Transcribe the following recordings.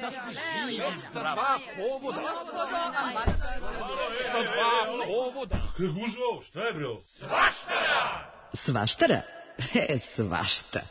Kakve gužvo, šta je bro? Svaštara! Svaštara? Svašta.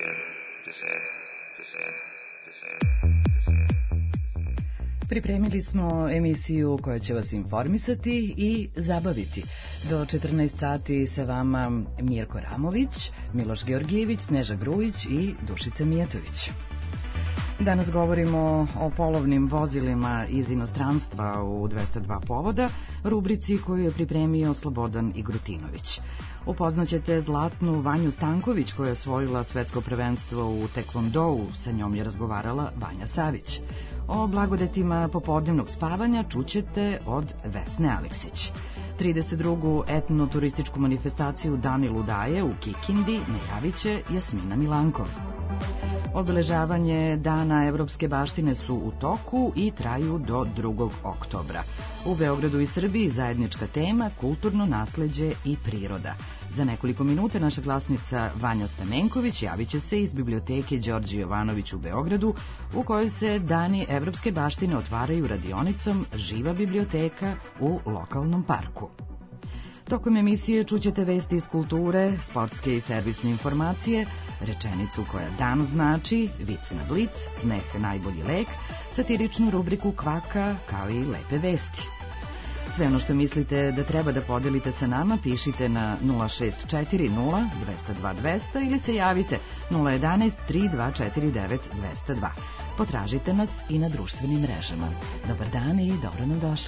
Pripremili smo emisiju koja će vas informisati i zabaviti. Do 14 sati sa vama Mirko Ramović, Miloš Georgijević, Sneža Grujić i Dušica Mijatović. Danas govorimo o polovnim vozilima iz inostranstva u 202 povoda, rubrici koju je pripremio Slobodan Igrutinović. Upoznaćete zlatnu Vanju Stanković koja je osvojila svetsko prvenstvo u tekvondou, sa njom je razgovarala Vanja Savić. O blagodetima popodnevnog spavanja čućete od Vesne Aleksić. 32. etno-turističku manifestaciju Dani Ludaje u Kikindi najavit će Jasmina Milankov. Obeležavanje Dana evropske baštine su u toku i traju do 2. oktobra. U Beogradu i Srbiji zajednička tema kulturno nasleđe i priroda. Za nekoliko minuta naša glasnica Vanja Stamenković javit će se iz biblioteke Đorđe Jovanović u Beogradu, u kojoj se Dani evropske baštine otvaraju radionicom Živa biblioteka u lokalnom parku. Tokom emisije čućete vesti iz kulture, sportske i servisne informacije, rečenicu koja dan znači, vic na blic, smeh najbolji lek, satiričnu rubriku Kvaka, kao i lepe vesti. Sve ono što mislite da treba da podelite sa nama, pišite na 0640 202 200 ili se javite 011 3249 202. Potražite nas i na društvenim mrežama. Dobar dan i dobro nam došli.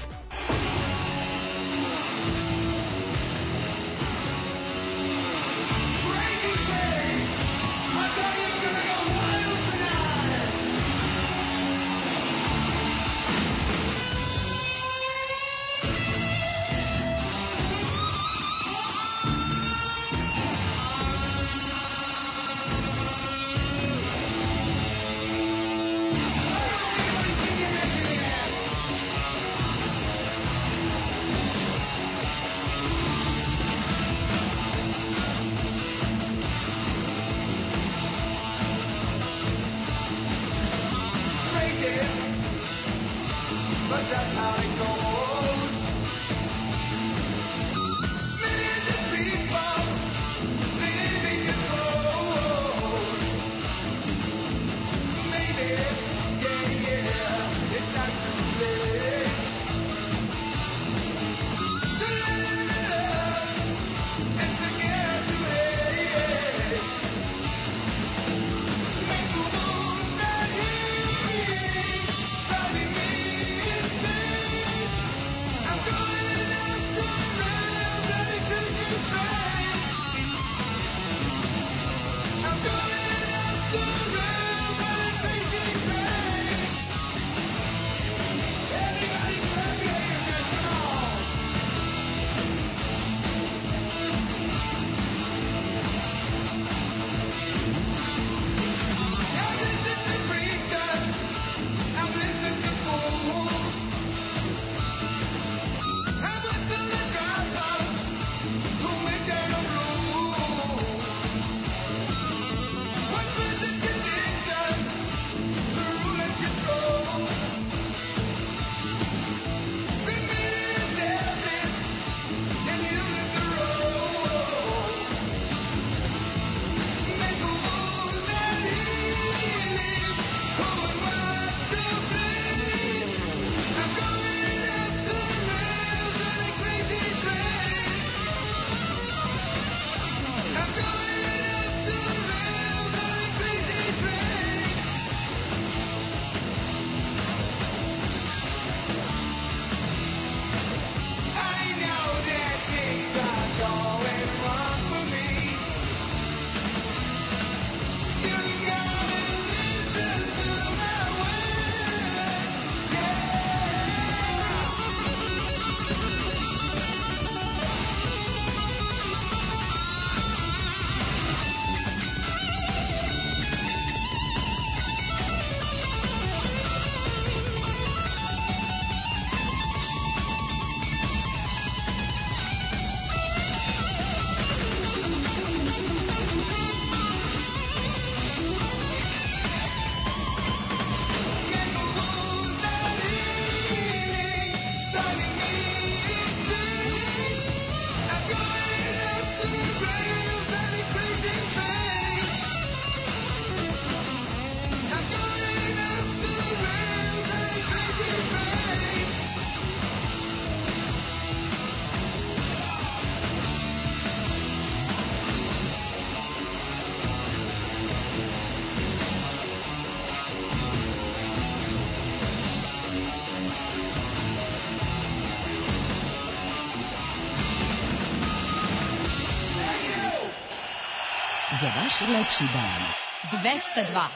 Za vaš lepši dan. 202.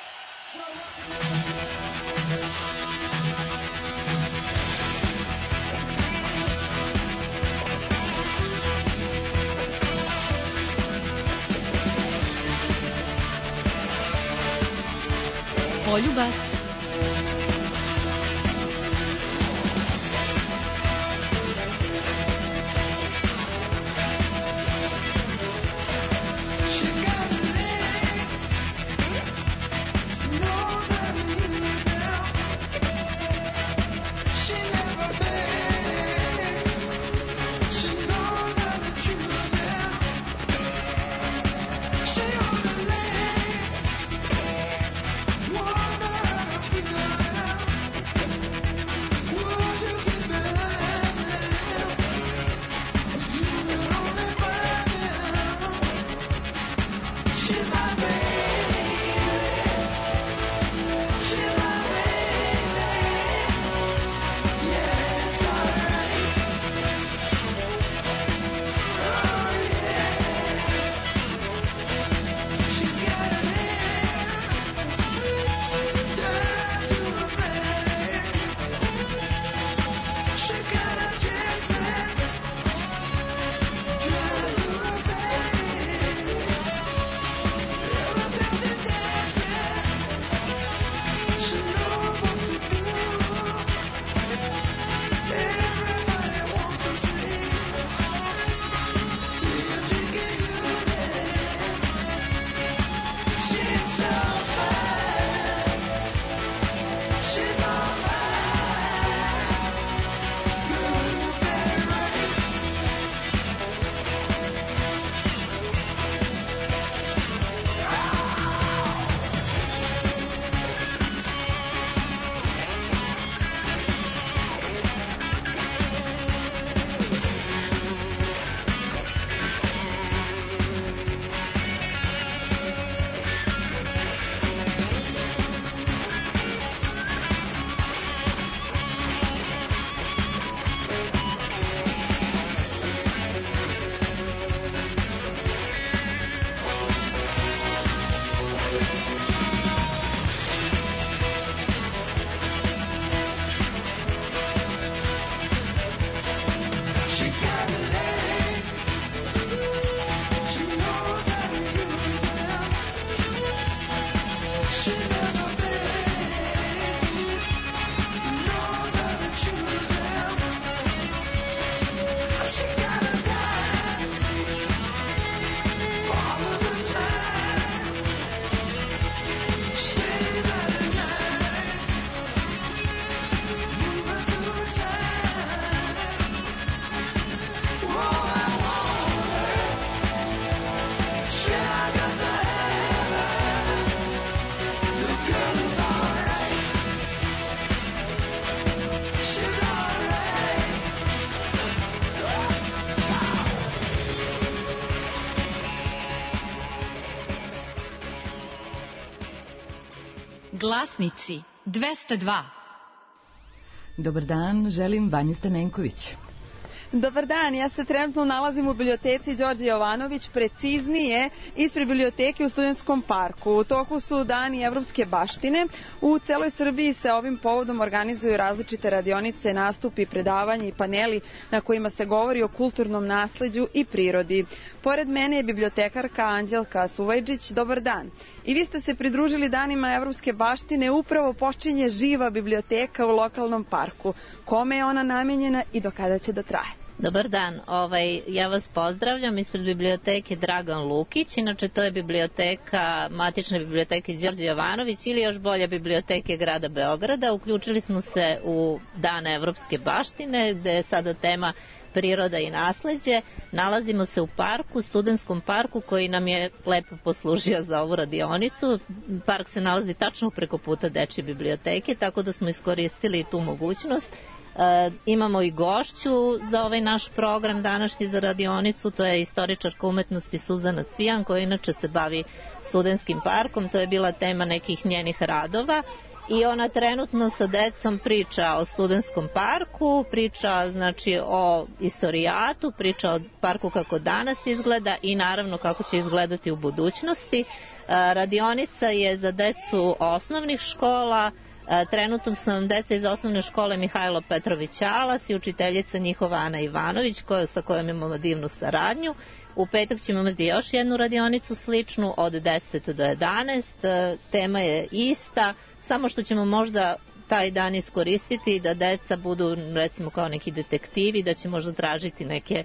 Poljubac. Glasnici 202. Dobar dan, želim Vanja Stamenković. Dobar dan, ja se trenutno nalazim u biblioteci Đorđe Jovanović, preciznije ispred biblioteke u Studentskom parku. U toku su dani evropske baštine. U celoj Srbiji se ovim povodom organizuju različite radionice, nastupi, predavanja i paneli na kojima se govori o kulturnom nasleđu i prirodi. Pored mene je bibliotekarka Anđelka Suvajđić. Dobar dan. I vi ste se pridružili danima evropske baštine, upravo počinje živa biblioteka u lokalnom parku. Kome je ona namenjena i do kada će da traje? Dobar dan, ja vas pozdravljam ispred biblioteke Dragan Lukić, inače to je biblioteka, matične biblioteke Đorđe Jovanović ili još bolje biblioteke grada Beograda. Uključili smo se u Dan evropske baštine, gde je sada tema priroda i nasleđe. Nalazimo se u parku, Studentskom parku, koji nam je lepo poslužio za ovu radionicu. Park se nalazi tačno preko puta dečje biblioteke, tako da smo iskoristili tu mogućnost. Imamo i gošću za ovaj naš program današnji za radionicu, to je istoričarka umetnosti Suzana Cvijan, koja inače se bavi Studentskim parkom. To je bila tema nekih njenih radova i ona trenutno sa decom priča o Studentskom parku, priča znači o istorijatu, priča o parku kako danas izgleda i naravno kako će izgledati u budućnosti. Radionica je za decu osnovnih škola. Trenutno su nam deca iz osnovne škole Mihajlo Petrović Alas i učiteljica njihova Ana Ivanović sa kojom imamo divnu saradnju. U petak ćemo imati još jednu radionicu sličnu od 10 do 11. Tema je ista, samo što ćemo možda taj dan iskoristiti da deca budu recimo kao neki detektivi, da će možda tražiti neke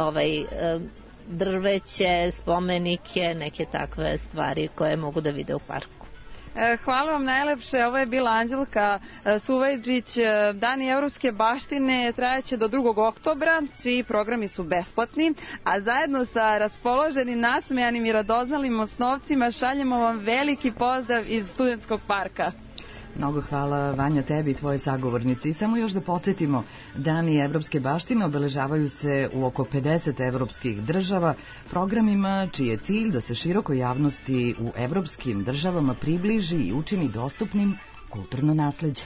drveće, spomenike, neke takve stvari koje mogu da vide u parku. Hvala vam najlepše, ovo je bila Anđelka Suvajđić. Dani evropske baštine trajaće do 2. oktobra, svi programi su besplatni, a zajedno sa raspoloženim, nasmejanim i radoznalim osnovcima šaljemo vam veliki pozdrav iz Studentskog parka. Mnogo hvala, Vanja, tebi i tvojoj sagovornici. I samo još da podsjetimo, Dani evropske baštine obeležavaju se u oko 50 evropskih država programima čiji je cilj da se širokoj javnosti u evropskim državama približi i učini dostupnim kulturno nasleđe.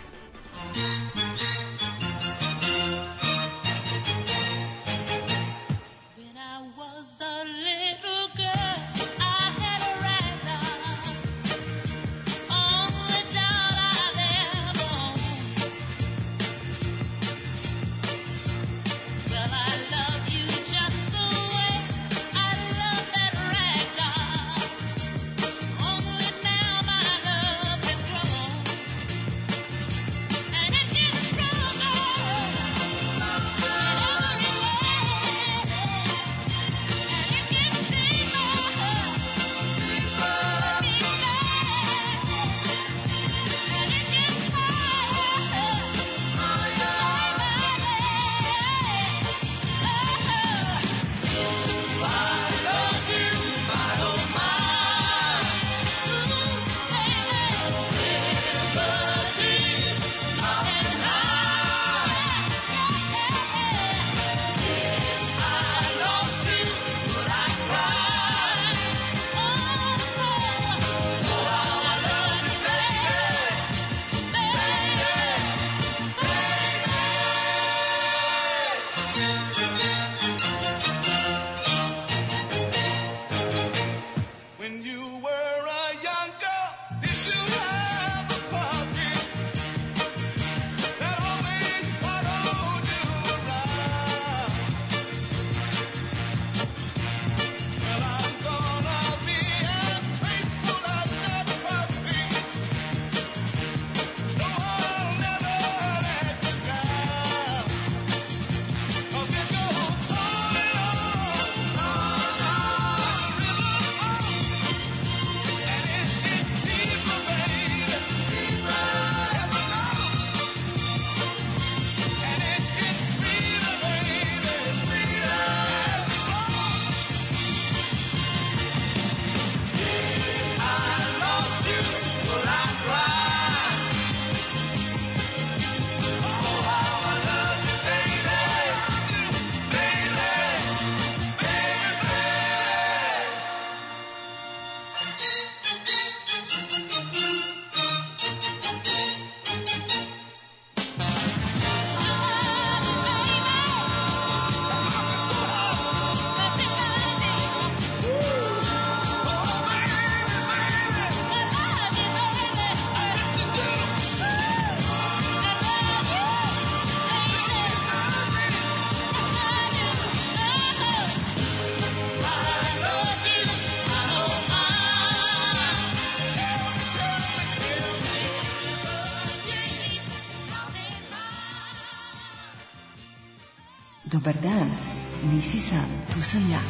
Dobar dan, nisi sam, tu sam ja,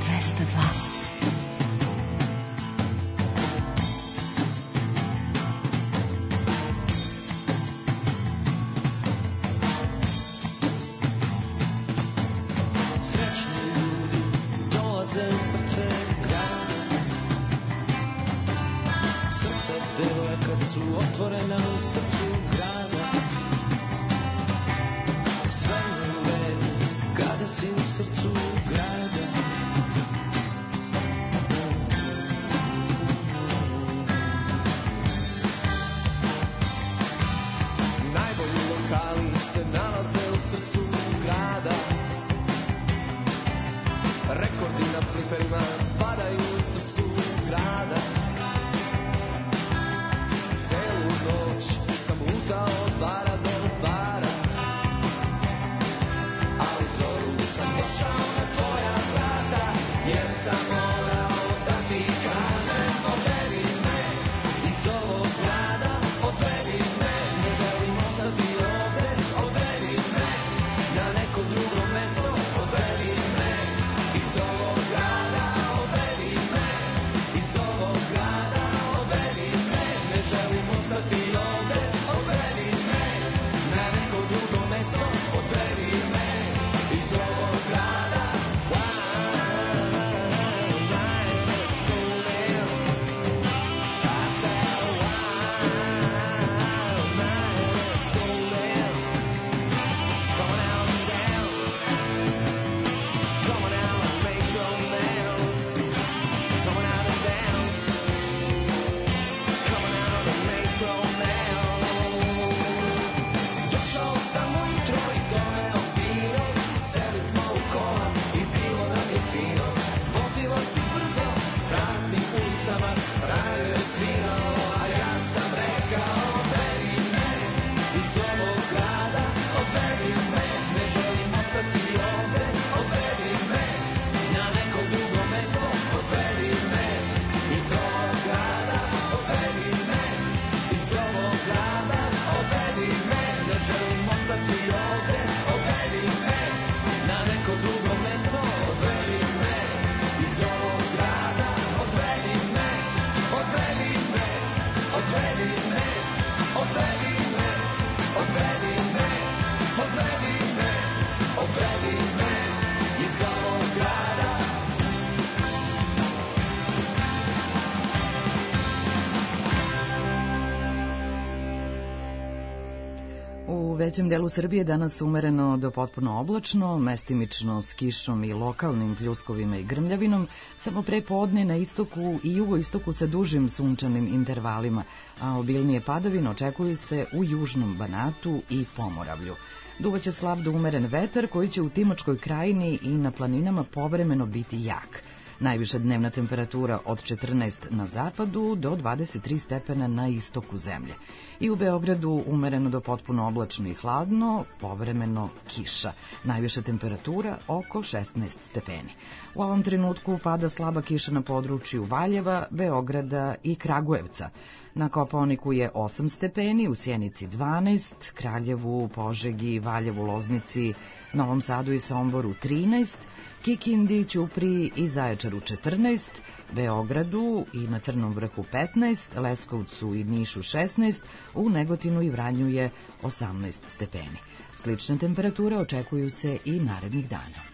202. U većem delu Srbije danas umereno do potpuno oblačno, mestimično s kišom i lokalnim pljuskovima i grmljavinom, samo pre podne na istoku i jugoistoku sa dužim sunčanim intervalima, a obilnije padavine očekuju se u južnom Banatu i Pomoravlju. Duvaće slab do umeren vetar koji će u Timočkoj krajini i na planinama povremeno biti jak. Najviša dnevna temperatura od 14 na zapadu do 23 stepena na istoku zemlje. I u Beogradu umereno do potpuno oblačno i hladno, povremeno kiša. Najviša temperatura oko 16 stepeni. U ovom trenutku pada slaba kiša na području Valjeva, Beograda i Kragujevca. Na Kopaoniku je 8 stepeni, u Sjenici 12, Kraljevu, Požegi, Valjevu, Loznici, Novom Sadu i Somboru 13, Kikindi, Ćupriji i Zaječaru 14, Beogradu i na Crnom vrhu 15, Leskovcu i Nišu 16, u Negotinu i Vranju je 18 stepeni. Slične temperature očekuju se i narednih dana.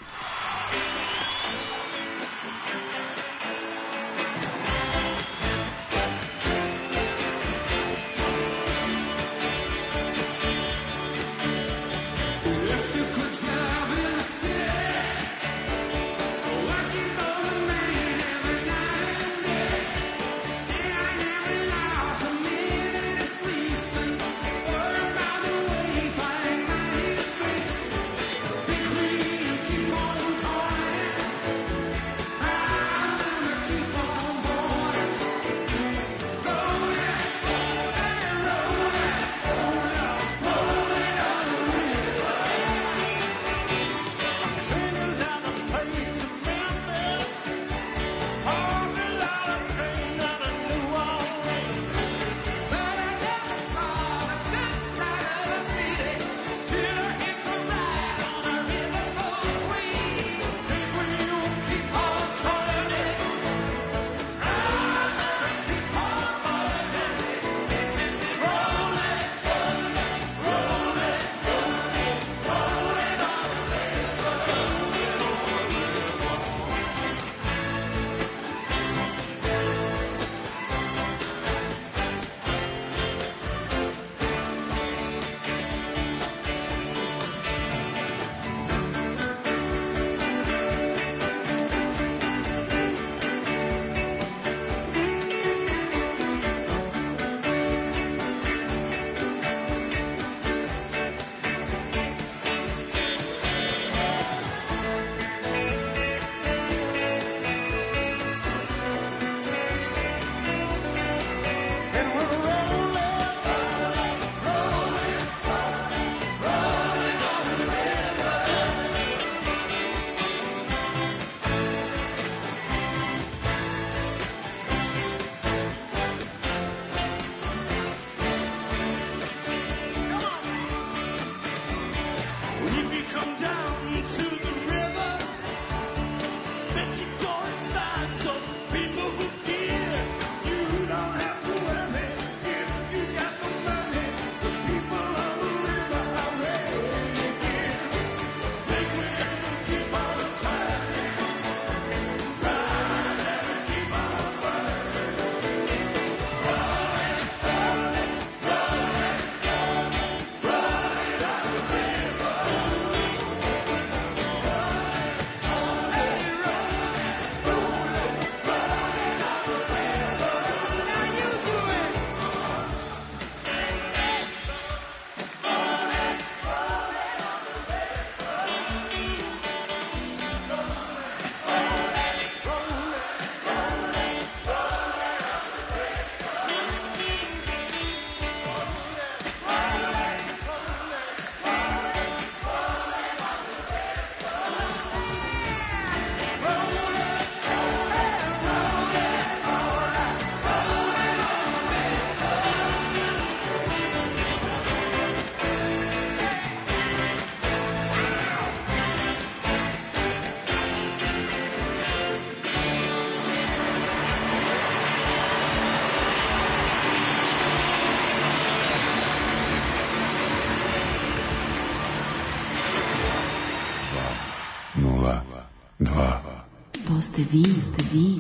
ste vi.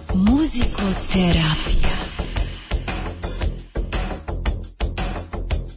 Muzikoterapija.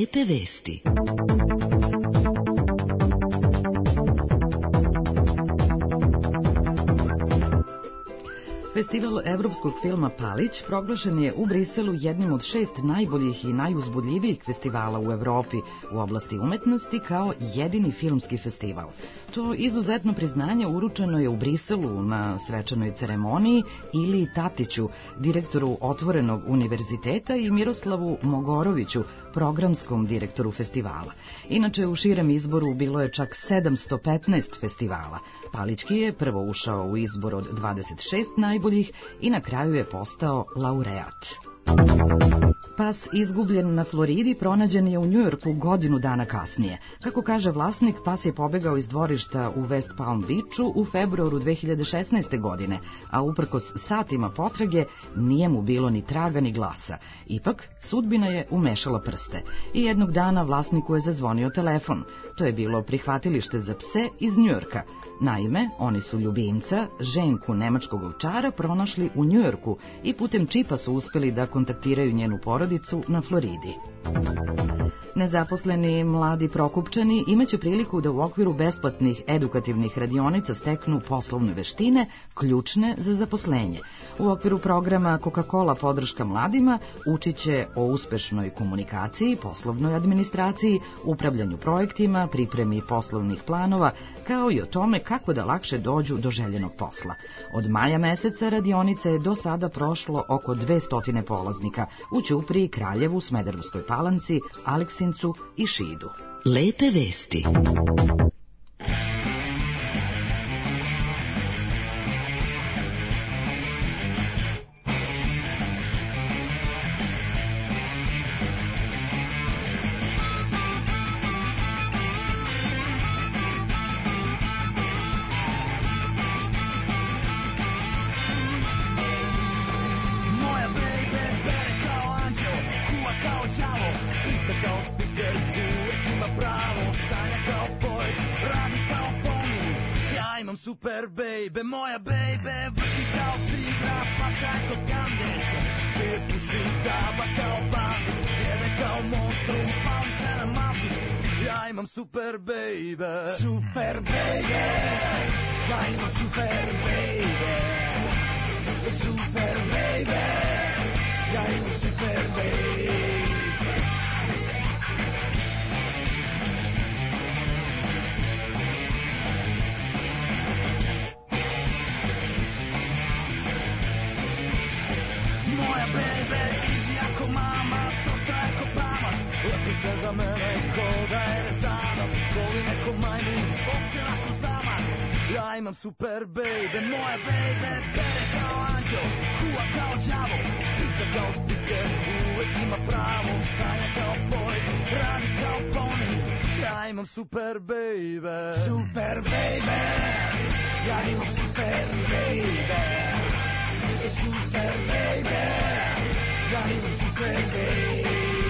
Lepe vesti. Festival evropskog filma Palić proglašen je u Briselu jednim od 6 najboljih i najuzbudljivijih festivala u Evropi u oblasti umetnosti kao jedini filmski festival. To izuzetno priznanje uručeno je u Briselu na svečanoj ceremoniji Iliji Tatiću, direktoru Otvorenog univerziteta, i Miroslavu Mogoroviću, programskom direktoru festivala. Inače, u širem izboru bilo je čak 715 festivala. Palićki je prvo ušao u izbor od 26 najboljih i na kraju je postao laureat. Pas izgubljen na Floridi pronađen je u Njujorku godinu dana kasnije. Kako kaže vlasnik, pas je pobegao iz dvorišta u West Palm Beachu u februaru 2016. godine, a uprkos satima potrage nije mu bilo ni traga ni glasa. Ipak, sudbina je umešala prste i jednog dana vlasniku je zazvonio telefon. To je bilo prihvatilište za pse iz Njujorka. Naime, oni su ljubimca, ženku nemačkog ovčara, pronašli u Njujorku i putem čipa su uspeli da kontaktiraju njenu porodicu na Floridi. Nezaposleni mladi Prokupčani imaće priliku da u okviru besplatnih edukativnih radionica steknu poslovne veštine ključne za zaposlenje. U okviru programa Coca-Cola podrška mladima učit će o uspešnoj komunikaciji, poslovnoj administraciji, upravljanju projektima, pripremi poslovnih planova, kao i o tome kako da lakše dođu do željenog posla. Od maja meseca radionice je do sada prošlo oko 200 polaznika u Ćupriji, Kraljevu, Smederevskoj Palanci, Aleksincu i Šidu. Lepe vesti. Super baby, moja baby, vrti kao sidra, pa kako kandice, pije puši taba kao bandit, jede kao monstrum, pali se na mapi, ja imam super baby, super baby, ja imam super baby, super baby, ja imam super baby. Moja baby, izi jako mama, soštra je ko pama, lepi se za mene ko da je rezano, voli neko majmun, općena ko zamah, ja imam super baby, moja baby, bere kao anđel, kuva kao đavo, priča kao stiker, uvek ima pravo, stanja kao poj, radi kao pony, ja imam super baby, super baby, ja imam super baby. Super baby, ja imam super baby.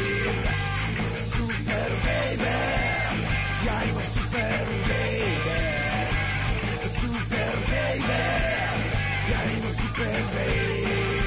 Super baby, ja imam super baby. Super baby, ja imam super baby.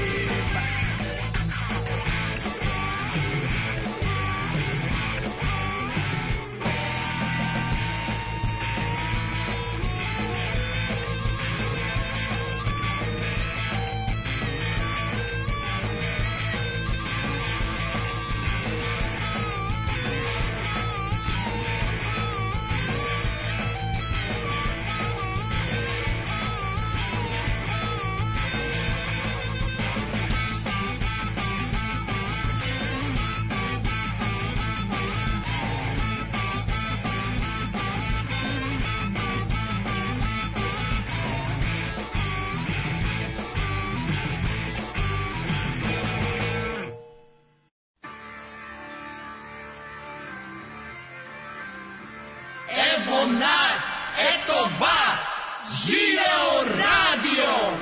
Evo nas, eto vas, živeo radio!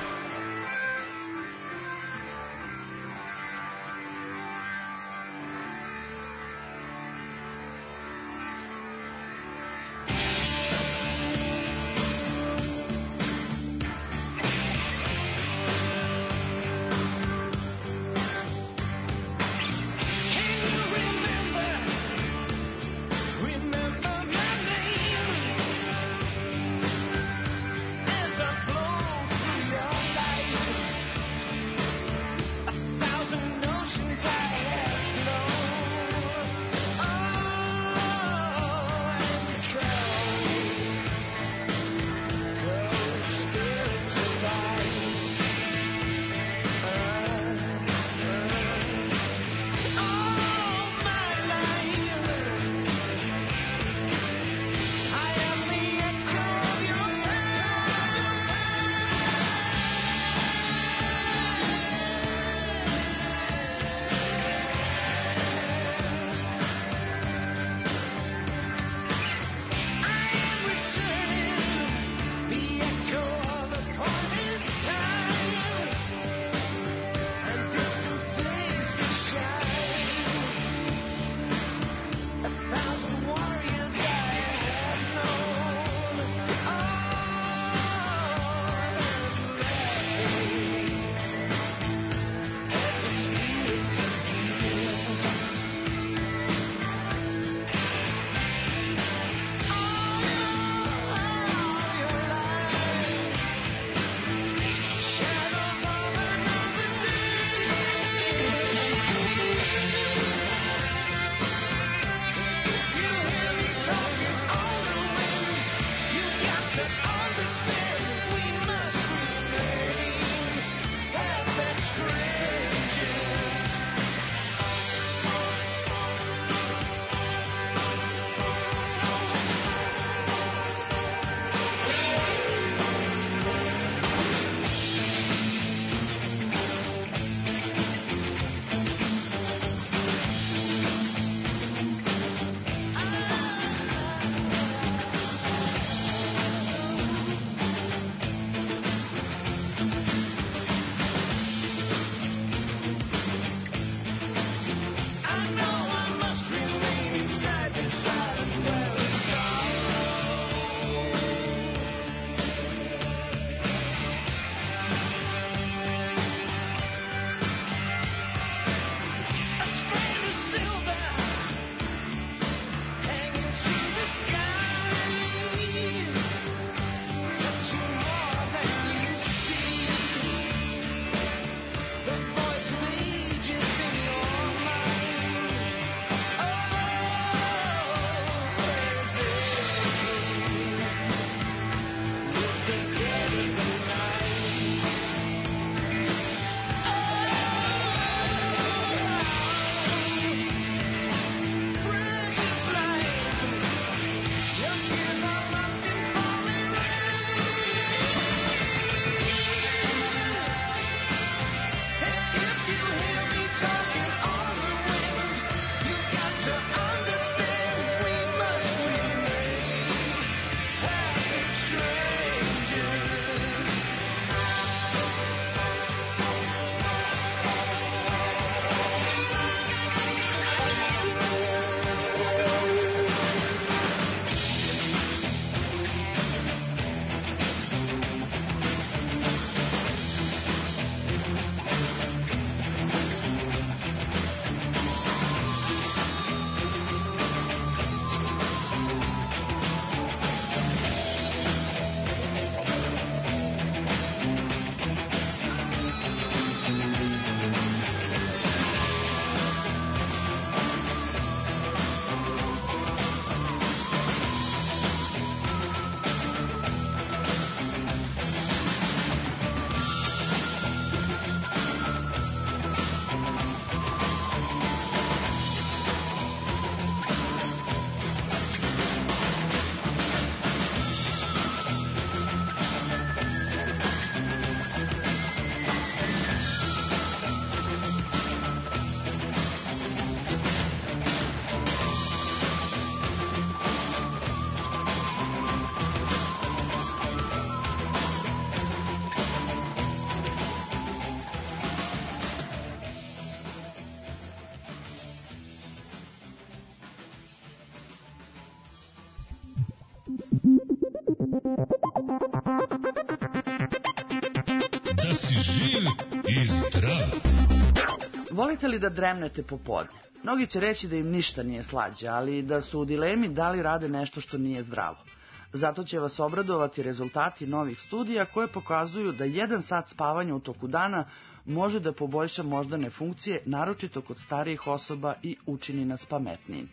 i zdrav. Volite li da dremnete popodne? Mnogi će reći da im ništa nije slađe, ali da su u dilemi da li rade nešto što nije zdravo. Zato će vas obradovati rezultati novih studija koje pokazuju da 1 sat spavanja u toku dana može da poboljša moždane funkcije, naročito kod starijih osoba i učini nas pametnijim.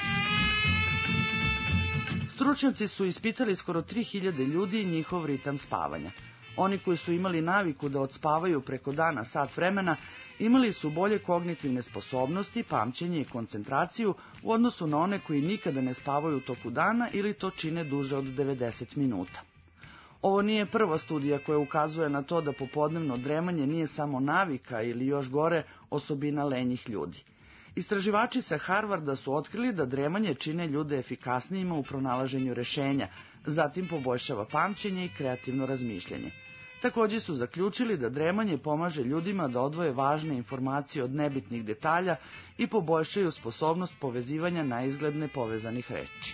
Stručnjaci su ispitali skoro 3000 ljudi i njihov ritam spavanja. Oni koji su imali naviku da odspavaju preko dana sat vremena imali su bolje kognitivne sposobnosti, pamćenje i koncentraciju u odnosu na one koji nikada ne spavaju u toku dana ili to čine duže od 90 minuta. Ovo nije prva studija koja ukazuje na to da popodnevno dremanje nije samo navika ili još gore osobina lenjih ljudi. Istraživači sa Harvarda su otkrili da dremanje čine ljude efikasnijima u pronalaženju rešenja, zatim poboljšava pamćenje i kreativno razmišljanje. Također su zaključili da dremanje pomaže ljudima da odvoje važne informacije od nebitnih detalja i poboljšaju sposobnost povezivanja naizgled povezanih reči.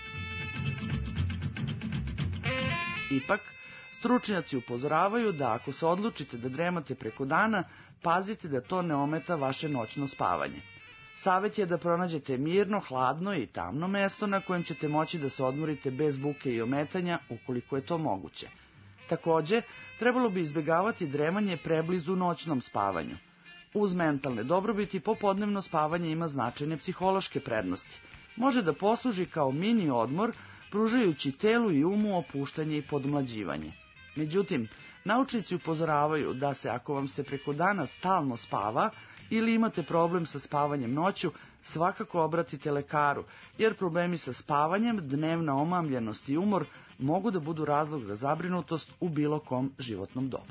Ipak, stručnjaci upozoravaju da ako se odlučite da dremate preko dana, pazite da to ne ometa vaše noćno spavanje. Savet je da pronađete mirno, hladno i tamno mesto na kojem ćete moći da se odmorite bez buke i ometanja, ukoliko je to moguće. Također, trebalo bi izbjegavati dremanje preblizu noćnom spavanju. Uz mentalne dobrobiti, popodnevno spavanje ima značajne psihološke prednosti. Može da posluži kao mini odmor, pružajući telu i umu opuštanje i podmlađivanje. Međutim, naučnici upozoravaju da se ako vam se preko dana stalno spava ili imate problem sa spavanjem noću, svakako obratite lekaru, jer problemi sa spavanjem, dnevna omamljenost i umor mogu da budu razlog za zabrinutost u bilo kom životnom dobu.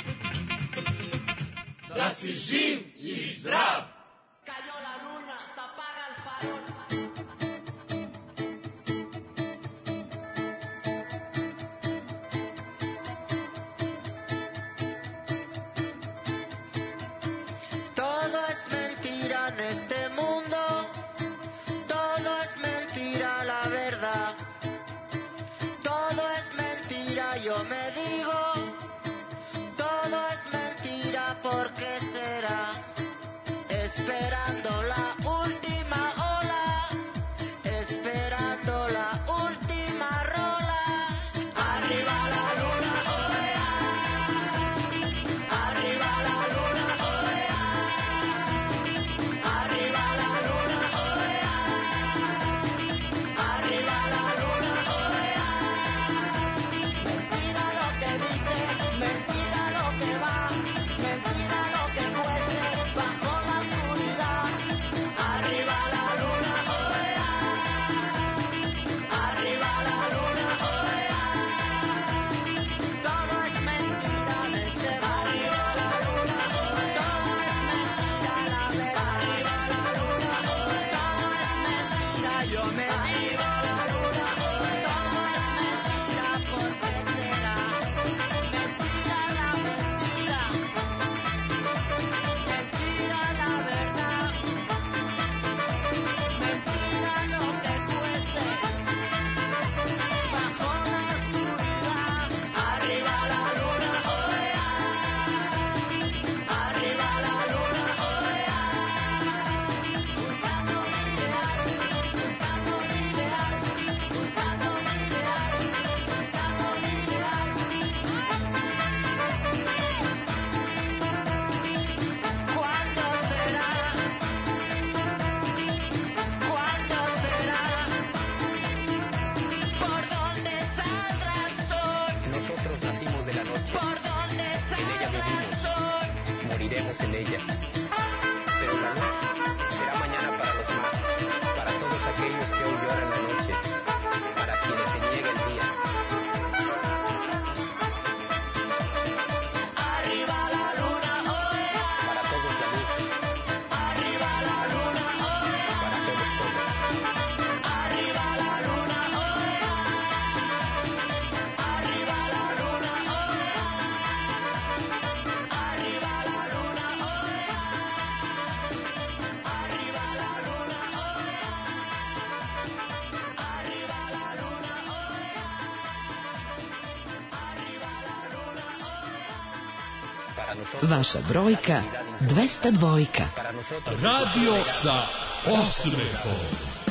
Da si živ i zdrav! En este mundo todo es mentira, la verdad. Todo es mentira, yo me digo. Todo es mentira, ¿por qué será? Esperando la última ola. Vaša brojka 202. Radio sa osmehom.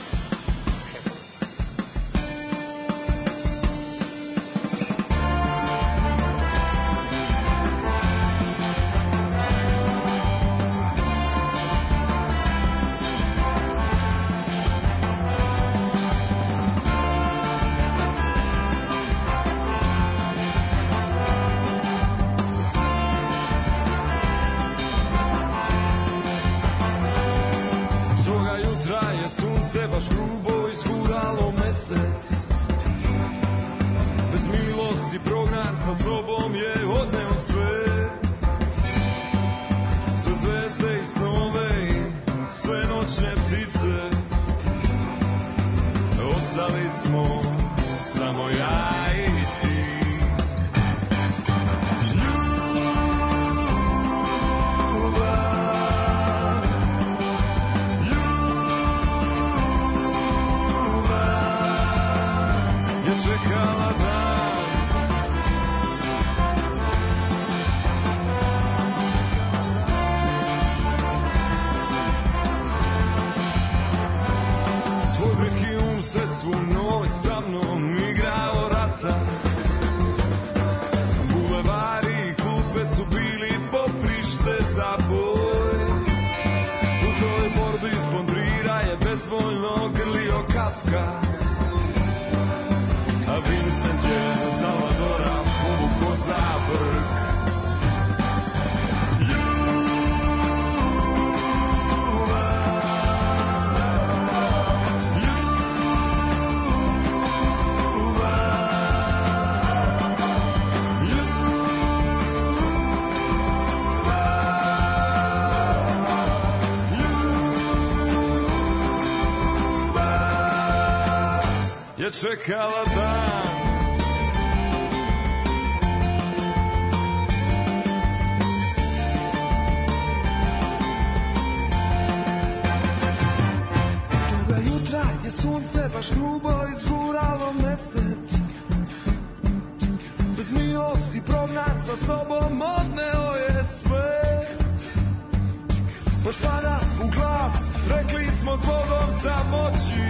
Čekala dan. Toga jutra je sunce baš grubo izguralo mesec. Bez milosti prognat sa sobom odneo je sve. Baš pada u glas, rekli smo zbogom samoći.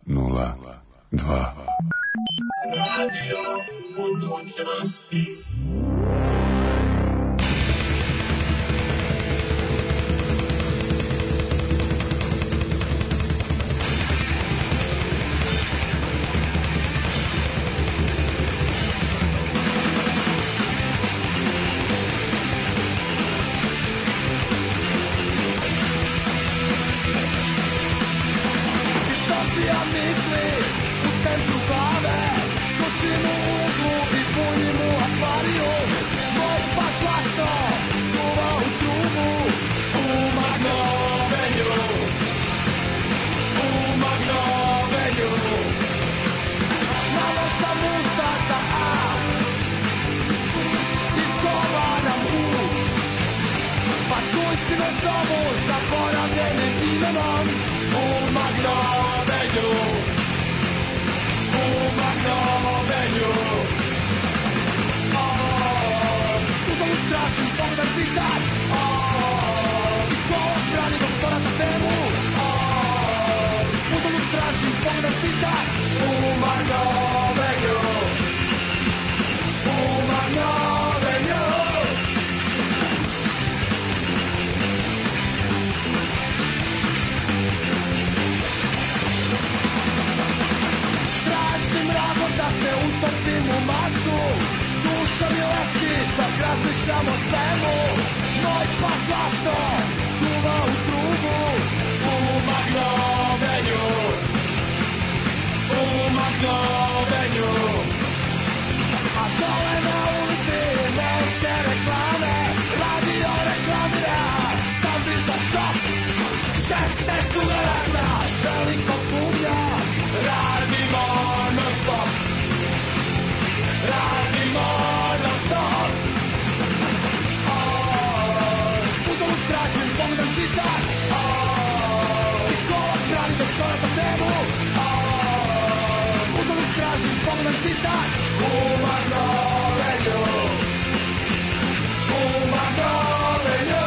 Radio budućnosti. Distancija misli u centru glave, čučimo uglu i punimo akvarijum. Moj pas glasno duva u trubu, u magnovenju, u magnovenju. Malo sam usta za A, izgovaram U, pa kući me zovu zaboravljenim imenom. U magnovenju, u magnovenju. Uzalud tražim pogledan citat, i kola strani doktora na temu. Uzalud tražim pogledan citat, u magnovenju, u magnovenju. Tražim razlog da se utopim u masu, duša mi leti dok razmišljam o svemu. Moj pas glasno duva u trubu, u magnovenju, u magnovenju. A dole na ulici neke reklame, radio reklamira Stavri za šok, 16 udarata, veliko kumlja. Radimo non stop, radimo non stop. Uzalud tražim pogledan citat, i kola strani doktora na temu. Uzalud tražim pogledan citat, u magnovenju, u magnovenju.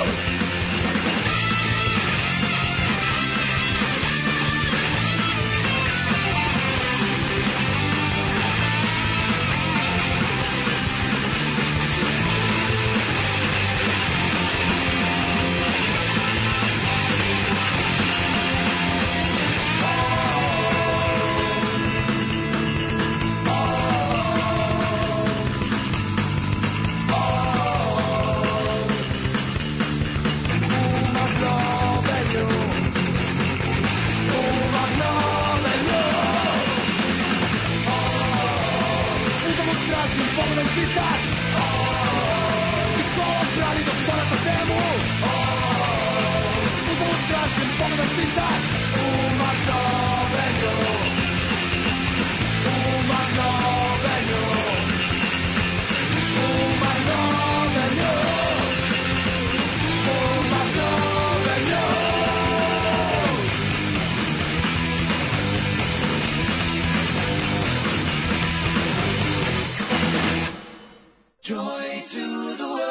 Joy to the world.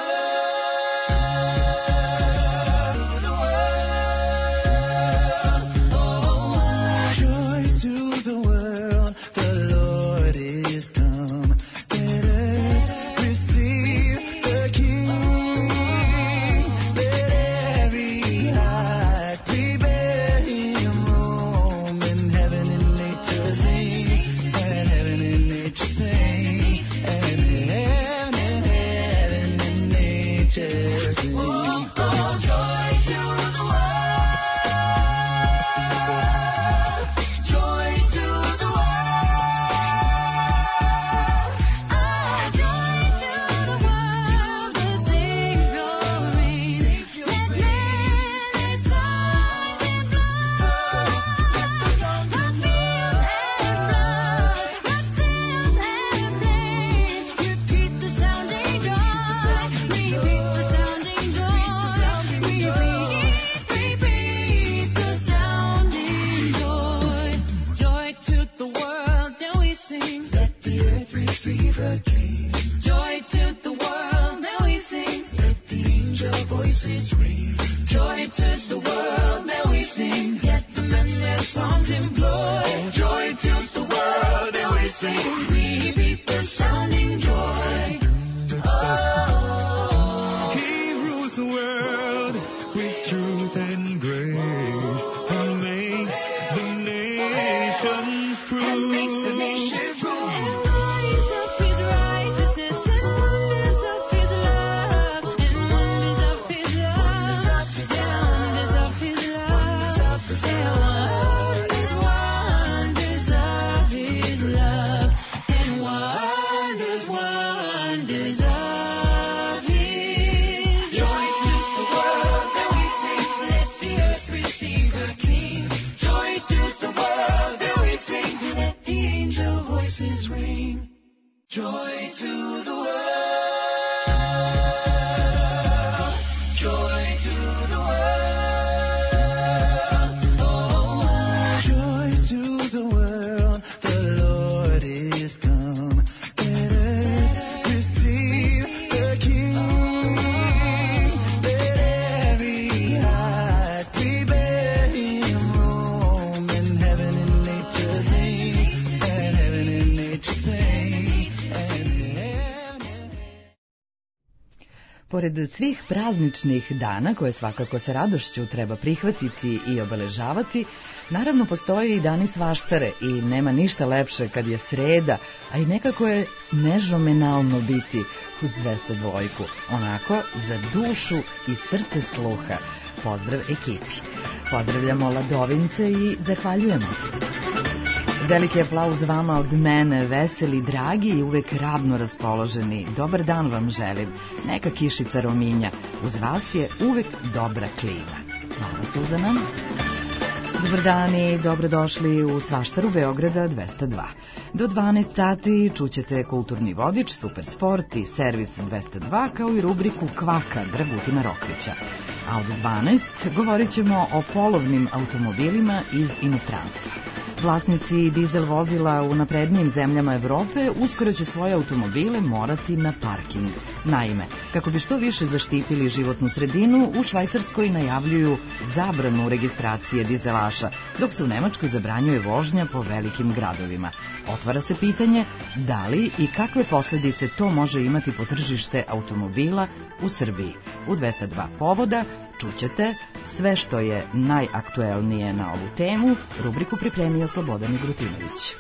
Joy to the world. The Lord is come. Let earth receive the King. Let every heart prepare Him room. And heaven and nature sing. And heaven and nature sing. And heaven and nature sing. Oh, joy to the world. Joy to the world. Joy to the world. The Savior reigns. Let men their songs in blood. Let the songs of field and flood. Let field and plain repeat the sounding joy. Repeat the sounding joy. Repeat the sounding joy. Joy to the world, and we sing. Let the earth receive a King. Joy to the world, and we sing. Let the angel voices ring. Joy to the world, and we sing. Let the men their songs employ. nations prove. And makes the nations rule. And wonders of his righteousness, and wonders of his love, and wonders of his love, and wonders of his love, and wonders of his love, and wonders of his joy to the world that we sing. Let the earth receive her King. Joy to the world that we sing. Let the angel voices ring. Joy to the world. Joy to the world. Oh, Joy to the world, the Lord is come. Let earth receive the King. Let every heart prepare him room. And heaven and nature sing. And heaven and nature sing. And heaven. Pored svih prazničnih dana koje svakako sa radošću treba prihvatiti i obeležavati, naravno postoje i dani svaštare i nema ništa lepše kad je sreda, a i nekako je snežomenalno biti uz 202. Onako za dušu i srce sluha. Pozdrav ekipi. Pozdravljamo Ladovince i zahvaljujemo. Veliki aplauz vama od mene, veseli, dragi i uvek radno raspoloženi. Dobar dan vam želim. Neka kišica rominja. Uz vas je uvek dobra klima. Hvala Suzana. Dobar dan i dobrodošli u Svaštaru Beograda 202. Do 12 sati čućete kulturni vodič, super sport i servis 202 kao i rubriku Kvaka Dragutina Rokvića. A od 12 govorit ćemo o polovnim automobilima iz inostranstva. Vlasnici dizel vozila u naprednijim zemljama Evrope uskoro će svoje automobile morati na parking. Naime, kako bi što više zaštitili životnu sredinu, u Švajcarskoj najavljuju zabranu registracije dizelaša, dok se u Nemačkoj zabranjuje vožnja po velikim gradovima. Otvara se pitanje da li i kakve posljedice to može imati po tržište automobila u Srbiji. U 202 povoda čućete sve što je najaktuelnije na ovu temu. Rubriku pripremio Slobodan Grutinović.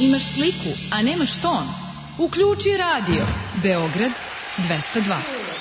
Imaš sliku, a nemaš ton? Uključi radio. Beograd 202.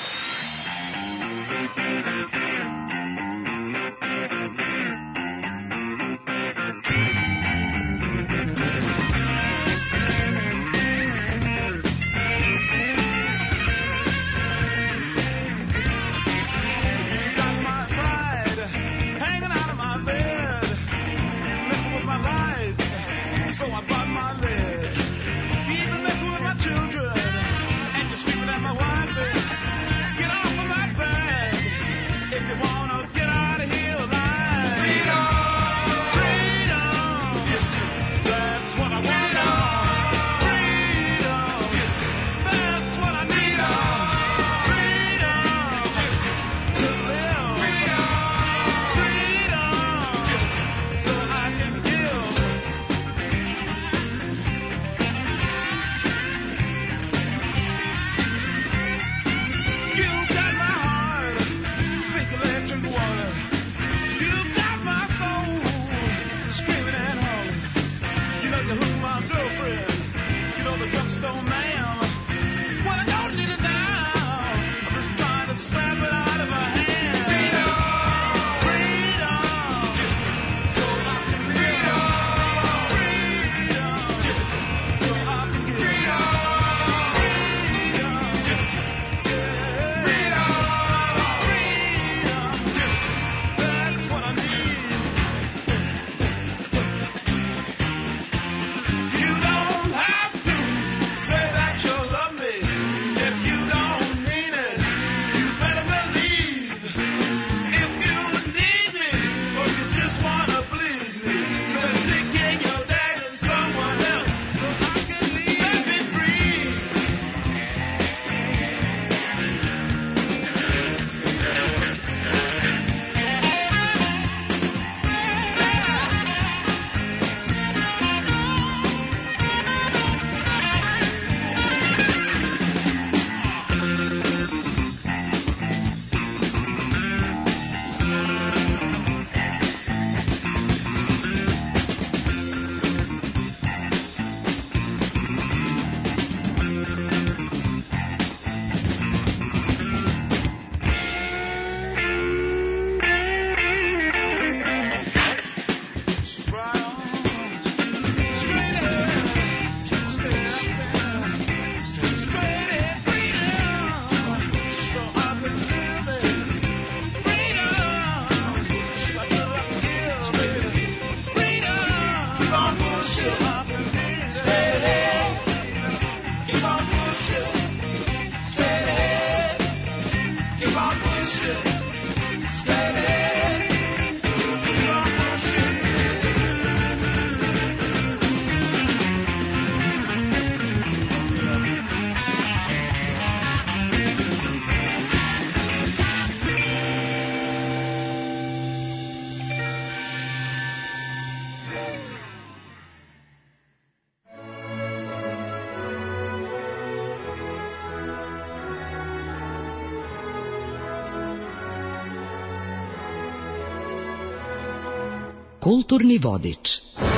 Kulturni vodič.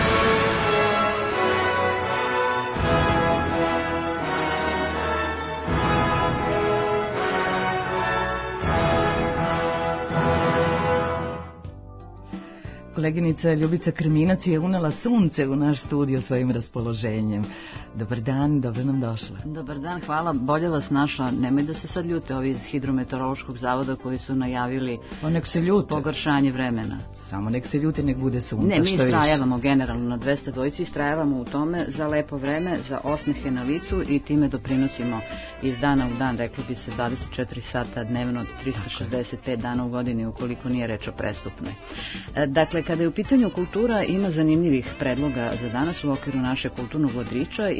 Koleginica Ljubica Krminac je unela sunce u naš studio svojim raspoloženjem. Dobar dan, dobro nam došla. Dobar dan, hvala, bolje vas našla. Nemoj da se sad ljute ovi iz Hidrometeorološkog zavoda koji su najavili pogoršanje vremena. Samo nek se ljute, nek bude sunca. Ne, mi istrajavamo generalno na 202, istrajavamo u tome za lepo vreme, za osmehe na licu i time doprinosimo iz dana u dan, reklo bi se 24 sata dnevno, 365 dana u godini, ukoliko nije reč o prestupnoj. Dakle, kada je u pitanju kultura, ima zanimljivih predloga za danas u okviru naše kulturnog vodiča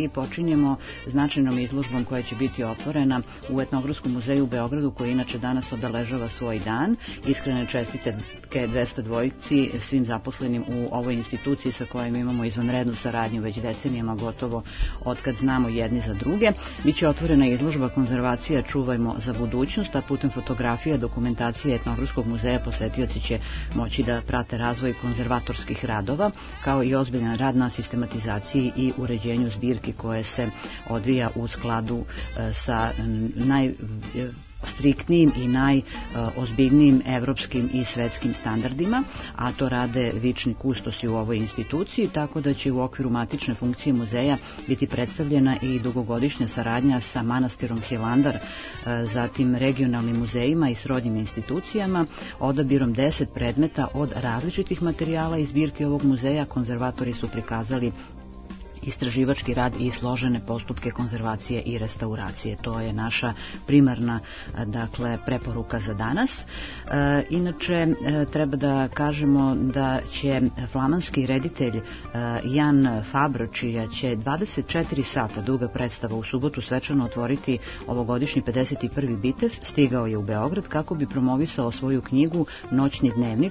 i počinjemo značajnom izložbom koja će biti otvorena u Etnografskom muzeju u Beogradu, koji inače danas obeležava svoj dan. Iskrene čestitke 202 svim zaposlenim u ovoj instituciji sa kojim imamo izvanrednu saradnju već decenijama, gotovo otkad znamo jedni za druge. Biće otvorena izložba Konzervacija čuvajmo za budućnost, a putem fotografija, dokumentacije Etnografskog muzeja posetioci će moći da prate razvoj konzervatorskih radova, kao i ozbiljan rad na sistematizaciji i uređenju zbirki koje se odvija u skladu sa striktnijim i najozbiljnijim evropskim i svetskim standardima, a to rade vični kustosi u ovoj instituciji, tako da će u okviru matične funkcije muzeja biti predstavljena i dugogodišnja saradnja sa manastirom Hilandar, zatim regionalnim muzejima i srodnim institucijama. Odabirom 10 predmeta od različitih materijala iz zbirke ovog muzeja konzervatori su prikazali istraživački rad i složene postupke konzervacije i restauracije. To je naša primarna preporuka za danas. Inače, treba da kažemo da će flamanski reditelj Jan Fabre, čija će 24 sata duga predstava u subotu svečano otvoriti ovogodišnji 51. bitev, stigao je u Beograd kako bi promovisao svoju knjigu Noćni dnevnik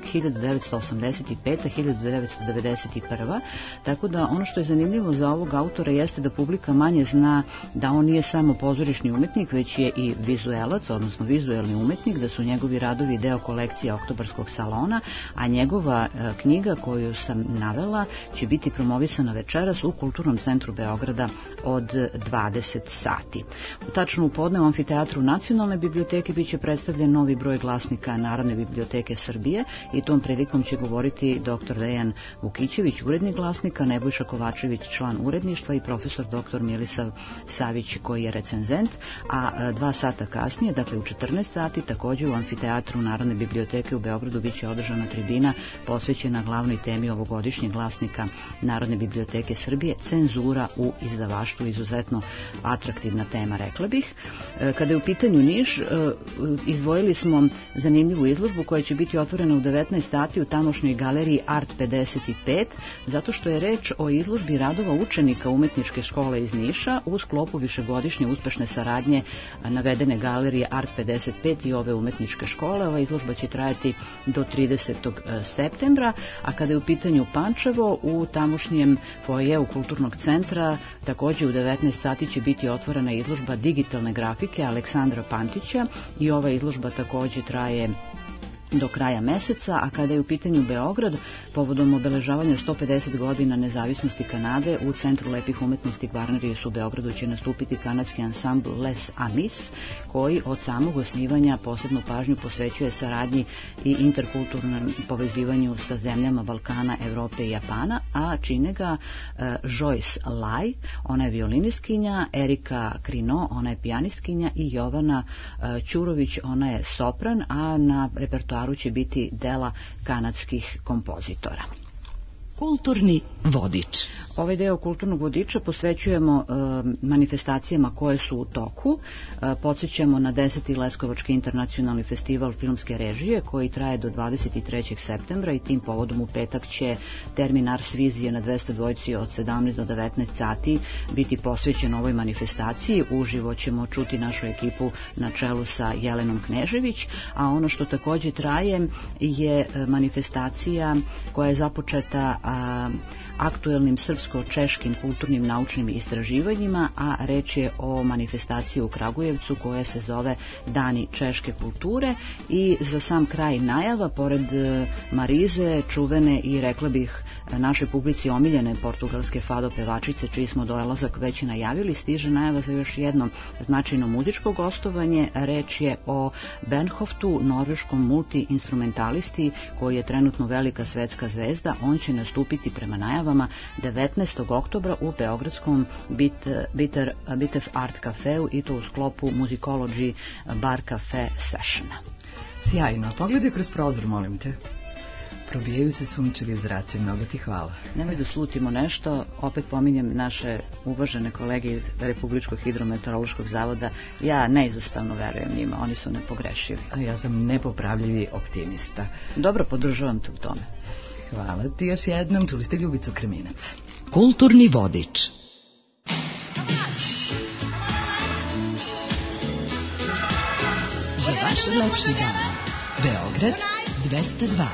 1985-1991. Tako da ono što je zanimljivo za ovog autora jeste da publika manje zna da on nije samo pozorišni umetnik, već je i vizuelac, odnosno vizuelni umetnik, da su njegovi radovi deo kolekcije Oktobarskog salona, a njegova knjiga koju sam navela će biti promovisana večeras u Kulturnom centru Beograda od 20 sati. Tačno u podne u amfiteatru Nacionalne biblioteke biće predstavljen novi broj glasnika Narodne biblioteke Srbije i tom prilikom će govoriti dr. Dejan Vukićević, urednik glasnika, Nebojša Kovačević, član uredništva, i profesor dr. Milisav Savić, koji je recenzent, a 2 sata kasnije, dakle u 14 sati, također u amfiteatru Narodne biblioteke u Beogradu biće održana tribina posvećena glavnoj temi ovogodišnjeg glasnika Narodne biblioteke Srbije, cenzura u izdavaštvu, izuzetno atraktivna tema, rekla bih. Kada je u pitanju Niš, izdvojili smo zanimljivu izložbu koja će biti otvorena u 19 sati u tamošnjoj galeriji Art 55, zato što je reč o izložbi radova učenika umetničke škole iz Niša u sklopu višegodišnje uspešne saradnje navedene galerije Art 55 i ove umetničke škole. Ova izložba će trajati do 30. septembra, a kada je u pitanju Pančevo, u tamošnjem foajeu Kulturnog centra također u 19 sati će biti otvorena izložba digitalne grafike Aleksandra Pantića i ova izložba također traje do kraja meseca, a kada je u pitanju Beograd, povodom obeležavanja 150 godina nezavisnosti Kanade, u Centru lepih umetnosti Gvarnerius u Beogradu će nastupiti kanadski ansambl Les Amis, koji od samog osnivanja posebnu pažnju posvećuje saradnji i interkulturnom povezivanju sa zemljama Balkana, Evrope i Japana, a čine ga Joyce Lai, ona je violinistkinja, Erika Krino, ona je pijanistkinja, i Jovana Ćurović, ona je sopran, a na repertoaru će biti dela kanadskih kompozitora. Kulturni vodič. Ovaj deo kulturnog vodiča posvećujemo manifestacijama koje su u toku. Podsjećamo na 10. Leskovački internacionalni festival filmske režije koji traje do 23. septembra i tim povodom u petak će termin Ars Vizije na 202 od 17 do 19 sati biti posvećen ovoj manifestaciji. Uživo ćemo čuti našu ekipu na čelu sa Jelenom Knežević, a ono što također traje je manifestacija koja je započeta aktuelnim srpsko-češkim kulturnim naučnim istraživanjima, a reč je o manifestaciji u Kragujevcu koja se zove Dani češke kulture. I za sam kraj najava, pored Marize, čuvene i rekla bih našoj publici omiljene portugalske fado pevačice, čiji smo dolazak već najavili, stiže najava za još jedno značajno muzičko gostovanje. Reč je o Bernhoftu, norveškom multi-instrumentalisti koji je trenutno velika svetska zvezda. On će nastupiti prema najavama 19. oktobra u beogradskom Bitev Art Cafeu, i to u sklopu Musicology Bar Cafe Sessiona. Sjajno. Pogledaj kroz prozor, molim te. Probijaju se sunčevi zraci, mnogo ti hvala. Nemoj da slutimo nešto, opet pominjem naše uvažene kolege iz Republičkog hidrometeorološkog zavoda. Ja neizostavno verujem njima, oni su nepogrešivi. A ja sam nepopravljivi optimista. Dobro, podržavam te u tome. Hvala ti još jednom, čuli ste Ljubicu Kreminac. Kulturni vodič. lepši dan. Beograd 202.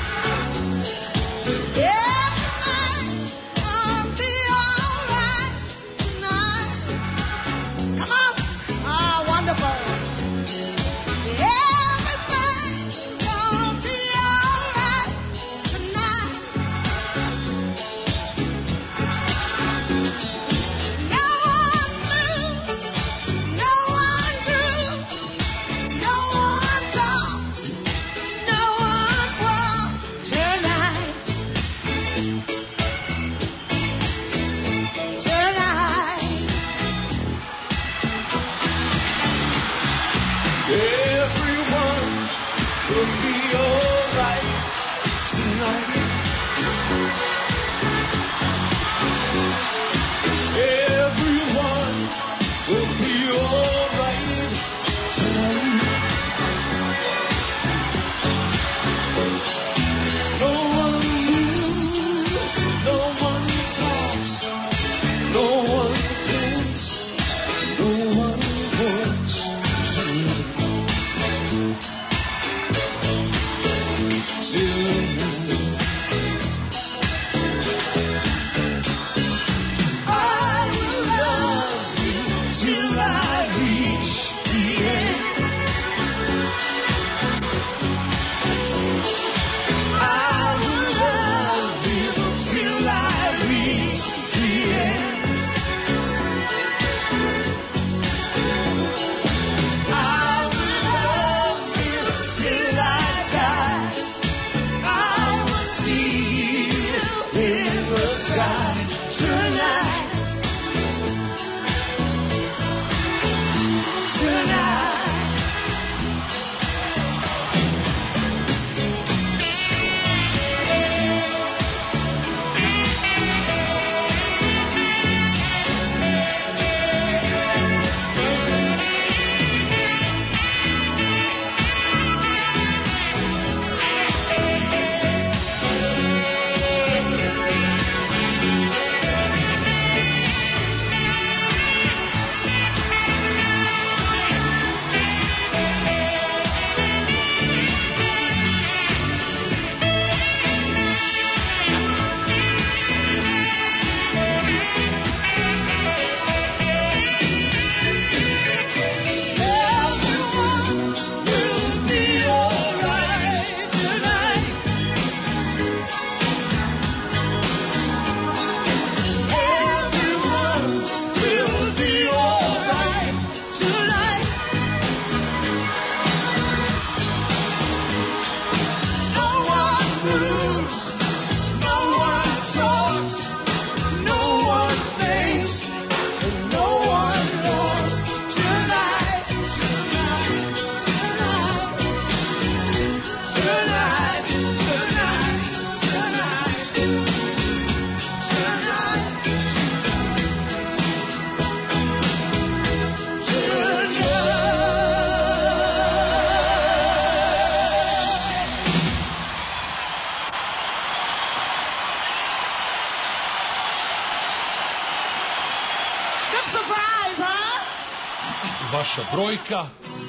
Vaša brojka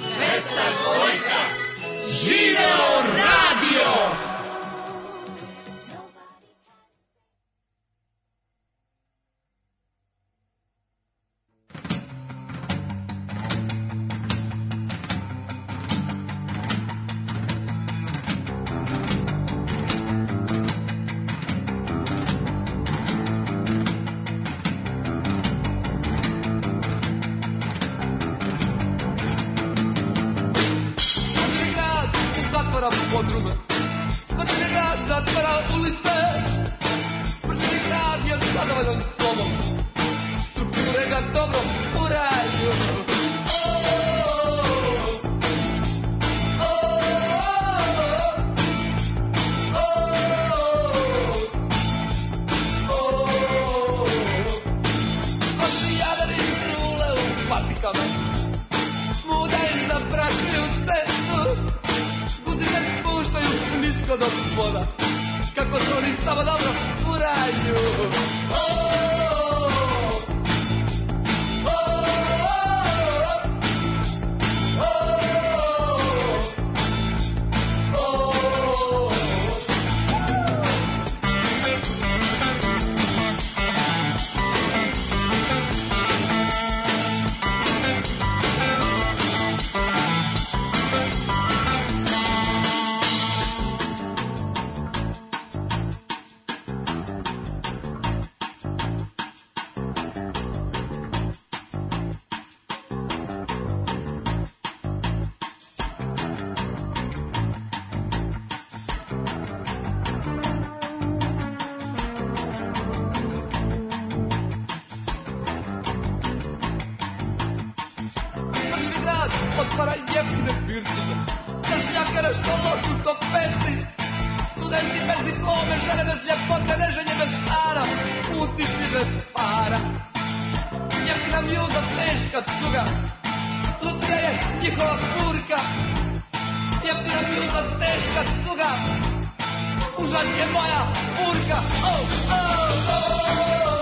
202. Živeo radio! grad otvara jeftine pirtice. Za šljakere što loču to petri. Studenti bez diplome, žene bez ljepote, neženje bez para, putnici bez para. Jeftina mjuza, teška cuga, lutrija je njihova furka. Jeftina mjuza, teška cuga, užas je moja furka. Oh, oh, oh.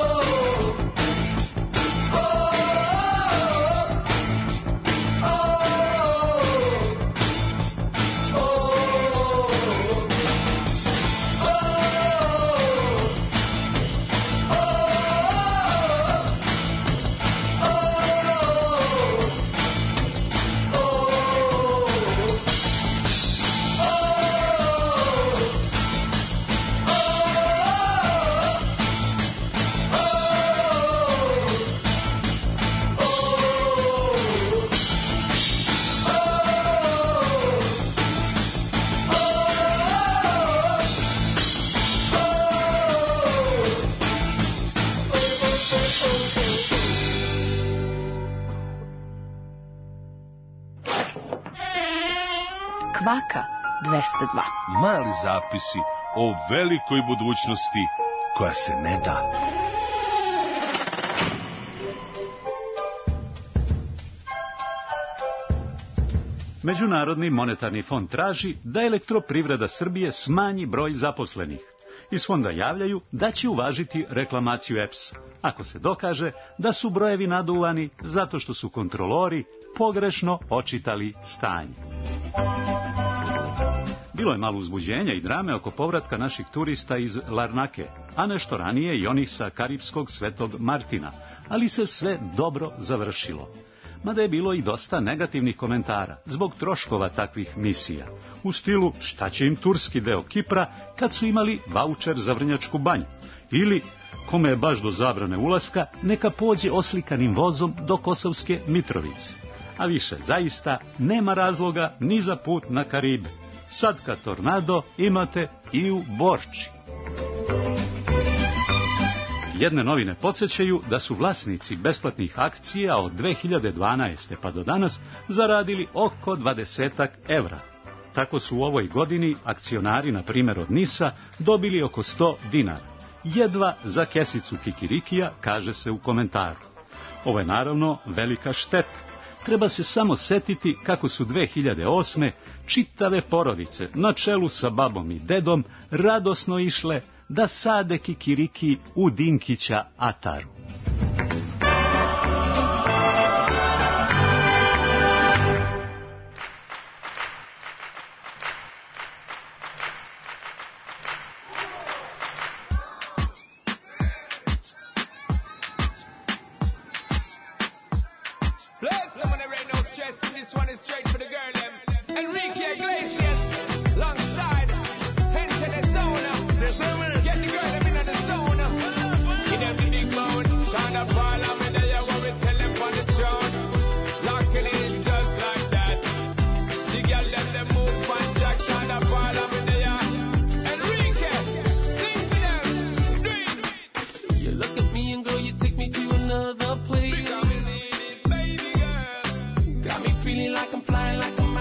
Kvaka 202. Mali zapisi o velikoj budućnosti koja se ne da. Međunarodni monetarni fond traži da Elektroprivreda Srbije smanji broj zaposlenih. Iz fonda javljaju da će uvažiti reklamaciju EPS, ako se dokaže da su brojevi naduvani zato što su kontrolori pogrešno očitali stanje. Bilo je malo uzbuđenja i drame oko povratka naših turista iz Larnake, a nešto ranije i onih sa karipskog Svetog Martina, ali se sve dobro završilo. Mada je bilo i dosta negativnih komentara zbog troškova takvih misija. U stilu šta će im turski deo Kipra kad su imali vaučer za Vrnjačku banju? Ili kome je baš do zabrane ulaska, neka pođe oslikanim vozom do Kosovske Mitrovice. A više zaista nema razloga ni za put na Karibe. Sad kad tornado imate i u Borči. Jedne novine podsjećaju da su vlasnici besplatnih akcija od 2012. pa do danas zaradili oko 20 evra. Tako su u ovoj godini akcionari, na primjer od NIS-a, dobili oko 100 dinara. Jedva za kesicu kikirikija, kaže se u komentaru. Ovo je naravno velika šteta. Treba se samo setiti kako su 2008. čitave porodice na čelu sa babom i dedom radosno išle da sade kikiriki u Dinkića ataru. Feeling like I'm flying like a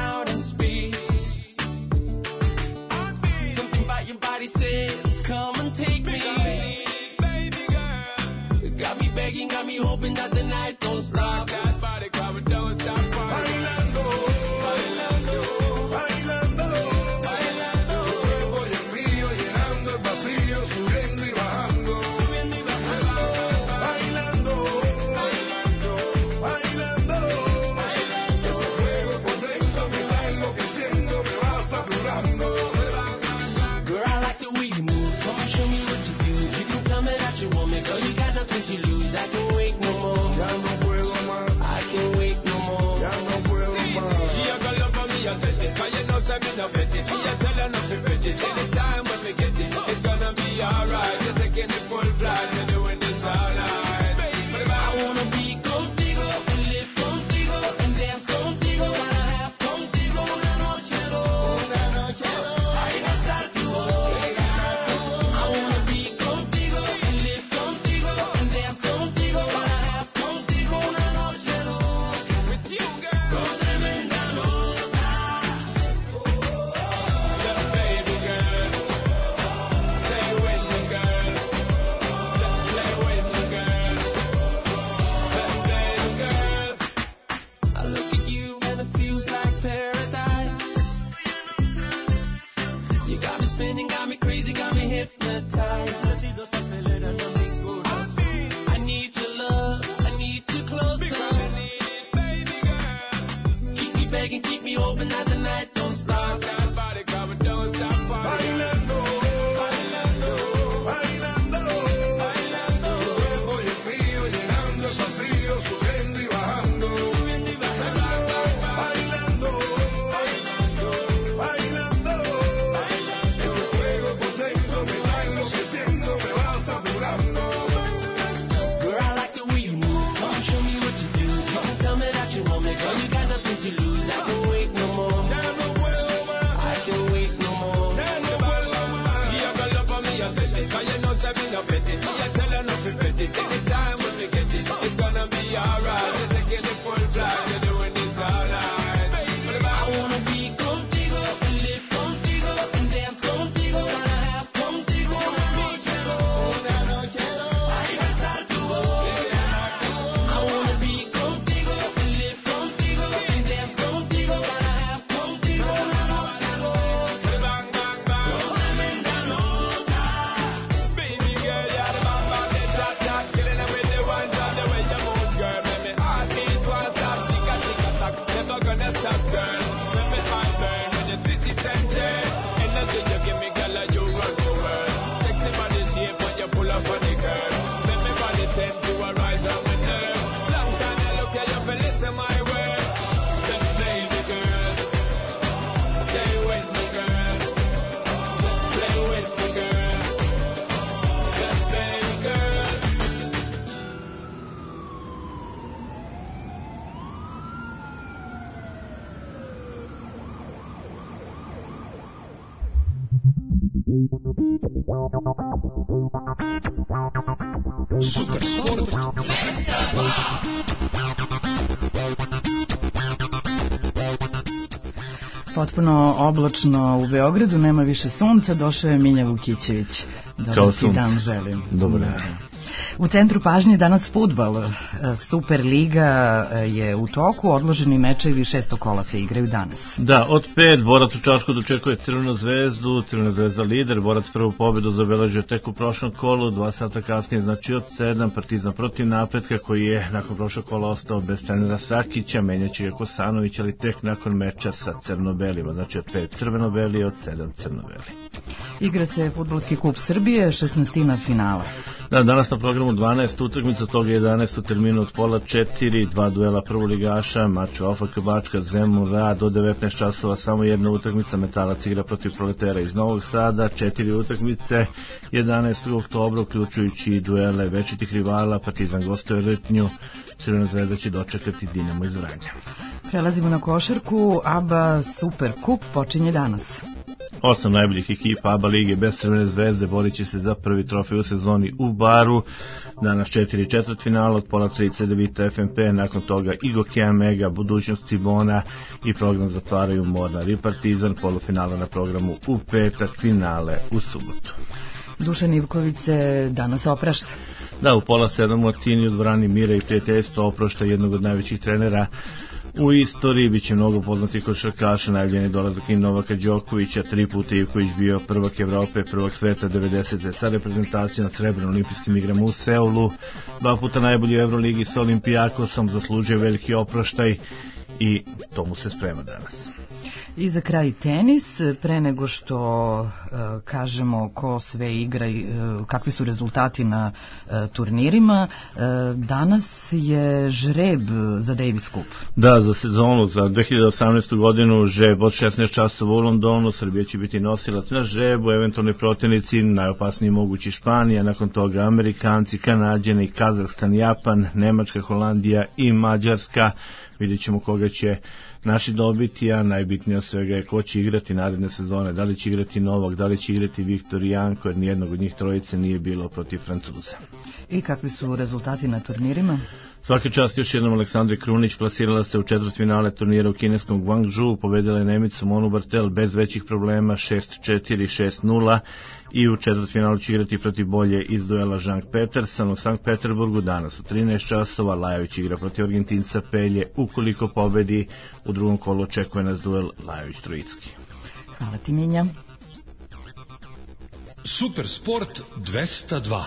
night don't stop. Everybody come and don't stop partying. Bailando, bailando, bailando, bailando. Tu cuerpo y el mío llenando el vacío, subiendo y bajando. Subiendo y bajando. Bailando, bailando, bailando, bailando. Ese fuego por dentro me va enloqueciendo, me va saturando. Girl, I like the way you move. Come show me what you do. You can tell me that you want me, girl. You got nothing to lose. I can't wait no more. Ya no puedo más. I can't wait no more. Ya no puedo más. She a call up on me, I said it. 'Cause you know say me no petty. Me a tell her no fi petty. Take the time when we get it. It's gonna be alright. You take it the full flight. You're doing this alright. I wanna be contigo and live contigo and dance contigo. Gotta have contigo una noche loca. Ay, besar tu boca. I wanna be contigo and live contigo and dance contigo. Gotta have contigo una noche loca. Bang, bang, bang. Con tremenda nota. Baby girl, you're the bang, bang, the shot, shot. Killing them with the ones on the way you move, girl. Make me heart beat one stop. Ticka, ticka, tack. Never gonna stop, girl. Make me heart burn when you twist it and turn. Energy you give me, girl, you run the world. Sexy body shape when you pull up on the girl. Make me body tend to a rise on my nerve. Long time I look at you for listen my word. Just play me, girl. Stay with me, girl. Play with me, girl. Just play me, girl. Super Sport 202. Potpuno oblačno u Beogradu, nema više sunca, došao je Milja Vukićević. Dobar ti dan želim. Dobro. U centru pažnje danas fudbal. Superliga je u toku, odloženi mečevi 6. kola se igraju danas. Da, od 5 Borac u Čačku dočekuje Crvenu zvezdu, Crvena zvezda lider, Borac prvu pobedu zabeležio tek u prošlom kolu, 2 sata kasnije, znači od 7, Partizan protiv Napretka koji je nakon prošlog kola ostao bez trenera Sakića, menjaće ga Kosanović, ali tek nakon meča sa Crno-belima, znači od 5 Crveno-beli, od 7 Crno-beli. Igra se Fudbalski kup Srbije, 16. finala. Da, danas na programu 12 utakmica, toga 11 u terminu od pola 4, 2 duela prvoligaša, mač OFK Bačka, Zemun, Rad, do 19 časova samo jedna utakmica, Metalac igra protiv Proletera iz Novog Sada, 4 utakmice, 11. oktobra, uključujući i duele večitih rivala, Partizan gostuje Rtnju, Crvena zvezda će dočekati Dinamo iz Vranja. Prelazimo na košarku, ABA Super Kup počinje danas. 8 najboljih ekipa ABA lige bez Crvene zvezde borit će se za prvi trofej u sezoni u Baru. Danas 4 četvrtfinala, od pola 3 Cedevita FNP, nakon toga Igokea Mega, Budućnost Cibona i program zatvaraju Mornar i Partizan, polufinala na programu u petak, finale u subotu. Dušan Ivković se danas oprašta. Da, u pola 7 u Atini u dvorani Mira i prijateljstva oprošta jednog od najvećih trenera u istoriji. Biće mnogo poznatih košarkaša, najavljen dolazak i Novaka Đokovića, 3 puta Ivković bio prvak Evrope, prvak sveta 90. sa reprezentacijom na srebrnim olimpijskim igrama u Seulu, 2 puta najbolji u Euroligi sa Olimpijakosom, zaslužuje veliki oproštaj i to mu se sprema danas. I za kraj tenis, pre nego što kažemo ko sve igra i kakvi su rezultati na turnirima, danas je žreb za Davis Cup. Da, za sezonu, za 2018. godinu žreb od 16 časova u Londonu, Srbija će biti nosilac na žrebu, eventualni protivnici, najopasniji mogući Španija, nakon toga Amerikanci, Kanađani, Kazahstan, Japan, Nemačka, Holandija i Mađarska. Vidjet ćemo koga će naši dobiti, a najbitnije od svega je ko će igrati naredne sezone, da li će igrati Novak, da li će igrati Viktor i Janko, jer nijednog od njih trojice nije bilo protiv Francuza. I kakvi su rezultati na turnirima? Svaka čast još jednom Aleksandri Krunić, plasirala se u četvrtfinale turnira u kineskom Guangzhou, pobedila je Nemicu Monu Bartel bez većih problema 6-4, 6-0 i u četvrtfinalu će igrati protiv bolje iz duela Zhang Peterson u Sankt Peterburgu danas u 13 časova. Lajović igra protiv Argentinca Pelje, ukoliko pobedi u drugom kolu očekuje nas duel Lajović-Trojicki. Hvala ti, Minja. Super Sport 202.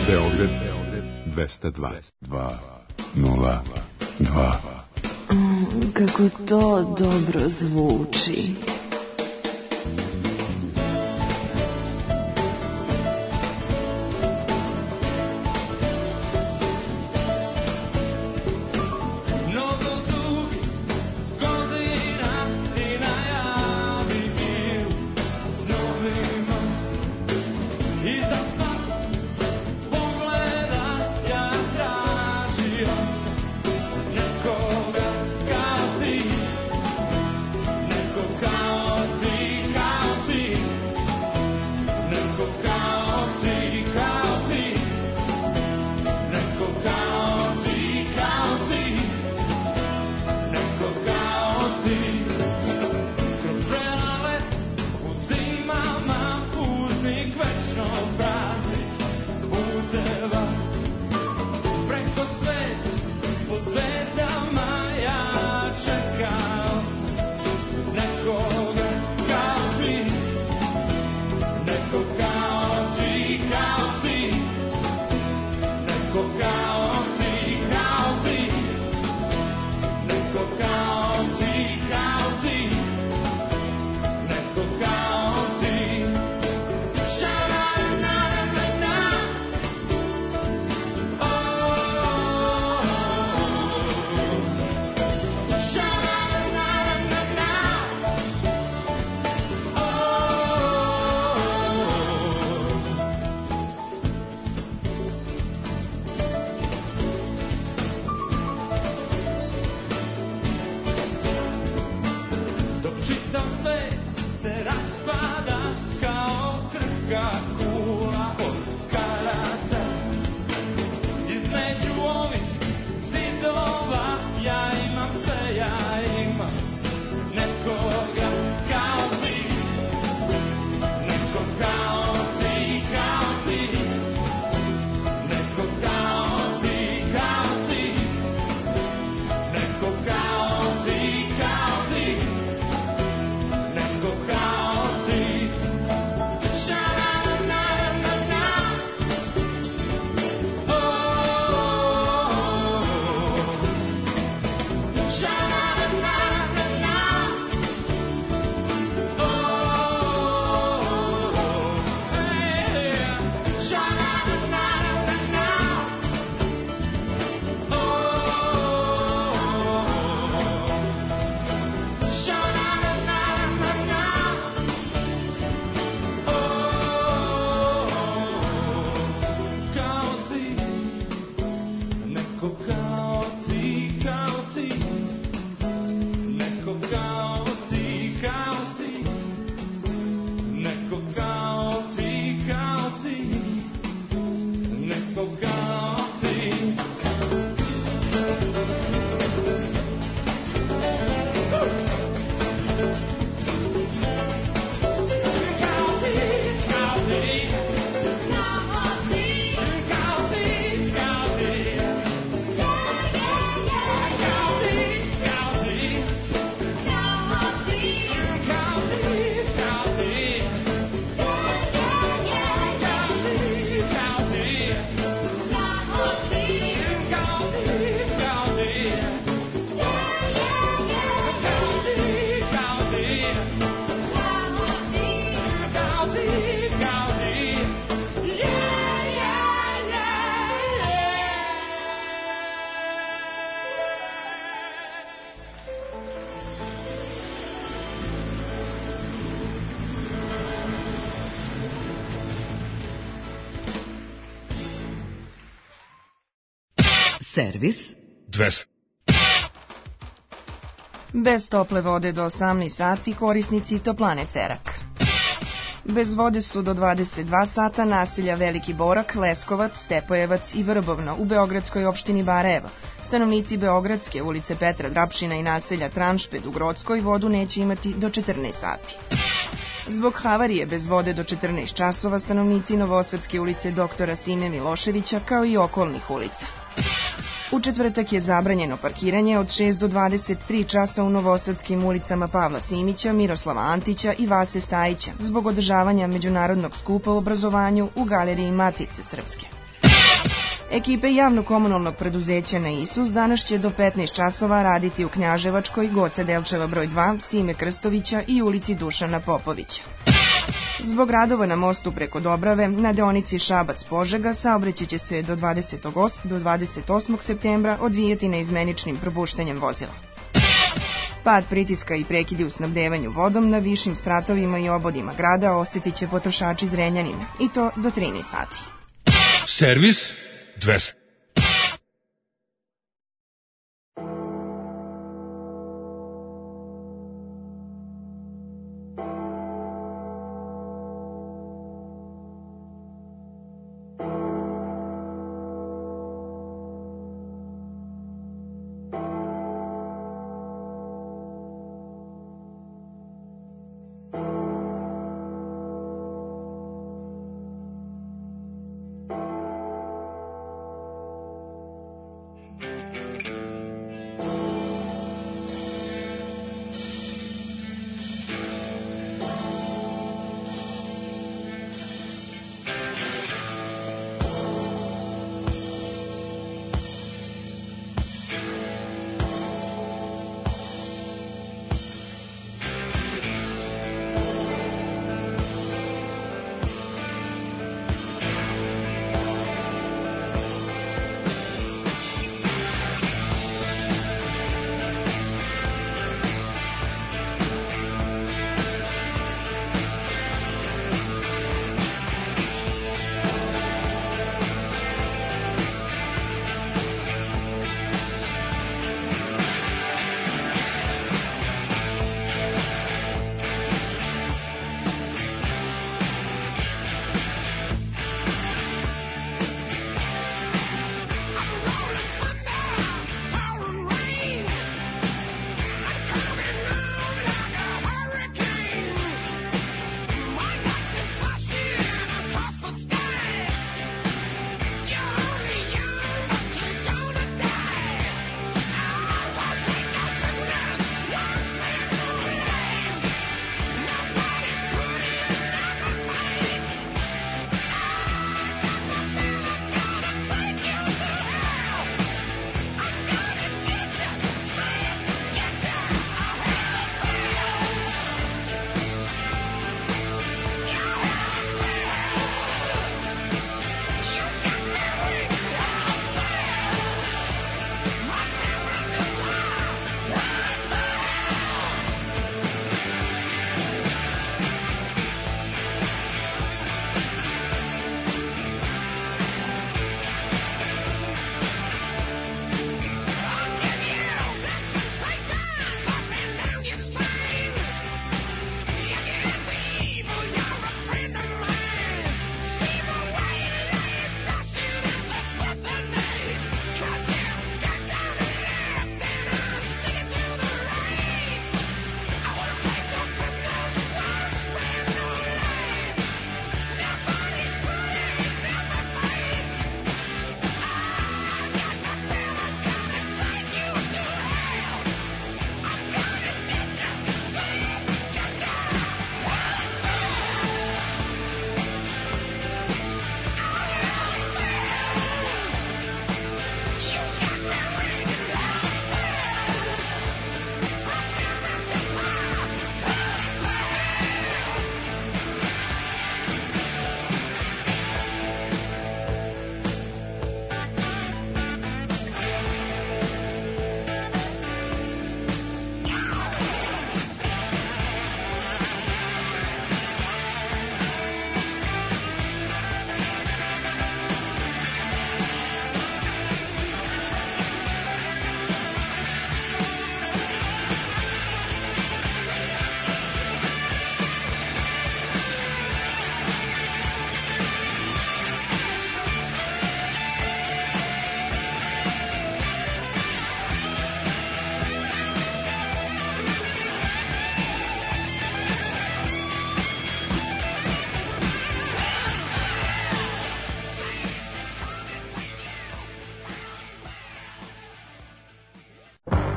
Beograd 202. Kako to dobro zvuči. Servis 200. Bez tople vode do 18 sati korisnici toplane Cerak. Bez vode su do 22 sata naselja Veliki Borak, Leskovac, Stepojevac i Vrbovno u beogradskoj opštini Barajevo. Stanovnici Beogradske, ulice Petra Drapšina i naselja Tranšped u Grodskoj vodu neće imati do 14 sati. Zbog havarije bez vode do 14 časova stanovnici Novosadske ulice doktora Sime Miloševića kao i okolnih ulica. U četvrtak je zabranjeno parkiranje od 6 do 23 časa u novosadskim ulicama Pavla Simića, Miroslava Antića i Vase Stajića zbog održavanja međunarodnog skupa u obrazovanju u galeriji Matice Srpske. Ekipe javno-komunalnog preduzeća na Isus danas će do 15 časova raditi u Knjaževačkoj, Goce Delčeva broj 2, Sime Krstovića i ulici Dušana Popovića. Zbog radova na mostu preko Dobrave, na deonici Šabac-Požega, saobraćaj će se do 28. septembra odvijati neizmeničnim propuštanjem vozila. Pad pritiska i prekidi u snabdevanju vodom na višim spratovima i obodima grada osjetit će potrošači Zrenjanina, i to do 13 sati. Servis 200.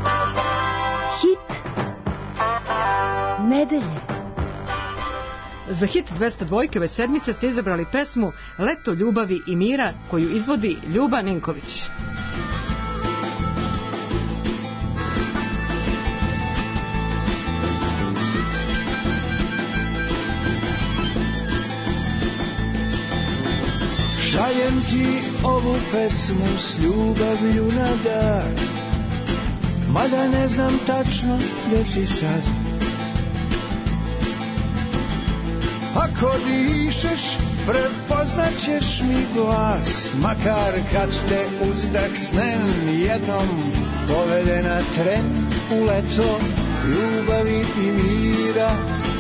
nedelje. Za hit 202 ove sedmice ste izabrali pesmu Leto ljubavi i mira koju izvodi Ljuba Nenković. Šaljem ti ovu pesmu s ljubavlju na dar, mada ne znam tačno gdje si sad. Ako dišeš, prepoznat ćeš mi glas, makar kad te uzdahsnem, jednom povede na tren u leto ljubavi i mira.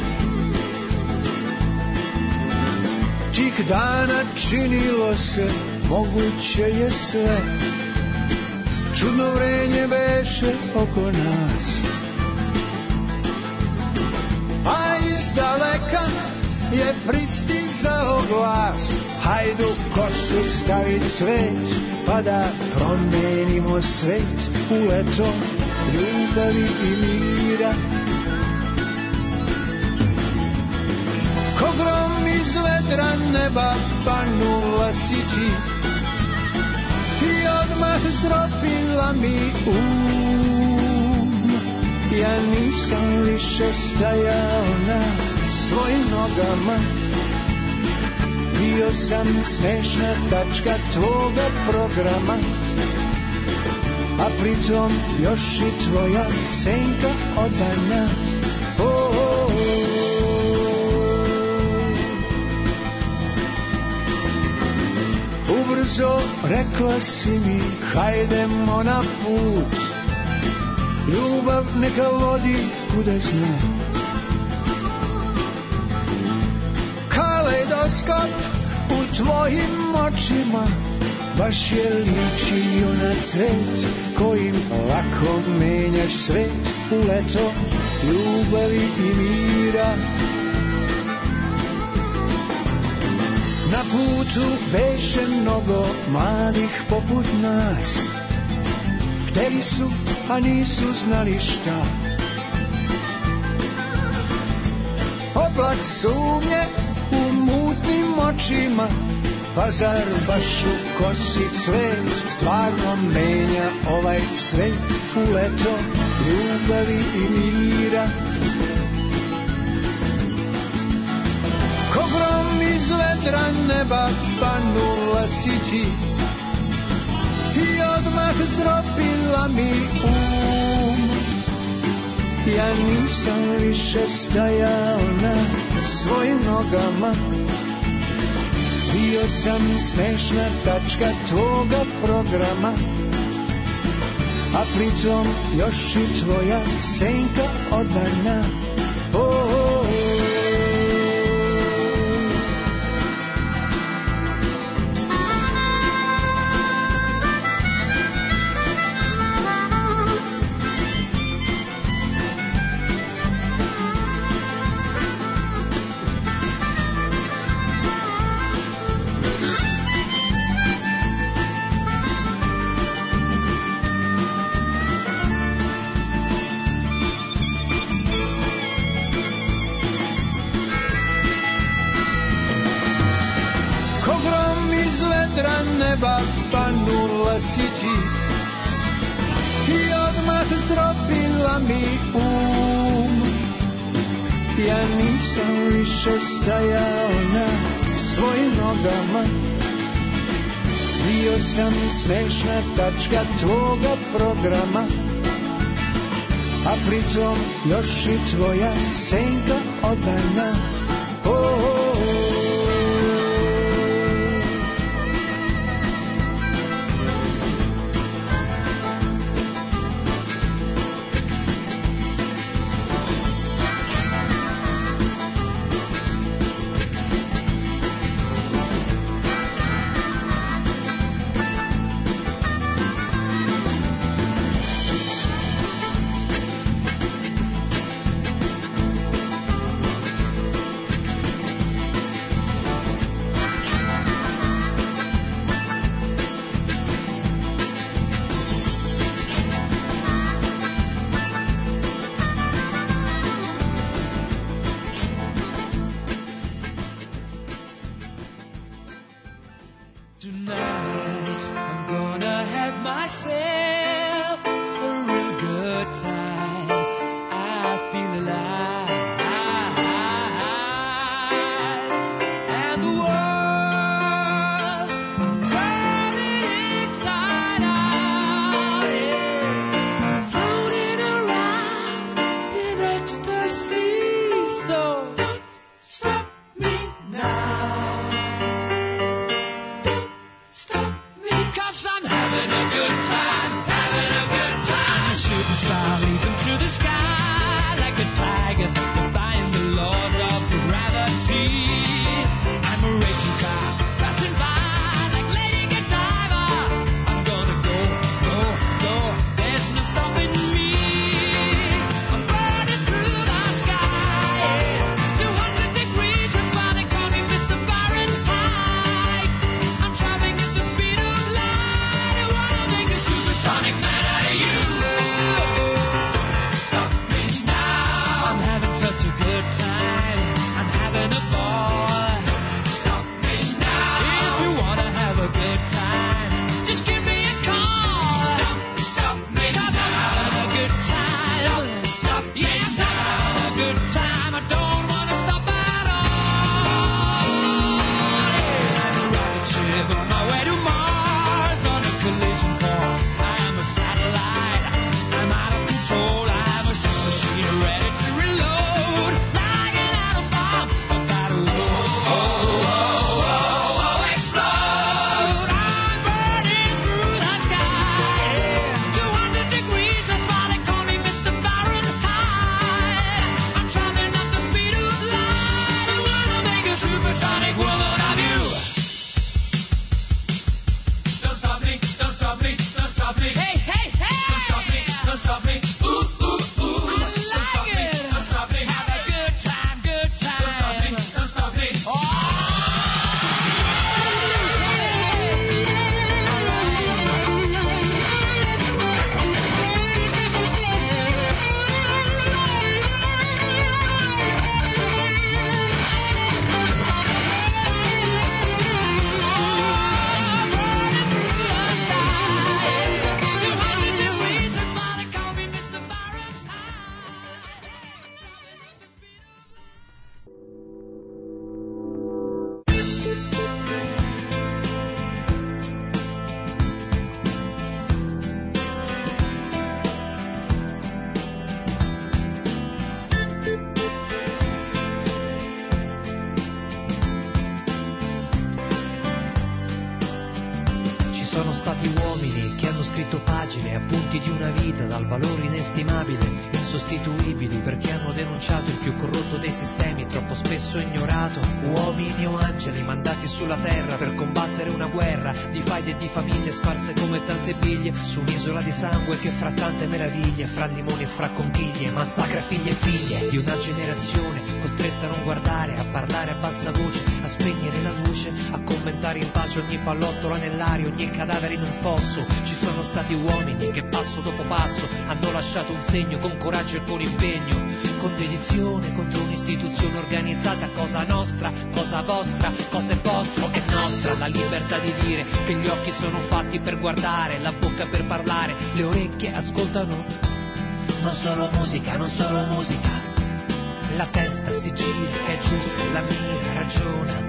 Tih dana činilo se, moguće je sve, čudno vrenje beše oko nas. A iz daleka je pristizao glas, hajdu kosu stavit cvet, pa da promenimo svet u leto ljubavi i mira. Ko grom iz vedra neba panula si ti i odmah zdropila mi ja nisam više stajao na svojim nogama, bio sam smešna tačka tvoga programa, a pritom još i tvoja senka odana. Ubrzo rekla si mi, hajdemo na put, ljubav neka vodi kuda zna. Kaleidoskop u tvojim očima baš je ličio na cvet kojim lako menjaš svet u leto ljubavi i mira. Na putu beše mnogo mladih poput nas, hteli su, a nisu znali šta. Oblak sumnje u mutnim očima, pa zar baš u kosi cvet stvarno menja ovaj svet u leto ljubavi i mira. Ko grom iz vedra neba panula si ti i odmah zdropila mi ja nisam više stajao na svojim nogama, bio sam smešna tačka tvoga programa, a pritom još i tvoja senka odana. Panula si ti i odmah zdropila mi ja nisam više stajao na svojim nogama, bio sam smešna tačka tvoga programa, a pritom još i tvoja senka odana. Tonight I'm gonna have myself a real good time. I feel alive, and the world is turning inside out, yeah. Floating around in ecstasy. So don't stop me now. Cause I'm having a good time, having a good time. A shooting star leaping through the sky like a tiger, defying the laws of gravity. I'm a racing car passing by like Lady Godiva. I'm gonna go, go, go. There's no stopping me. I'm burning through the sky, yeah. 200 degrees, that's why they call me Mr. Fahrenheit. I'm traveling at the speed of light. I wanna make a supersonic man out of you. Don't stop me now. I'm having such a good time. I'm having a ball. Don't stop me now. If you wanna have a good time, just give me a call. Don't stop me now. I'm having a good time. Don't stop me now. Yes, I'm having a good time. I don't wanna stop at all. I'm a rocket ship on my way to Mars on a collision course. I'm a satellite. I'm out of control. I'm a sex machine ready to reload. Like an atom bomb about to explode. I'm burning through the sky. 200 degrees, that's why they call me Mr. Fahrenheit. I'm traveling at the speed of light. I wanna make a supersonic woman of you. Don't stop me, don't stop me, don't stop me. Hey, hey, hey! Don't stop me, don't stop me. Ooh, ooh, ooh. I like it. Don't stop me, have a good time, good time. Don't stop me, don't stop me. Ci sono stati uomini che hanno scritto pagine, appunti di una vita dal valore inestimabile, insostituibili, perché hanno denunciato il più corrotto dei sistemi, troppo spesso ignorato. Uomini o angeli mandati sulla terra per combattere una guerra di faide e di famiglie sparse come tante biglie su un'isola di sangue che fra tante meraviglie, fra limoni e fra conchiglie, massacra figli e figlie di una generazione costretta a non guardare, a parlare a bassa voce, a spegnere la luce, a commentare in pace ogni pallottola nell'aria, ogni cadavere in un fosso. Ci sono stati uomini che passo dopo passo hanno lasciato un segno con coraggio e con impegno, con dedizione contro un'istituzione organizzata, cosa nostra, cosa vostra, cosa è vostro, è nostra la libertà di dire che gli occhi sono fatti per guardare, la bocca per parlare, le orecchie ascoltano. Non solo musica, non solo musica, la testa si gira, è giusta, la mira, ragiona,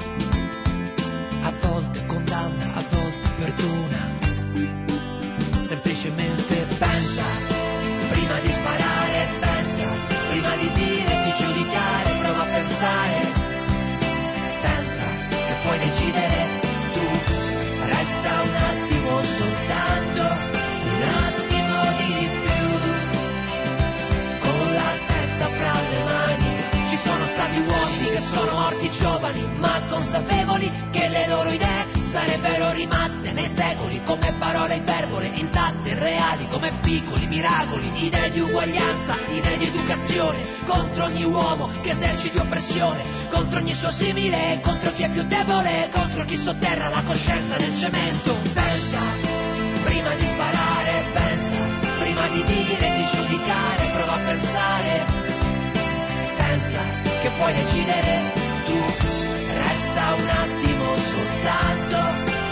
a volte condanna, a volte perdona, semplicemente pensa, prima di sparare, pensa, prima di dire, di giudicare, prova a pensare, pensa che puoi decidere tu, resta un attimo soltanto, un attimo di più, con la testa fra le mani. Ci sono stati uomini che sono morti giovani, ma consapevoli che le loro idee sarebbero rimaste nei secoli come parole iperbole, intatte, reali, come piccoli miracoli, idee di uguaglianza, idee di educazione, contro ogni uomo che eserciti oppressione, contro ogni suo simile, contro chi è più debole, contro chi sotterra la coscienza nel cemento. Pensa, prima di sparare, pensa, prima di dire, di giudicare, prova a pensare, pensa puoi decidere tu. Resta un attimo soltanto,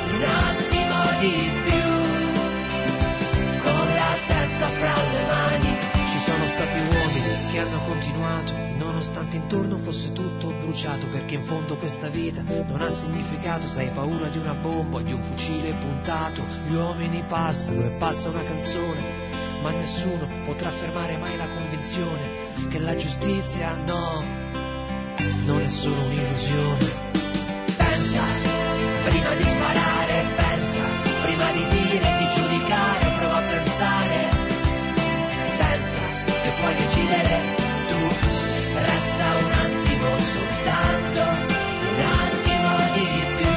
significato se hai paura di una bomba o di un fucile puntato. Gli uomini passano e passa una canzone, ma nessuno potrà fermare mai la convinzione che la giustizia no, non è solo un'illusione. Pensa prima di sparare, pensa prima di dire, di giudicare, prova a pensare. Pensa che puoi decidere tu, resta un attimo soltanto, un attimo di più,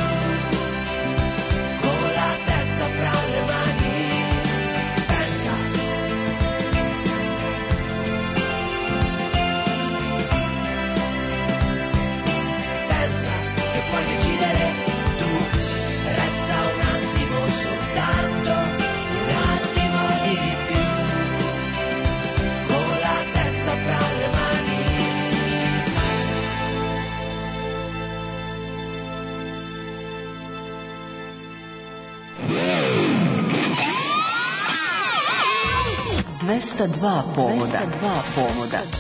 con la testa fra le mani. Pensa. Pensa che puoi decidere tu, resta un attimo soltanto, un attimo di più, con la testa fra le mani. povoda.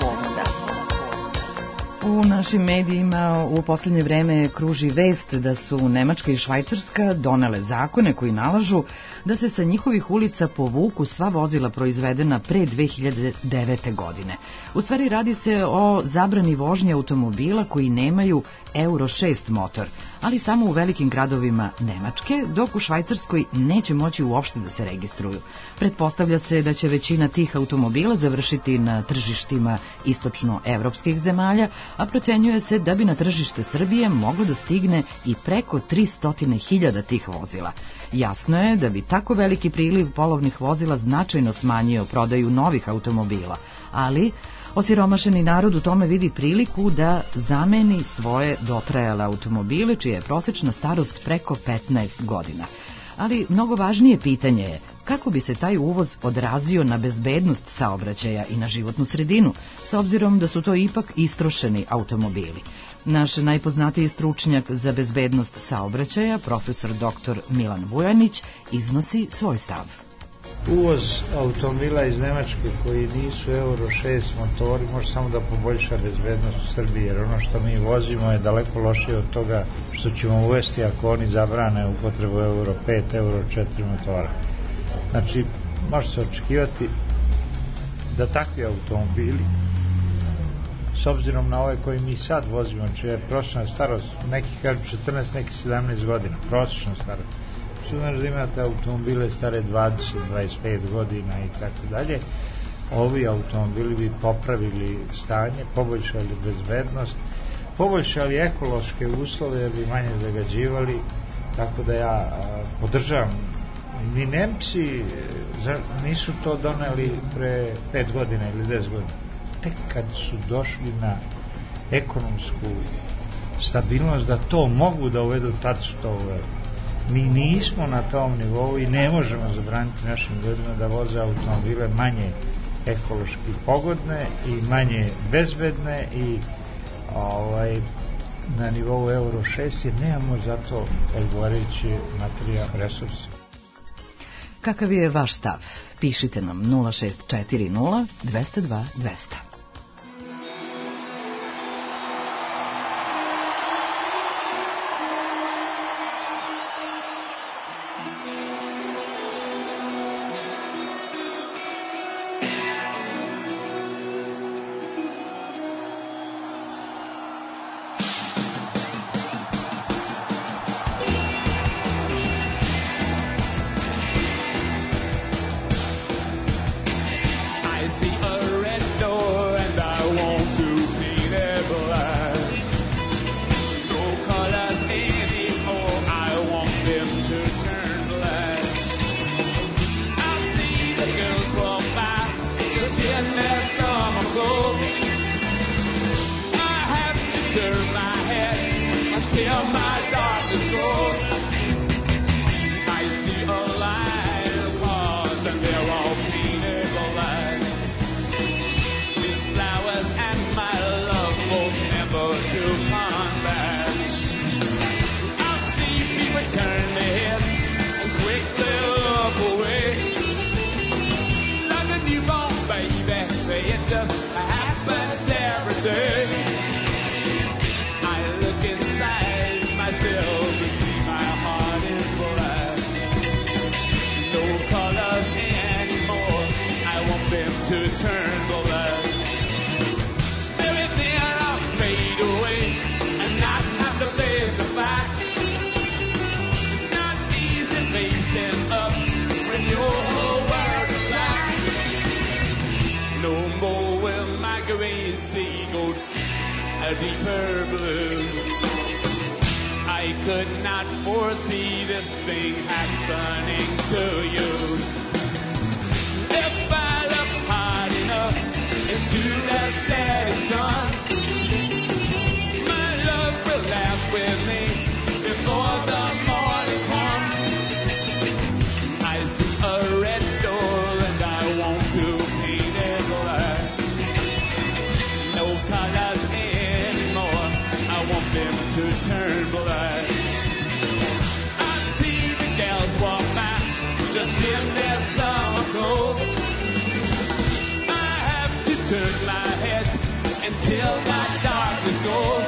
U našim medijima u posljednje vreme kruži vest da su Nemačka i Švajcarska donele zakone koji nalažu da se sa njihovih ulica povuku sva vozila proizvedena pre 2009. godine. U stvari radi se o zabrani vožnje automobila koji nemaju Euro 6 motor, ali samo u velikim gradovima Nemačke, dok u Švajcarskoj neće moći uopšte da se registruju. Pretpostavlja se da će većina tih automobila završiti na tržištima istočnoevropskih zemalja, a procenjuje se da bi na tržište Srbije moglo da stigne i preko 300.000 tih vozila. Jasno je da bi tako veliki priliv polovnih vozila značajno smanjio prodaju novih automobila, ali osiromašeni narod u tome vidi priliku da zameni svoje dotrajale automobile, čija je prosečna starost preko 15 godina. Ali mnogo važnije pitanje je kako bi se taj uvoz odrazio na bezbednost saobraćaja i na životnu sredinu, s obzirom da su to ipak istrošeni automobili. Naš najpoznatiji stručnjak za bezbednost saobraćaja, profesor dr. Milan Vujanić, iznosi svoj stav. Uvoz automobila iz Nemačke koji nisu Euro 6 motori može samo da poboljša bezbednost u Srbiji, jer ono što mi vozimo je daleko lošije od toga što ćemo uvesti ako oni zabrane upotrebu Euro 5, Euro 4 motora. Znači, može se očekivati da takvi automobili, s obzirom na ove koji mi sad vozimo, čija je prosječna starost, neki kažu 14, neki 17 godina, prosječna starost. Što znači da imate automobile stare 20, 25 godina i tako dalje. Ovi automobili bi popravili stanje, poboljšali bezbednost, poboljšali ekološke uslove jer bi manje zagađivali, tako da ja podržavam. Ni Nemci nisu to doneli pre 5 godina ili 10 godina. Tek kad su došli na ekonomsku stabilnost da to mogu da uvedu, tad su to uveli. Mi nismo na tom nivou i ne možemo zabraniti našim ljudima da voze automobile manje ekološki pogodne i manje bezbedne i na nivou Euro 6 jer nemamo za to odgovarajući materijal resursa. Kakav je vaš stav? Pišite nam 0640 202 200. I look inside my could not foresee this thing happening to you. If I look hard enough into the setting sun, my love will laugh with me before the morning comes. I see a red door and I want to paint it black. No colors anymore, I want them to turn black. I see the gals walk by, just in their summer clothes. I have to turn my head until the darkness goes.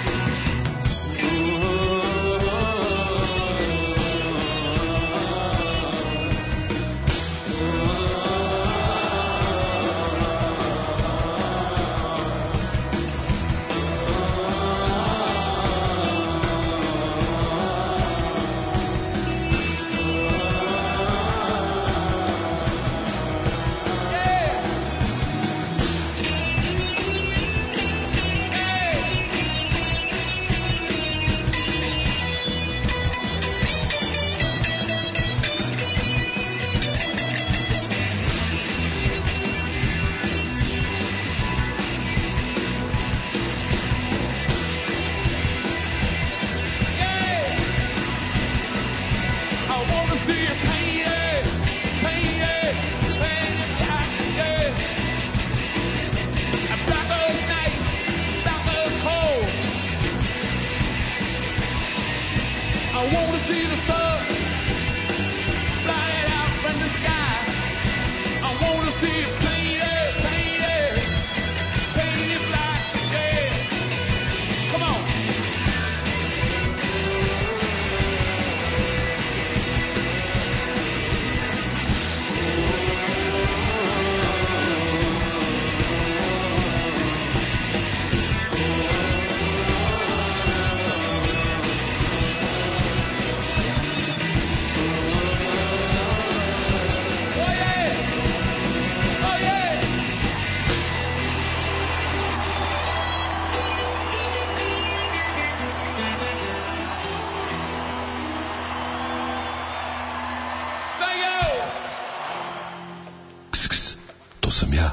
To sam ja.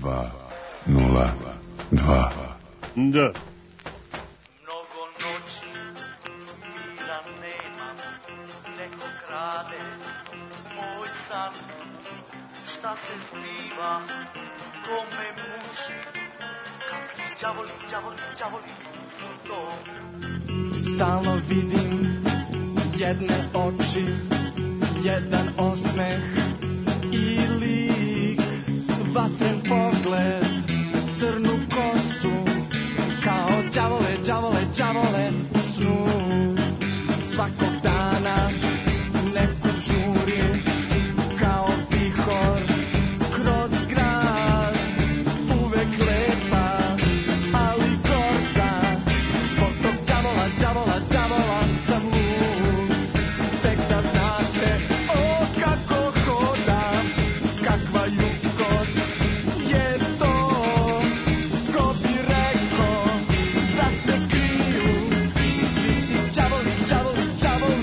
202. Da. Mnogo noći mira nemam, neko krade moj san. Šta se zbiva, ko me muči, kakvi đavoli, đavoli, đavoli su to. Stalno vidim jedne oči, jedan osmeh i lik, vatren pogled, crnu kosu, kao đavole, đavole, đavole u snu. Svakog dana neku žuri, kao vihor kroz grad, uvek lepa, ali gorda. Zbog tog đavola, đavola, đavola sam lud. Tek da znate, o kako hodam, kakva ljubkost je to. Ko bi rekao da se kriju svi ti đavoli, đavoli, đavoli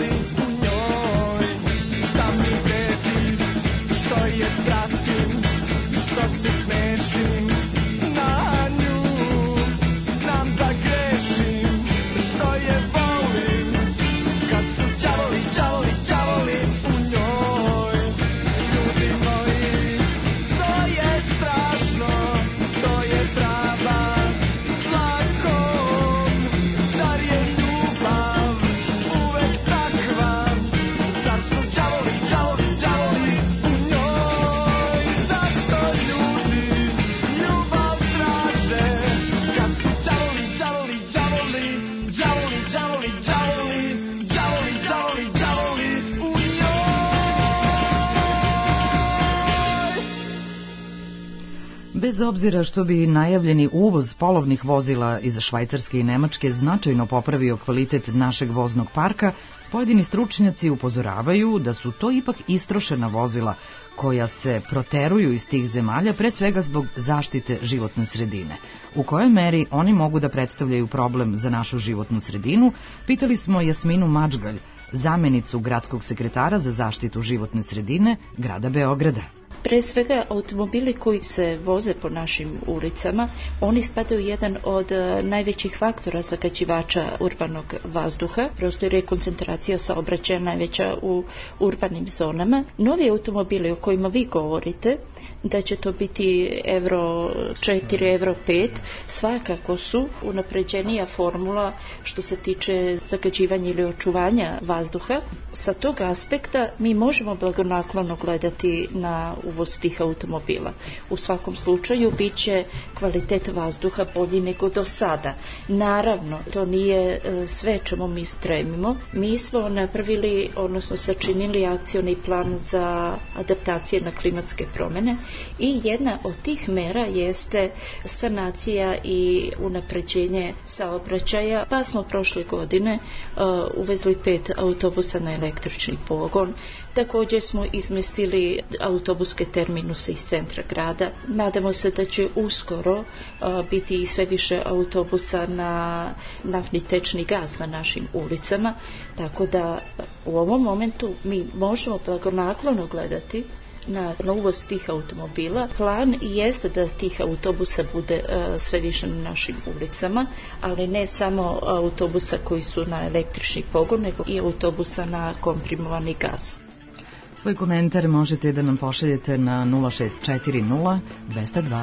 Bez obzira što bi najavljeni uvoz polovnih vozila iz Švajcarske i Nemačke značajno popravio kvalitet našeg voznog parka, pojedini stručnjaci upozoravaju da su to ipak istrošena vozila koja se proteruju iz tih zemalja, pre svega zbog zaštite životne sredine. U kojoj meri oni mogu da predstavljaju problem za našu životnu sredinu, pitali smo Jasminu Mačgalj, zamenicu gradskog sekretara za zaštitu životne sredine grada Beograda. Pre svega, automobili koji se voze po našim ulicama, oni spadaju jedan od najvećih faktora zagađivača urbanog vazduha. Prosto je koncentracija saobraćaja najveća u urbanim zonama. Novi automobili o kojima vi govorite, da će to biti Euro 4, Euro 5, svakako su unapređenija formula što se tiče zagađivanja ili očuvanja vazduha. Sa tog aspekta mi možemo blagonaklono gledati na uvoz tih automobila. U svakom slučaju bit će kvalitet vazduha bolji nego do sada. Naravno, to nije sve čemu mi stremimo. Mi smo napravili, odnosno sačinili akcioni plan za adaptacije na klimatske promjene i jedna od tih mera jeste sanacija i unapređenje saobraćaja, pa smo prošle godine uvezli 5 autobusa na električni pogon. Također smo izmestili autobuske terminuse iz centra grada. Nadamo se da će uskoro biti i sve više autobusa na naftni tečni gaz na našim ulicama, tako da u ovom momentu mi možemo blagonaklono gledati na uvoz tih automobila. Plan jeste da tih autobusa bude sve više na našim ulicama, ali ne samo autobusa koji su na električni pogon, nego i autobusa na komprimovani gas. Svoj komentar možete da nam pošaljete na 0640 202 200.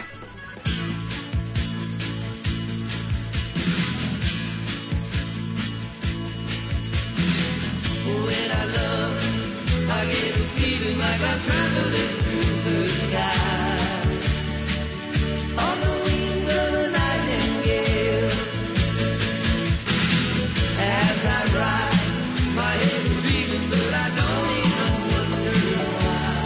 When I love, I get a feeling like I'm traveling through the sky on the wings of a nightingale. As I ride, my head is beating, but I don't even wonder why.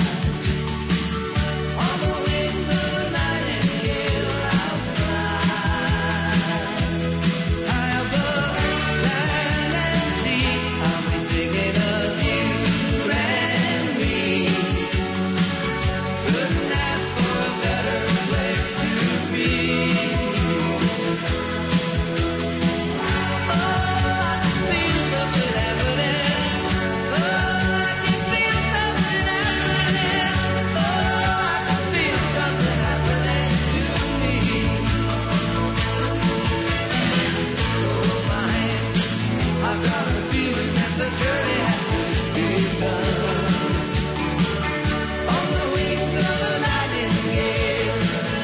On the wings of a nightingale, I'll fly high above land and sea. I'll be thinking of you and me. Couldn't ask for a better place to be. Oh, I can feel something happening. Oh, I can feel something happening. Oh, I can feel something happening to me. Oh, my hand, I've got a feeling that the journey has just begun. On the wings of a nightingale.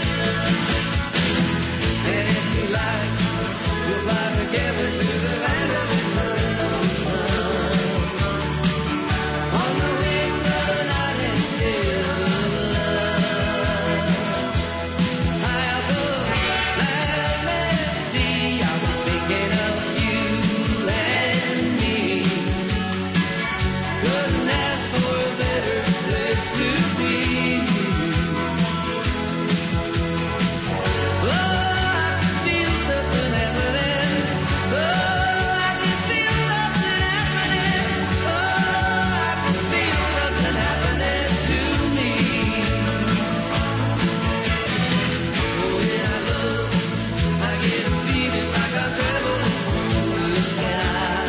And if you like, we'll fly together to the land of eternal sun. On the wings of a nightingale. High above land and sea, I'll be thinking of you and me. Couldn't ask for a better place to be. Oh, I can feel something happening. Oh, I can feel something happening. Oh, I can feel something happening to me. Oh, when I love, I get a feeling like I'm traveling through the sky.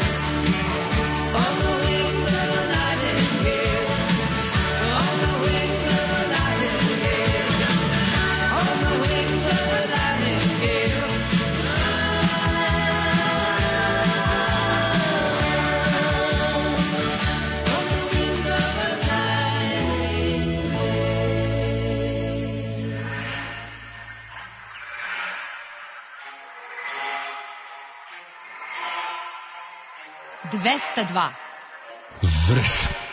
On the wings of a nightingale. On the wings of a nightingale. On the wings of a nightingale. On the wings of a nightingale. 202. Vrh.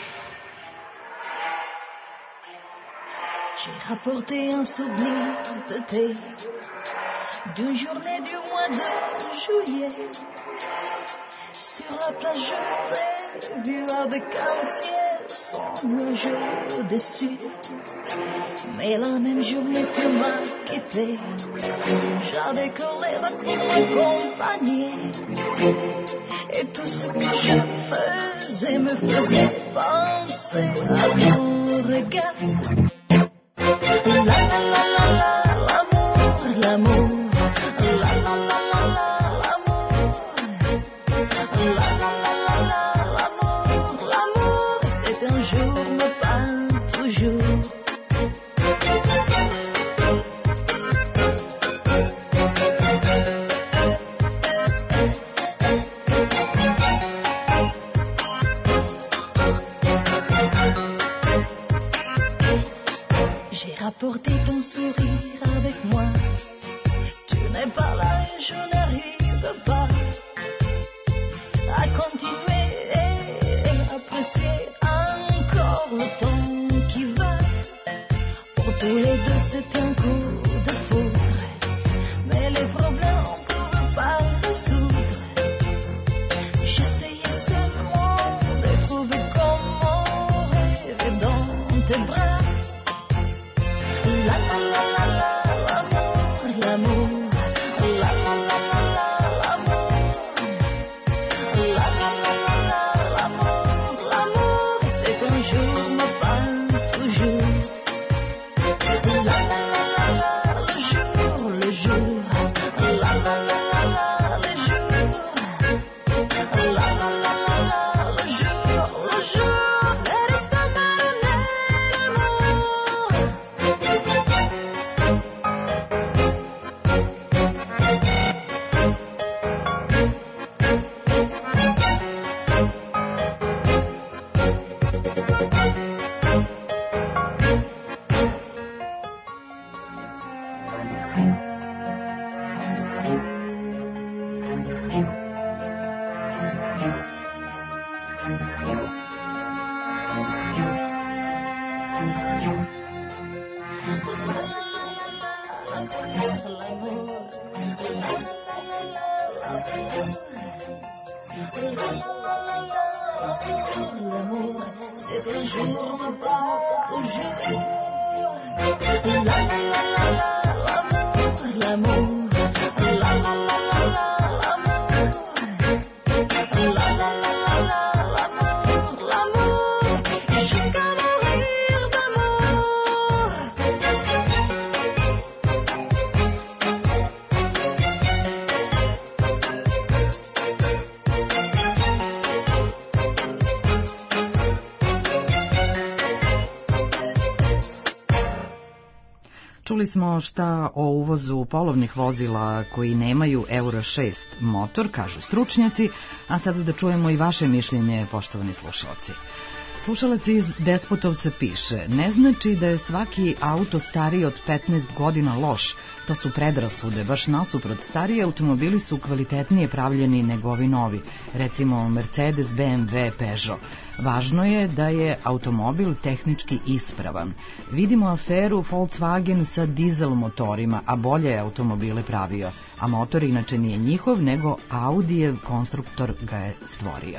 J'ai rapporté un souvenir de thé d'une journée du mois de juillet. Sur la plage, je t'ai vu avec un ciel ensemble un jour déçu. Mais la même journée tu m'as quitté. J'avais que les vacances m'accompagner. Et tout ce que je faisais me faisait penser à ton regard. La la la la la, l'amour, l'amour. La la la la la, l'amour. La la la la la, l'amour, l'amour. C'est un jour, mais pas toujours. J'ai rapporté ton sourire avec moi. Tu n'es pas là et je n'arrive pas à continuer et apprécier encore le temps qui va. Pour tous les deux c'est un coup de foudre, mais les problèmes on ne peut pas résoudre. J'essayais seulement de trouver comment rêver dans tes bras. La la la la la, l'amour, l'amour. La la la la la, l'amour. La la la la la, l'amour, l'amour. C'est un jour, mais pas toujours. La la la la la, le jour, le jour. La la la la la, le jour. La la la la la, le jour, le jour. Eres tan marinero. L'amour, c'est un jour, mais pas toujours. La la la la la, l'amour, l'amour. La la la la la, l'amour. La la la la la, l'amour, l'amour. Jusqu'à mourir d'amour. Čuli smo šta o uvozu polovnih vozila koji nemaju Euro 6 motor, kažu stručnjaci, a sada da čujemo i vaše mišljenje, poštovani slušalci. Slušalac iz Despotovca piše: ne znači da je svaki auto stariji od 15 godina loš, to su predrasude, baš nasuprot, stariji automobili su kvalitetnije pravljeni nego ovi novi, recimo Mercedes, BMW, Peugeot. Važno je da je automobil tehnički ispravan. Vidimo aferu Volkswagen sa dizel motorima, a bolje je automobile pravio, a motor inače nije njihov, nego Audijev konstruktor ga je stvorio.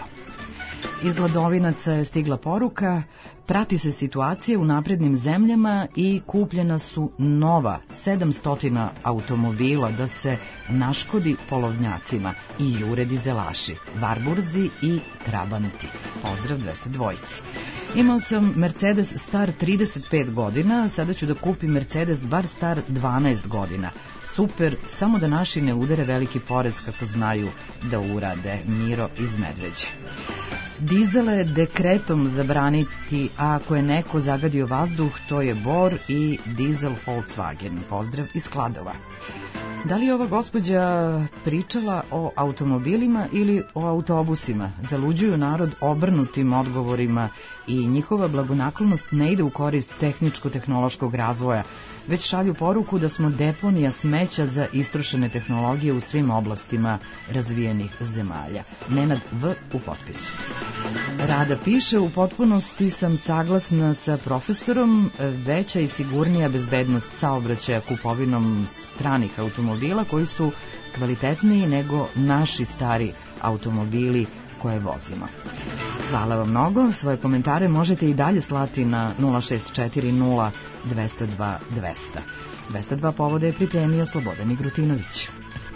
Iz Ladovinaca je stigla poruka: prati se situacija u naprednim zemljama i kupljena su nova 700 automobila da se naškodi polovnjacima i jure dizelaši, Varburzi i Trabanti. Pozdrav 202. Imao sam Mercedes star 35 godina, sada ću da kupim Mercedes bar star 12 godina. Super, samo da naši ne udare veliki porez kako znaju da urade. Miro iz Medveđe. Dizele dekretom zabraniti, a ako je neko zagadio vazduh, to je Bor i dizel Volkswagen. Pozdrav iz Kladova. Da li je ova gospođa pričala o automobilima ili o autobusima? Zaluđuju narod obrnutim odgovorima i njihova blagonaklonost ne ide u korist tehničko-tehnološkog razvoja, već šalju poruku da smo deponija smeća za istrošene tehnologije u svim oblastima razvijenih zemalja. Nenad V. u potpisu. Rada piše: u potpunosti sam saglasna sa profesorom, veća i sigurnija bezbednost saobraćaja kupovinom stranih automobila koji su kvalitetniji nego naši stari automobili koje vozimo. Hvala vam mnogo, svoje komentare možete i dalje slati na 0640 202 200. 202 povode je pripremio Slobodan Igrutinović.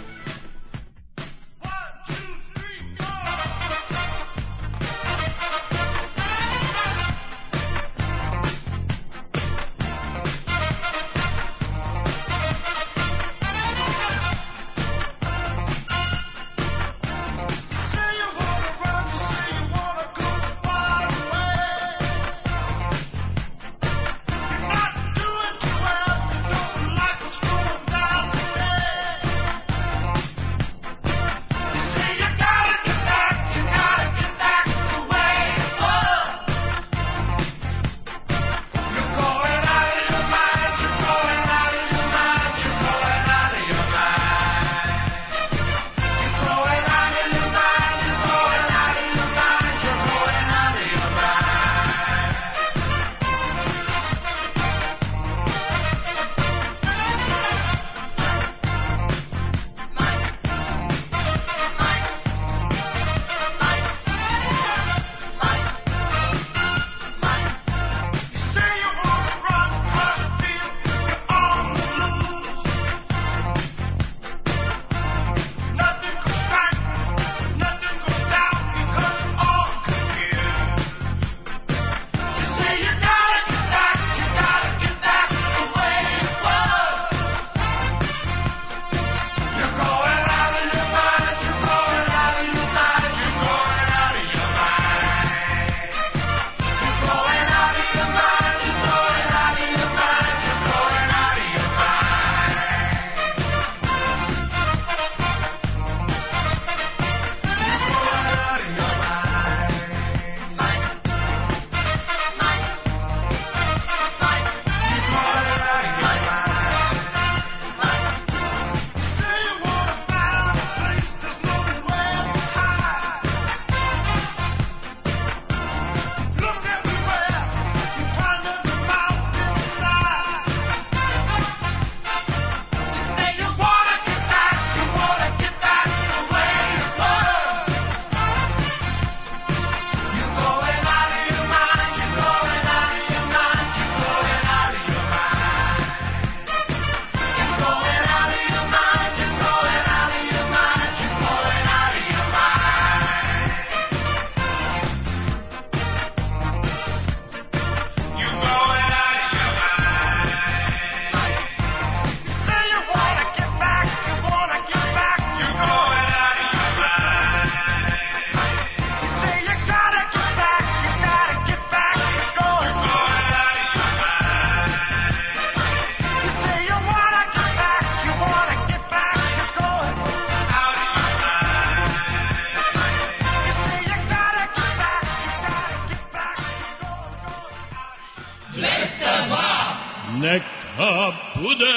Neka bude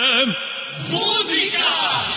muzika!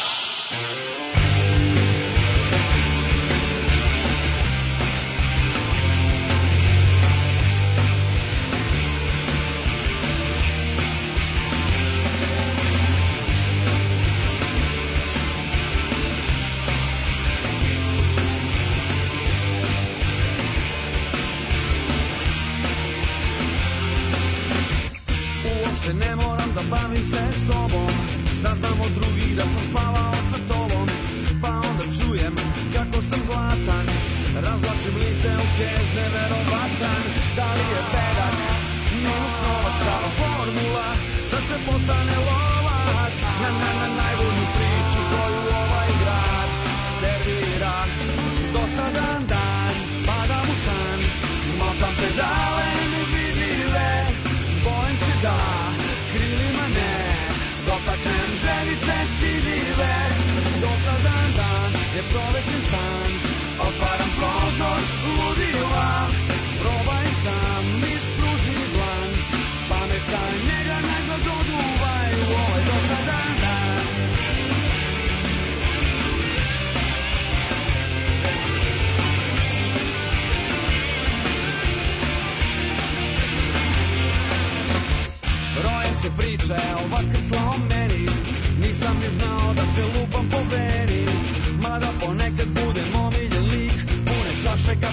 Ne moram da bavim se sobom, saznam od drugih da sam spavao sa tobom, pa onda čujem kako sam zlatan, razlačim lice u kez neverovatan. Da li je bedak minus novac prava formula da se postane lovac na najbolju priču koju ovaj grad servira. Dosadan dan, padam u san, motam pedale nevidljive, bojim se da krilima ne dotaknem granice stidljive. Dosadan dan je provetren stan, otvaram prozor ludila, probaj sam ispruži dlan, pa me sa njega najzad oduvaj u ovaj dosadan dan. Broje se priče o vaskrslom meni, nisam ni znao da se lupam po veri, mada ponekad budem omiljen lik, pune čaše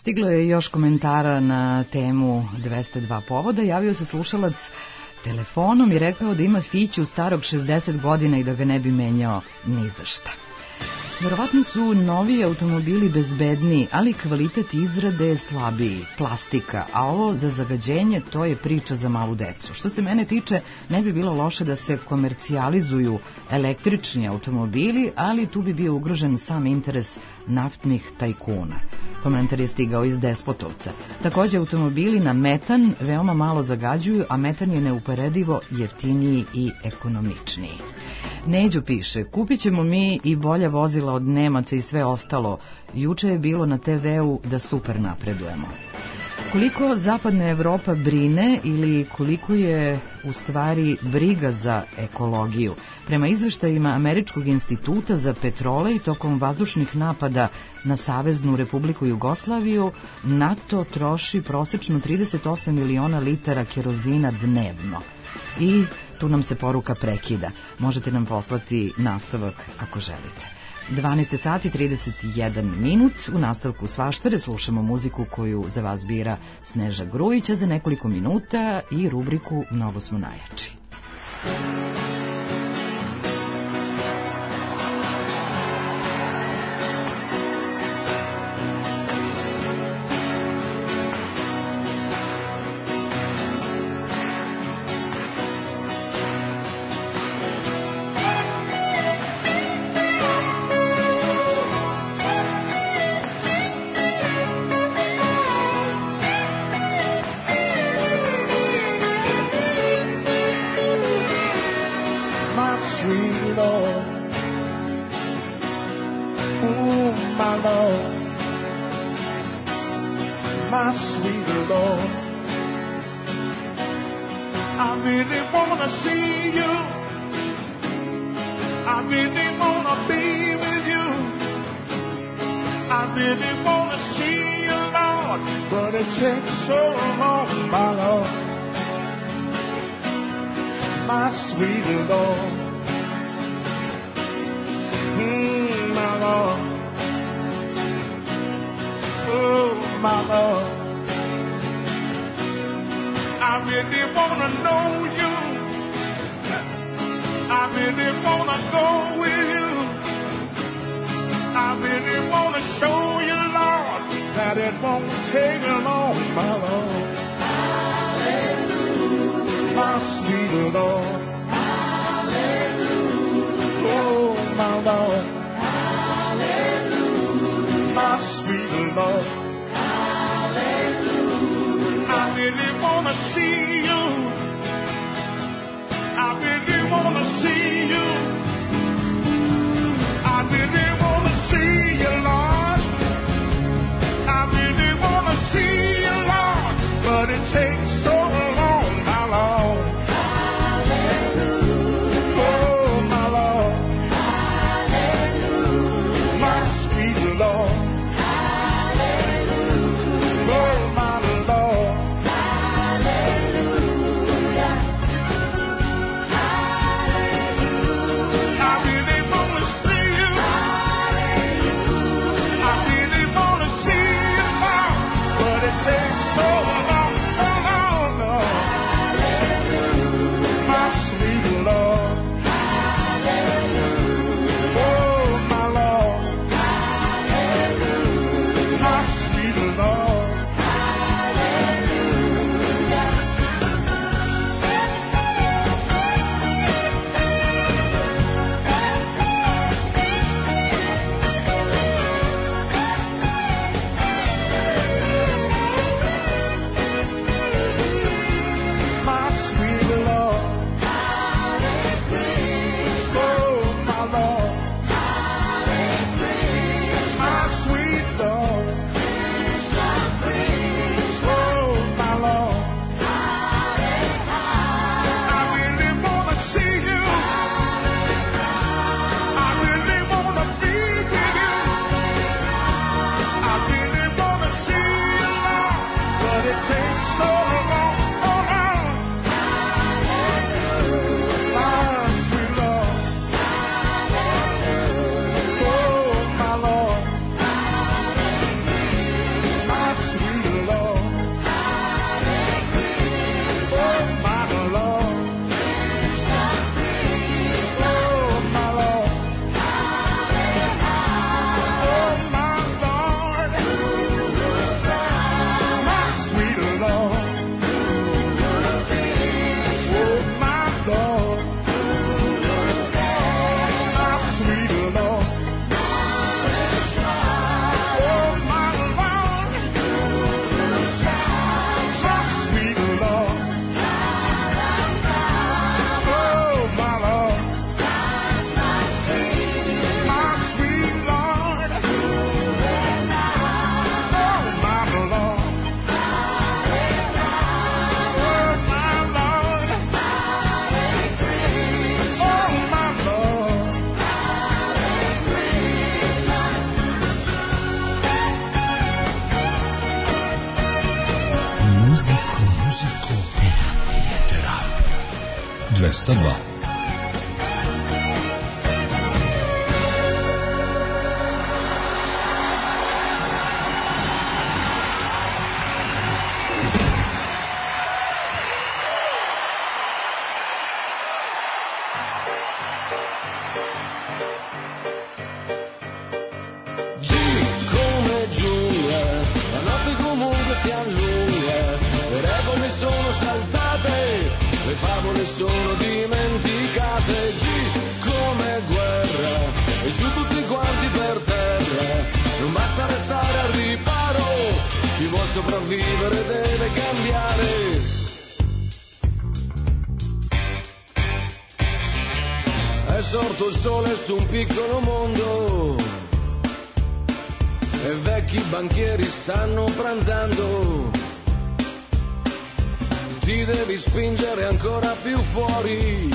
Stiglo je još komentara na temu 202 povoda. Javio se slušalac telefonom i rekao da ima Fiću starog 60 godina i da ga ne bi menjao ni za šta. Verovatno su novi automobili bezbedniji, ali kvalitet izrade je slabiji, plastika, a ovo za zagađenje to je priča za malu decu. Što se mene tiče, ne bi bilo loše da se komercijalizuju električni automobili, ali tu bi bio ugrožen sam interes naftnih tajkuna. Komentar je stigao iz Despotovca. Takođe, automobili na metan veoma malo zagađuju, a metan je neuporedivo jeftiniji i ekonomičniji. Neđo piše, kupit ćemo mi i bolja vozila od Nemaca i sve ostalo. Juče je bilo na TV-u da super napredujemo. Koliko zapadna Evropa brine ili koliko je u stvari briga za ekologiju? Prema izveštajima Američkog instituta za petrole i tokom vazdušnih napada na Saveznu Republiku Jugoslaviju, NATO troši prosečno 38 miliona litara kerozina dnevno. I tu nam se poruka prekida. Možete nam poslati nastavak ako želite. 12 sati 31 minut. U nastavku Svaštare slušamo muziku koju za vas bira Sneža Grujića za nekoliko minuta i rubriku Mnogo smo najjači. But it takes so long, my Lord. Hallelujah. 202. Sopravvivere deve cambiare. È sorto il sole su un piccolo mondo e vecchi banchieri stanno pranzando. Ti devi spingere ancora più fuori,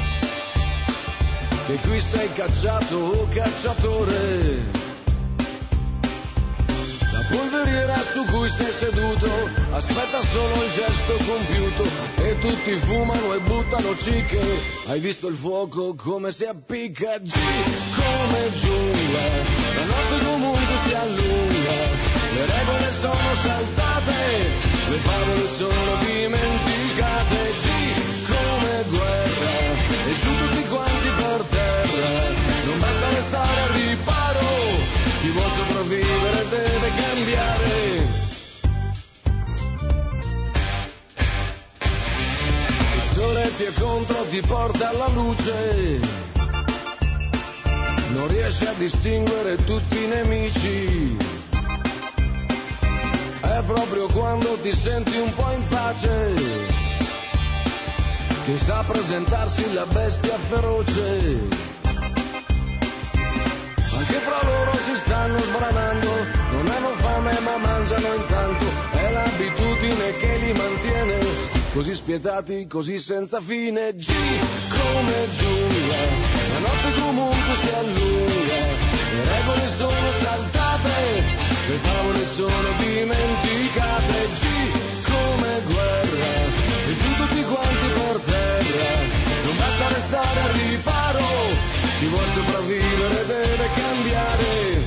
che qui sei cacciato o cacciatore. Polveriera su cui sei seduto aspetta solo il gesto compiuto e tutti fumano e buttano cicche. Hai visto il fuoco come si appicca? G come giungla, la notte comunque si allunga, le regole sono saltate, le favole sono dimenticate. G come guerra e giù tutti quanti per terra, non basta restare al riparo, chi vuol sopravvivere deve cambiare. Il sole ti è contro, ti porta alla luce, non riesci a distinguere tutti i nemici. È proprio quando ti senti un po' in pace che sa presentarsi la bestia feroce. Anche fra loro si stanno sbranando, non hanno fame ma mangiano intanto, è l'abitudine che li mantiene così spietati, così senza fine. G come giungla, la notte comunque si allunga, le regole sono saltate, le favole sono dimenticate. G come guerra, e giù tutti quanti per terra, non basta restare al riparo, chi vuol sopravvivere deve cambiare.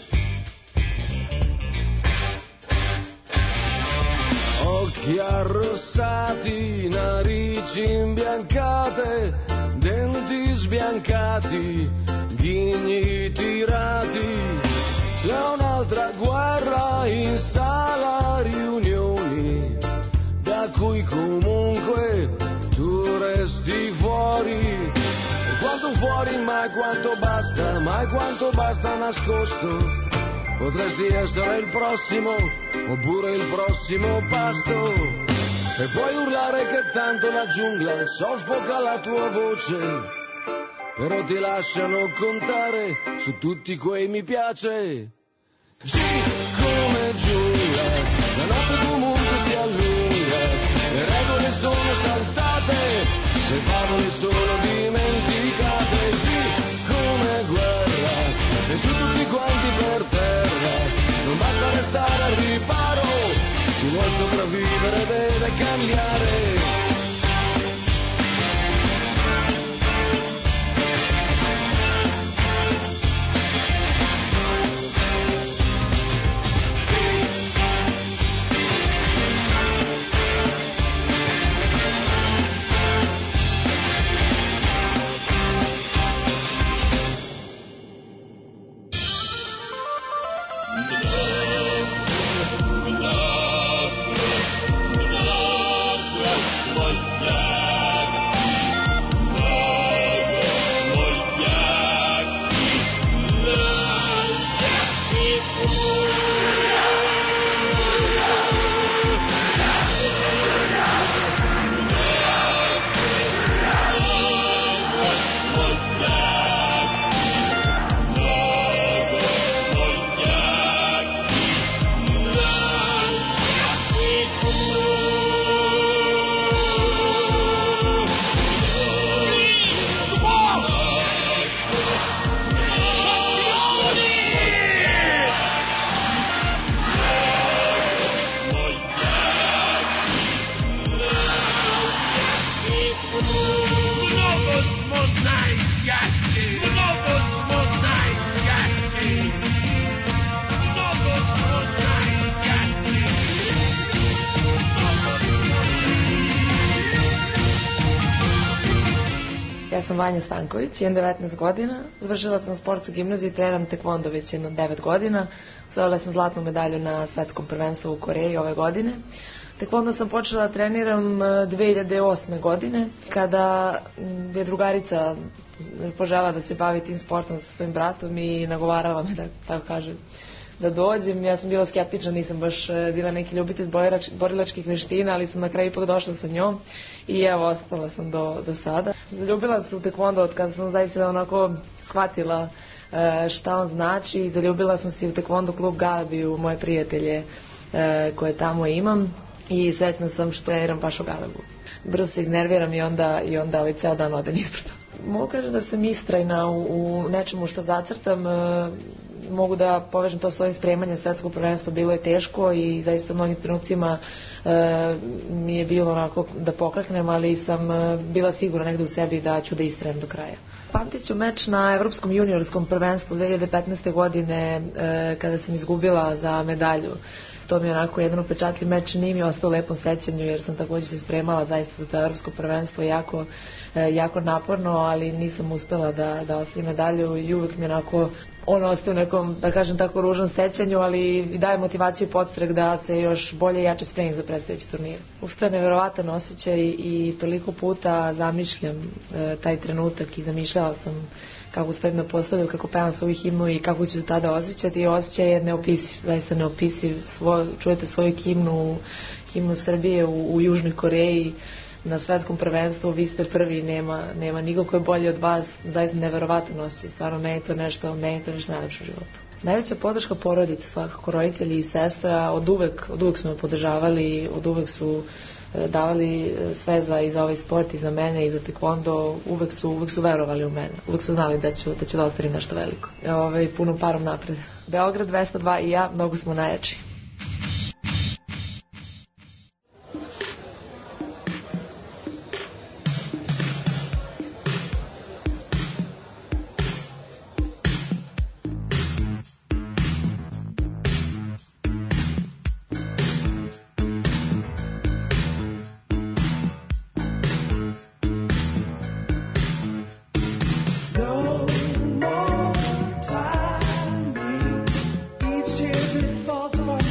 Occhi arrossati, narici imbiancate, denti sbiancati, ghigni tirati. C'è un'altra guerra in sala riunioni, da cui comunque tu resti fuori. Quanto fuori, mai quanto basta nascosto. Potresti essere il prossimo, oppure il prossimo pasto. E puoi urlare che tanto la giungla soffoca la tua voce, però ti lasciano contare su tutti quei mi piace. G come giungla, la notte comunque si allunga, le regole sono saltate, le favole sono dimenticate. G come guerra, e giù tutti quanti per terra, non basta restare al riparo, chi vuol sopravvivere deve cambiare. sam Vanja Stanković, imam 19 godina, završila sam sportsku gimnaziju i treneram tekvondo već jedno 9 godina. Osvojila sam zlatnu medalju na svetskom prvenstvu u Koreji ove godine. Tekvondo sam počela da treniram 2008. godine, kada je drugarica požela da se bavi tim sportom sa svojim bratom i nagovarala me da, tako kažem, da dođem. Ja sam bila skeptična, nisam baš bila neki ljubitelj borilačkih veština, ali sam na kraju ipak došla sa njom i evo, ostala sam do sada. Zaljubila sam se u tekvondo od kada sam zaista onako shvatila šta on znači. Zaljubila sam se u tekvondo klub Galabi, u moje prijatelje koje tamo imam i srećna sam što treniram baš u Galebu. Brzo se iznerviram i onda ceo dan odem ispred. Mogu kažem da sam istrajna u nečemu što zacrtam. Mogu da povežem to s ovim spremanjem svetskog prvenstva, bilo je teško i zaista u mnogim trenucima mi je bilo onako da pokleknem, ali sam bila sigurna negde u sebi da ću da istrajem do kraja. Pamtit ću meč na Evropskom juniorskom prvenstvu 2015. godine kada sam izgubila za medalju. To mi je onako jedan upečatljiv meč, nije mi ostao u lepom sećanju jer sam također se spremala zaista za to evropsko prvenstvo jako naporno, ali nisam uspela da ostavim medalju i uvijek mi onako on ostaje u nekom, da kažem tako, ružnom sećanju, ali daje motivaciju i podstrek da se još bolje i jače spremim za predstojeći turnir. To je neverovatan osjećaj i toliko puta zamišljam taj trenutak i zamišljala sam kako stojim na postavlju, kako pevam svoju himnu i kako ću se tada osjećati i osjećaj je neopisiv, zaista neopisiv. Čujete svoju himnu Srbije u Južnoj Koreji na svetskom prvenstvu, vi ste prvi, nema niko ko je bolji od vas, zaista neverovatan osjećaj, stvarno meni je to nešto najlepše u životu. Najveća podrška porodice, svakako roditelji i sestra, od uvek su me podržavali, od uvek su davali sve i za ovaj sport i za mene i za tekvondo, uvek su verovali u mene, uvek su znali da ću da ostvarim nešto veliko. Punom parom napred. Beograd 202 i ja, mnogo smo najjači. Each tear that falls on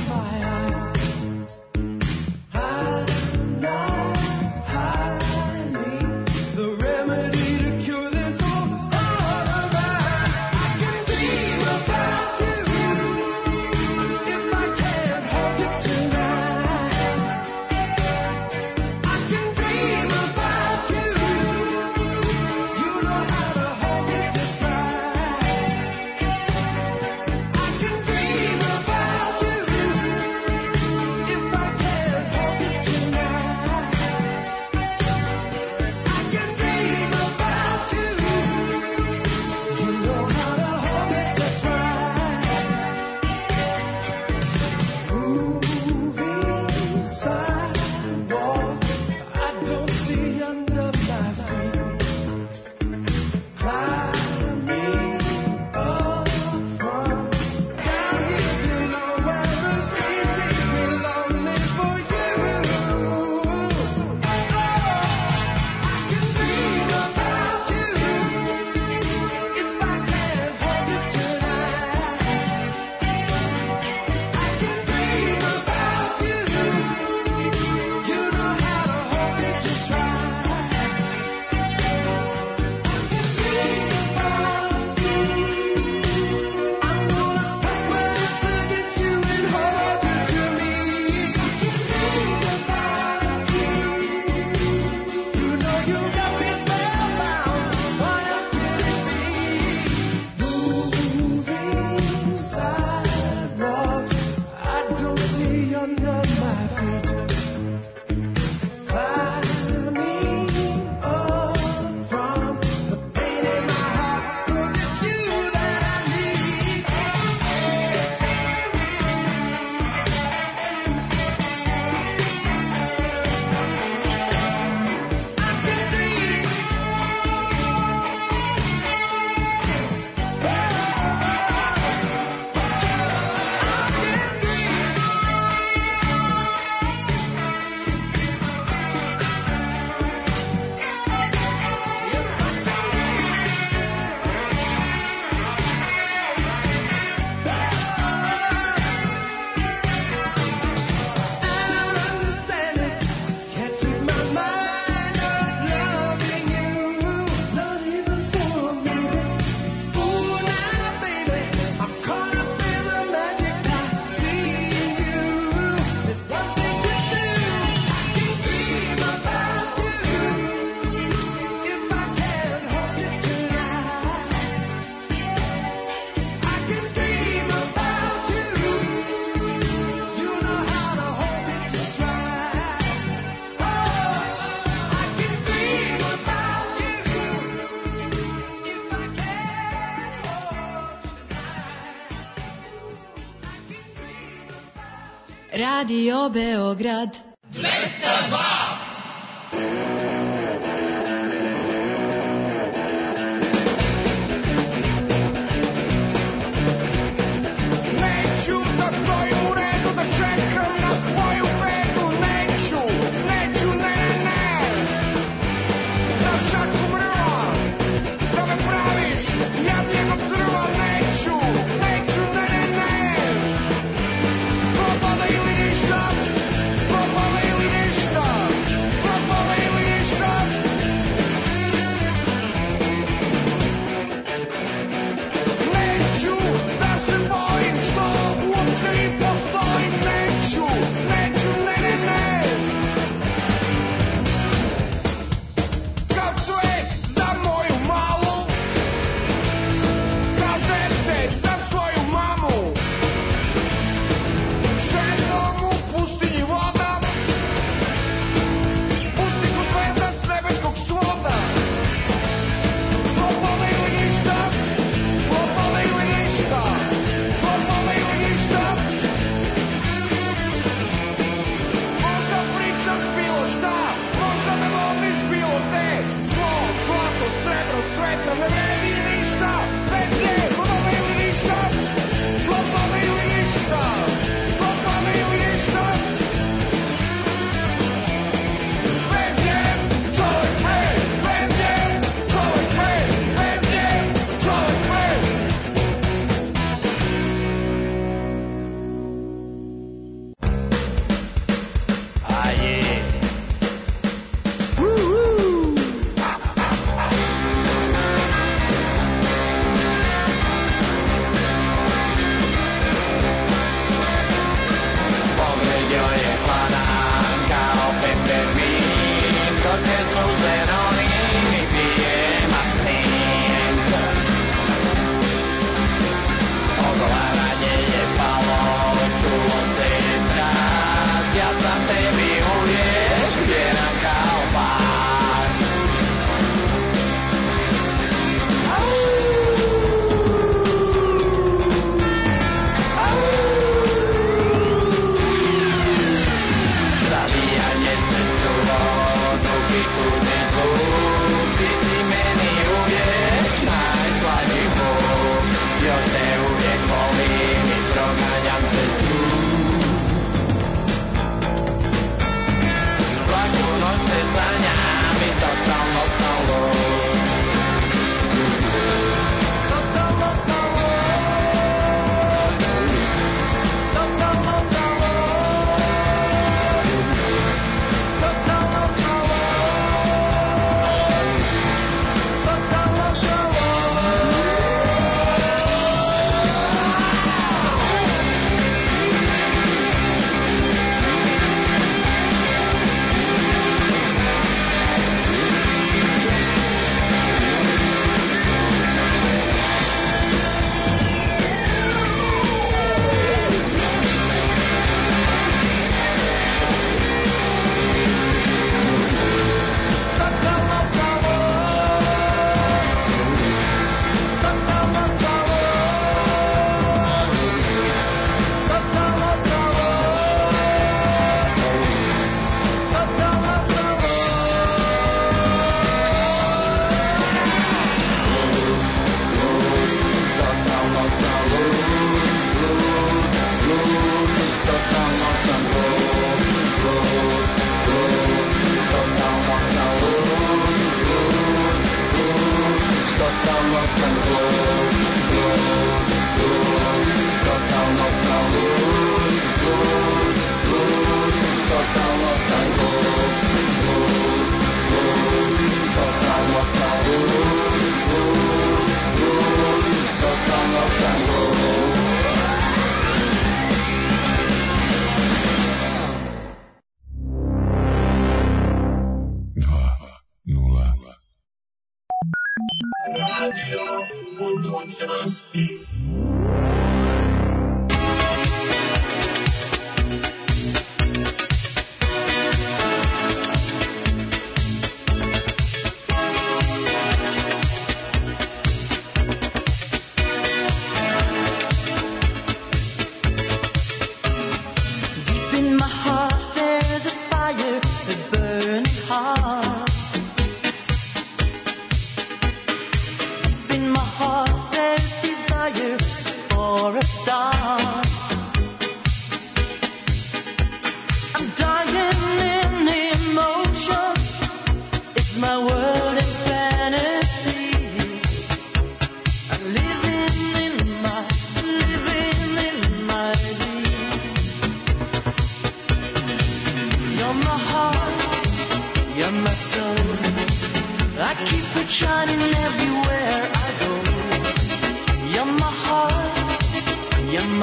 Radio Beograd 202. Neću da stojim u redu, da čekam na svoju vedu. Neću, neću, ne, ne, ne. Da šaku mrva, da me praviš jadnjeg od crva. Neću, neću, ne, ne, ne. Propada ili ništa, propada ili ništa, propada ili ništa. Neću da se bojim što uopšte i postojim. Neću, neću, ne, ne, ne. Kad sve za moju malu, kad dete za svoju mamu, željom u pustinji voda, pustiku sveta s nebeskog svoda. Propala ili ništa, propala ili ništa, propala ili ništa. Možda pričaš bilo šta, možda me vodiš bilo gde. Zlo, zlato, srebro, sveta, ne vredi ništa. Bez nje, propala ili ništa, propala ili ništa, propala ili ništa. Bez nje, čovjek pre, bez nje, čovjek pre, bez nje, čovjek pre. Pogled joj je hladan kao peppermint, dok je suze ronim i pije masnint. Oglaranje je palo, čulo se je tras, ja sam tebi uvijek vjeran kao pas. Zavijanje se čulo, drugi tužni zvuk, ti si meni uvijek najslađi Bog. Još te uvijek volim i proganjam te tu. Svaku noć se sanjam i totalno sam lud. Totalno sam lud. Totalno sam lud. Totalno sam lud. Totalno sam lud.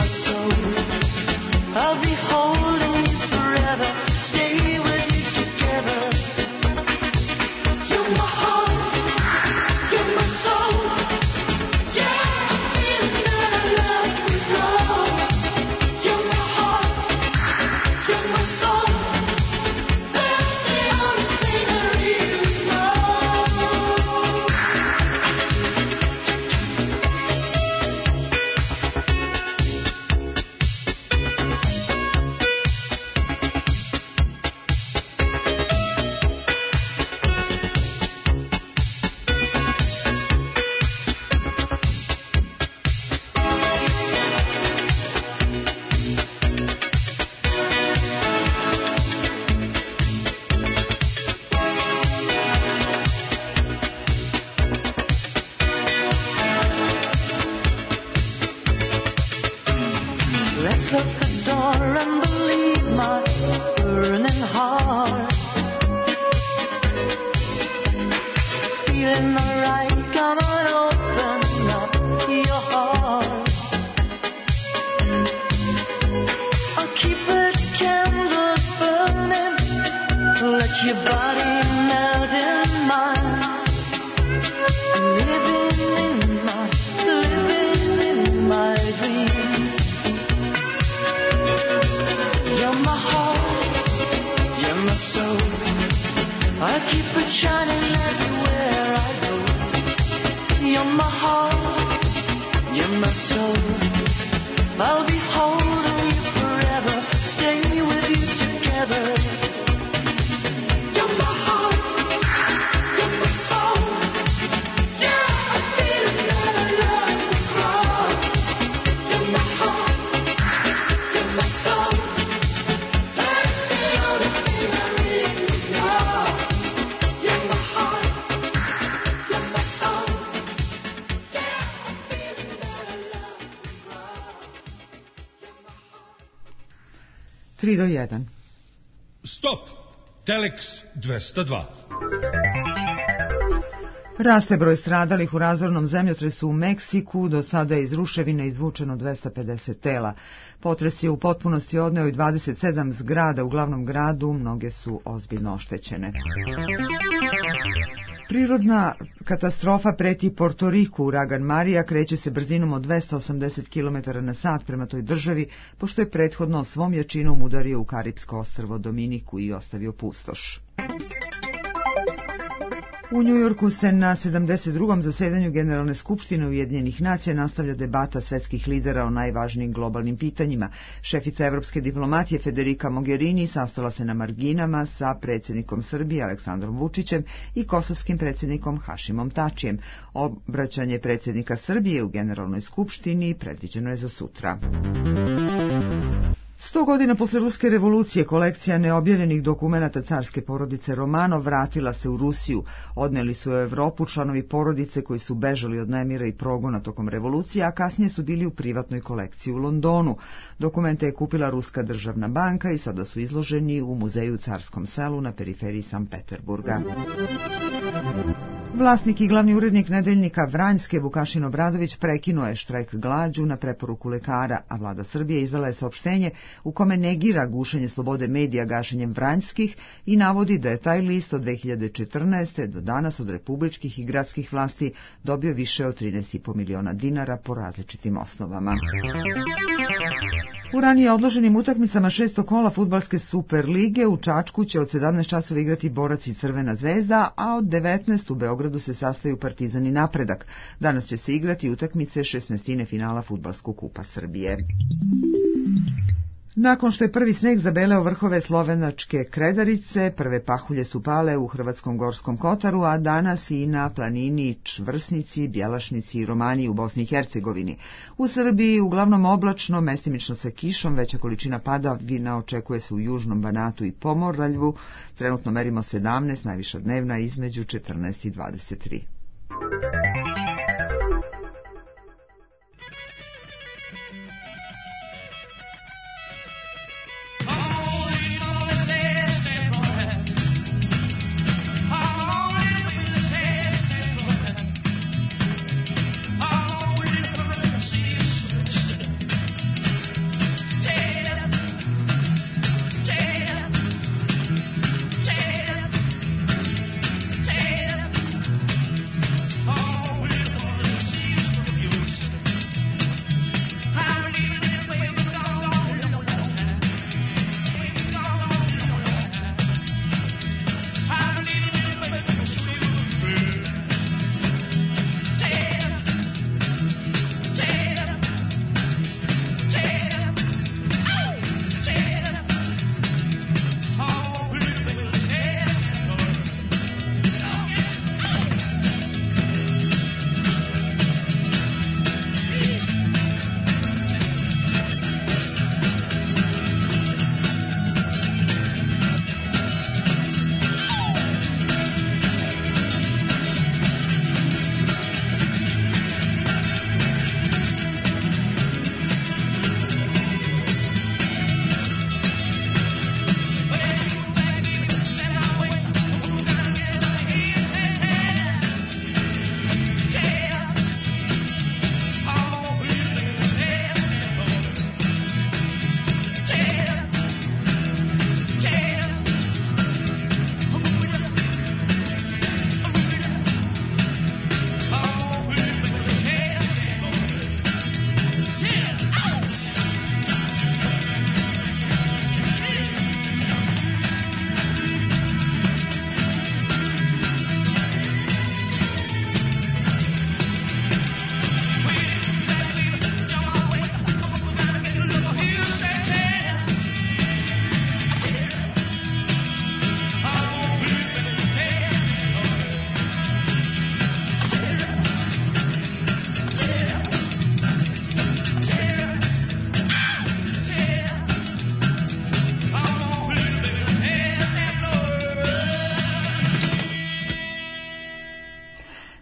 soul. I'll be holding you forever, stay with you together. You're my heart, you're my soul. Yeah, I'm feeling that I love you wrong. You're my heart, you're my soul. That's the only thing I really know. Let's close the door and believe my burning heart. Feeling alright, come on, open up your heart. I'll keep the candles burning, let your body melt in mine. Living in my dreams. You're my heart, you're my soul. I keep it shining everywhere I go. You're my heart, you're my soul. I'll be holding you forever, stay with you together. You're my heart, you're my soul. Yeah, I feel that I love you wrong. You're my heart, you're my soul. That's the only thing I really know. You're my heart, you're my soul. Yeah, I feel that I love you wrong. 3 do 1. Stop! Telex 202. Raste broj stradalih u razornom zemljotresu u Meksiku, do sada je iz ruševina izvučeno 250 tela. Potres je u potpunosti odneo i 27 zgrada u glavnom gradu, mnoge su ozbiljno oštećene. Prirodna katastrofa preti Portoriku. Uragan Marija kreće se brzinom od 280 km na sat prema toj državi, pošto je prethodno svom jačinom udario u Karipsko ostrvo Dominiku i ostavio pustoš. U Njujorku se na 72. zasedanju Generalne skupštine Ujedinjenih nacija nastavlja debata svetskih lidera o najvažnijim globalnim pitanjima. Šefica evropske diplomatije Federica Mogherini sastala se na marginama sa predsjednikom Srbije Aleksandrom Vučićem i kosovskim predsjednikom Hašimom Tačijem. Obraćanje predsjednika Srbije u Generalnoj skupštini predviđeno je za sutra. 100 godina posle Ruske revolucije kolekcija neobjavljenih dokumenata carske porodice Romanov vratila se u Rusiju. Odneli su u Evropu članovi porodice koji su bežali od nemira i progona tokom revolucije, a kasnije su bili u privatnoj kolekciji u Londonu. Dokumente je kupila Ruska državna banka i sada su izloženi u muzeju u Carskom selu na periferiji Sankt Peterburga. Vlasnik i glavni urednik nedeljnika Vranjske Vukašin Obradović prekinuo je štrajk glađu na preporuku lekara, a vlada Srbije izdala je saopštenje u kome negira gušenje slobode medija gašenjem Vranjskih i navodi da je taj list od 2014. do danas od republičkih i gradskih vlasti dobio više od 13,5 miliona dinara po različitim osnovama. U ranije odloženim utakmicama 6. kola fudbalske Super lige u Čačku će od 17 časova igrati Borac i Crvena zvezda, a od 19 u Beogradu se sastaju Partizan i Napredak. Danas će se igrati utakmice 16. finala Fudbalskog kupa Srbije. Nakon što je prvi sneg zabeleo vrhove slovenačke Kredarice, prve pahulje su pale u Hrvatskom Gorskom Kotaru, a danas i na planini Čvrsnici, Bjelašnici i Romaniji u Bosni i Hercegovini. U Srbiji uglavnom oblačno, mestimično sa kišom, veća količina padavina očekuje se u Južnom Banatu i Pomoravlju. Trenutno merimo 17, najviša dnevna između 14 i 23.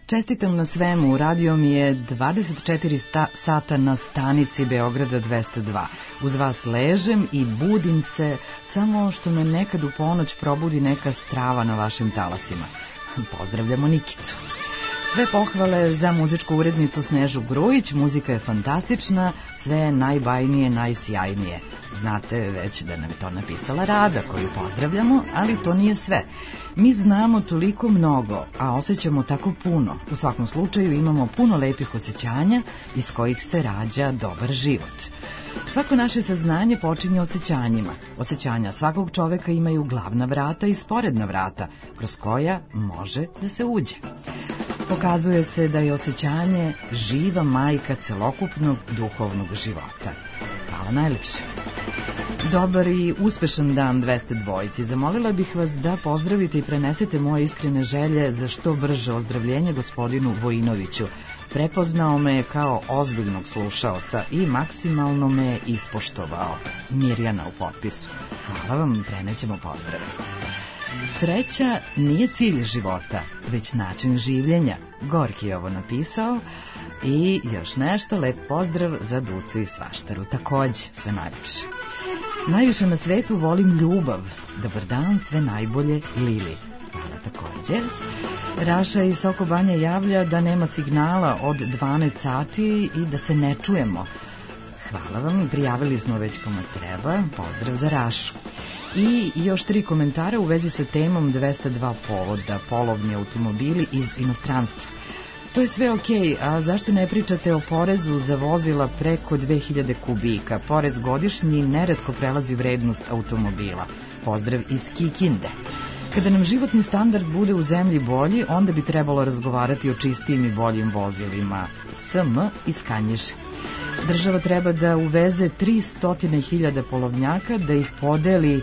Čestitam na svemu, radio mi je 24 sata na stanici Beograda 202. Uz vas ležem i budim se, samo što me nekad u ponoć probudi neka strava na vašim talasima. Pozdravljamo Nikicu. Sve pohvale za muzičku urednicu Snežu Grujić, muzika je fantastična, sve je najbajnije, najsjajnije. Znate već da nam je to napisala Rada, koju pozdravljamo, ali to nije sve. Mi znamo toliko mnogo, a osjećamo tako puno. U svakom slučaju imamo puno lepih osjećanja iz kojih se rađa dobar život. Svako naše saznanje počinje osjećanjima. Osjećanja svakog čoveka imaju glavna vrata i sporedna vrata, kroz koja može da se uđe. Pokazuje se da je osjećanje živa majka celokupnog duhovnog života. Hvala najlepše. Dobar i uspešan dan 202. Zamolila bih vas da pozdravite i prenesete moje iskrene želje za što brže ozdravljenje gospodinu Vojinoviću. Prepoznao me kao ozbiljnog slušaoca i maksimalno me je ispoštovao. Mirjana u potpisu. Hvala vam, prenećemo pozdrave. Sreća nije cilj života, već način življenja. Gorki je ovo napisao. I još nešto, lep pozdrav za Ducu i Svaštaru. Takođe, sve najljepše. Najviše na svetu volim ljubav. Dobar dan, sve najbolje, Lili. Hvala takođe. Raša iz Soko Banja javlja da nema signala od 12 sati i da se ne čujemo. Hvala vam, prijavili smo već kome treba. Pozdrav za Rašu. I još 3 komentara u vezi sa temom 202 povoda, polovni automobili iz inostranstva. To je sve okej, a zašto ne pričate o porezu za vozila preko 2000 kubika? Porez godišnji neretko prelazi vrednost automobila. Pozdrav iz Kikinde. Kada nam životni standard bude u zemlji bolji, onda bi trebalo razgovarati o čistijim i boljim vozilima. SM iz Kanjiže. Država treba da uveze 300.000 polovnjaka, da ih podeli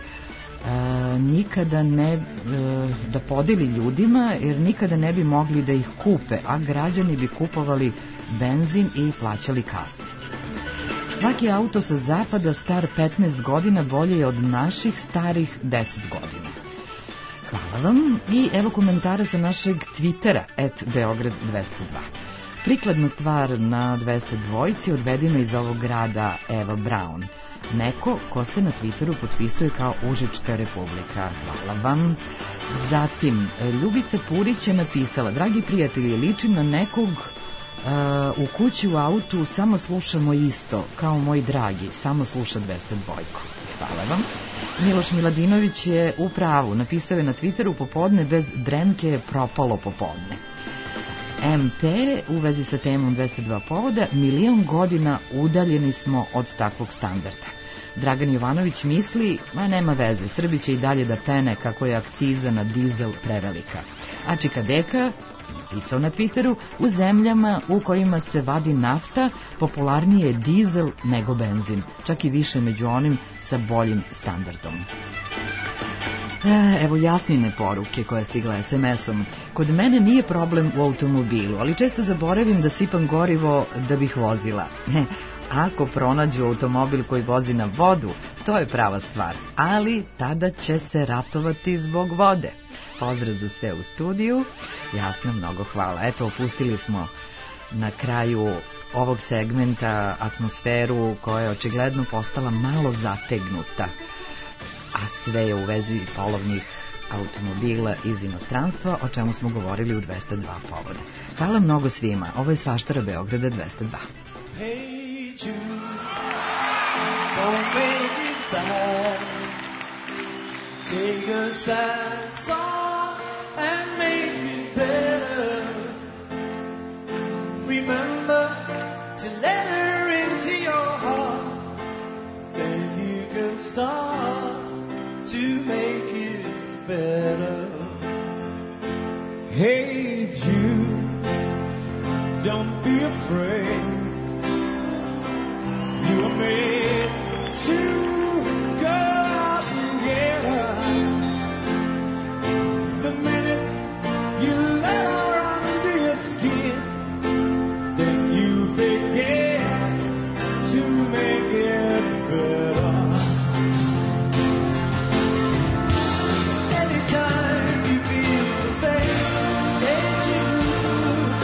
da podeli ljudima, jer nikada ne bi mogli da ih kupe, a građani bi kupovali benzin i plaćali kazne. Svaki auto sa zapada star 15 godina bolje je od naših starih 10 godina. Hvala vam. I evo komentara sa našeg Twittera, @Beograd202. Prikladna stvar na 202 odvedena iz ovog grada Eva Brown. Neko ko se na Twitteru potpisuje kao Užička republika. Hvala vam. Zatim, Ljubica Purić je napisala: dragi prijatelji, ličim na nekog u kući u autu, samo slušamo isto, kao moj dragi, samo sluša 202. Hvala vam. Miloš Miladinović je u pravu, napisao je na Twitteru: popodne bez dremke je propalo popodne. MT u vezi sa temom 202 povoda: 1.000.000 godina udaljeni smo od takvog standarda. Dragan Jovanović misli: ma nema veze, Srbi će i dalje da pene kako je akciza na dizel prevelika. A Čika Deka napisao na Twitteru: u zemljama u kojima se vadi nafta popularnije je dizel nego benzin, čak i više među onim sa boljim standardom. Evo Jasnine poruke koja je stigla SMS-om. Kod mene nije problem u automobilu, ali često zaboravim da sipam gorivo da bih vozila. Ako pronađu automobil koji vozi na vodu, to je prava stvar, ali tada će se ratovati zbog vode. Pozdrav za sve u studiju. Jasno, mnogo hvala. Eto, opustili smo na kraju ovog segmenta atmosferu koja je očigledno postala malo zategnuta, a sve je u vezi polovnih automobila iz inostranstva, o čemu smo govorili u 202 povoda. Hvala mnogo svima. Ovo je Svaštara Beograda 202. Hey Jude, don't make it bad. Take a sad song and make it better. Remember to let her into your heart, then you can start to make it better. Hey Jude, don't be afraid. You were made to go together. The minute you let her under your skin, then you begin to make it better. Anytime you feel the pain, hey Jude,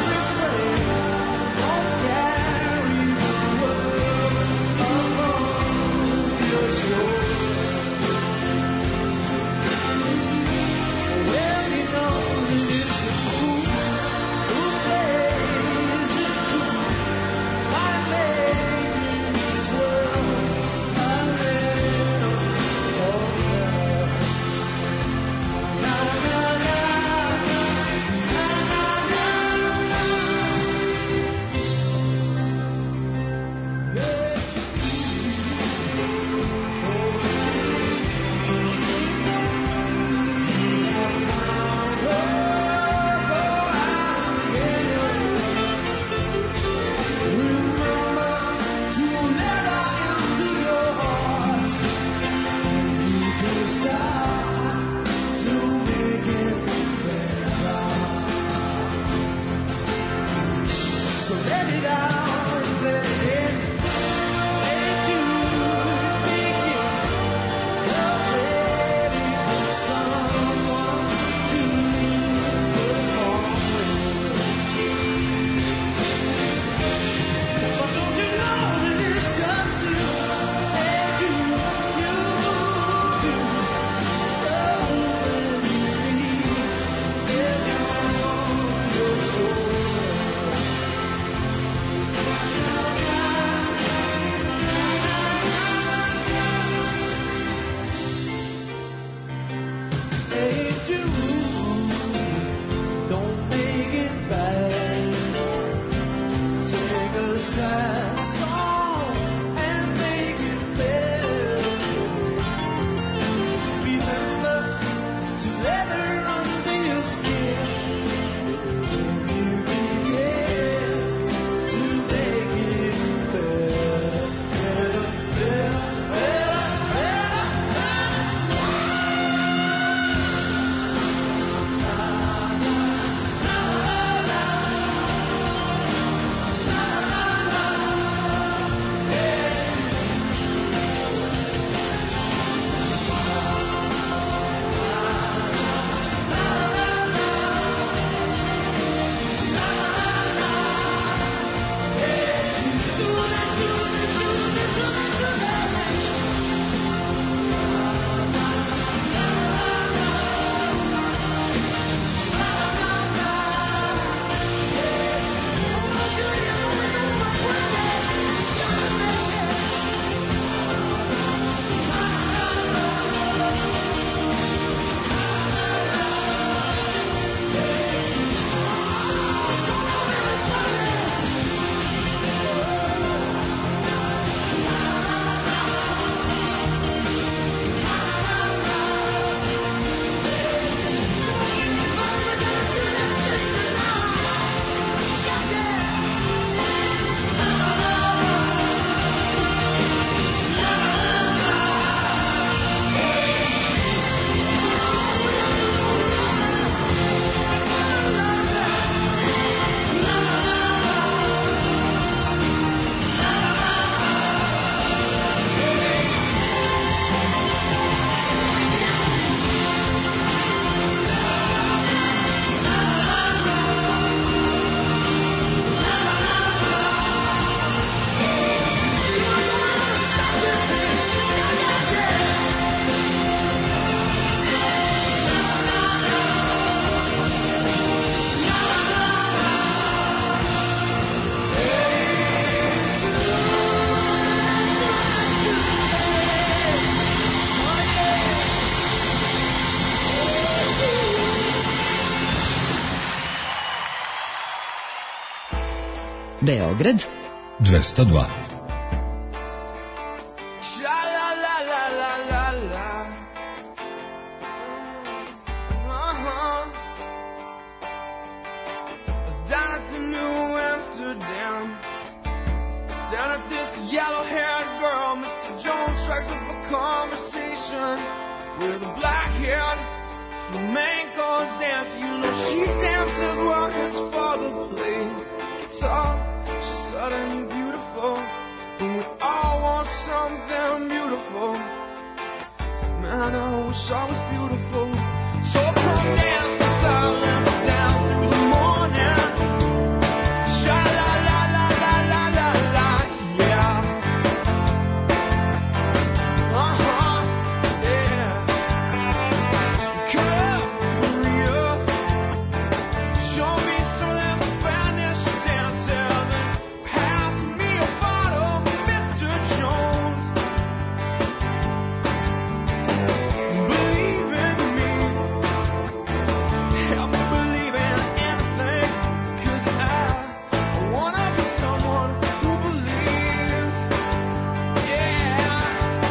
Beograd 202. Down at the New Amsterdam, down at this yellow-haired girl, Mr. Jones strikes up a conversation with a black-haired flamenco dancer. You know she dances while his father plays guitar. She's sudden and beautiful, and we all want something beautiful. Man, I wish I was beautiful. So come dance in silence down through the morning. Sha-la-la-la-la-la-la-la, yeah. Yeah. Cut up, Maria. Show me some of them Spanish dances. Pass me a bottle, Mr. Jones. Believe in me. Help me believe in anything. 'Cause I wanna be someone who believes. Yeah.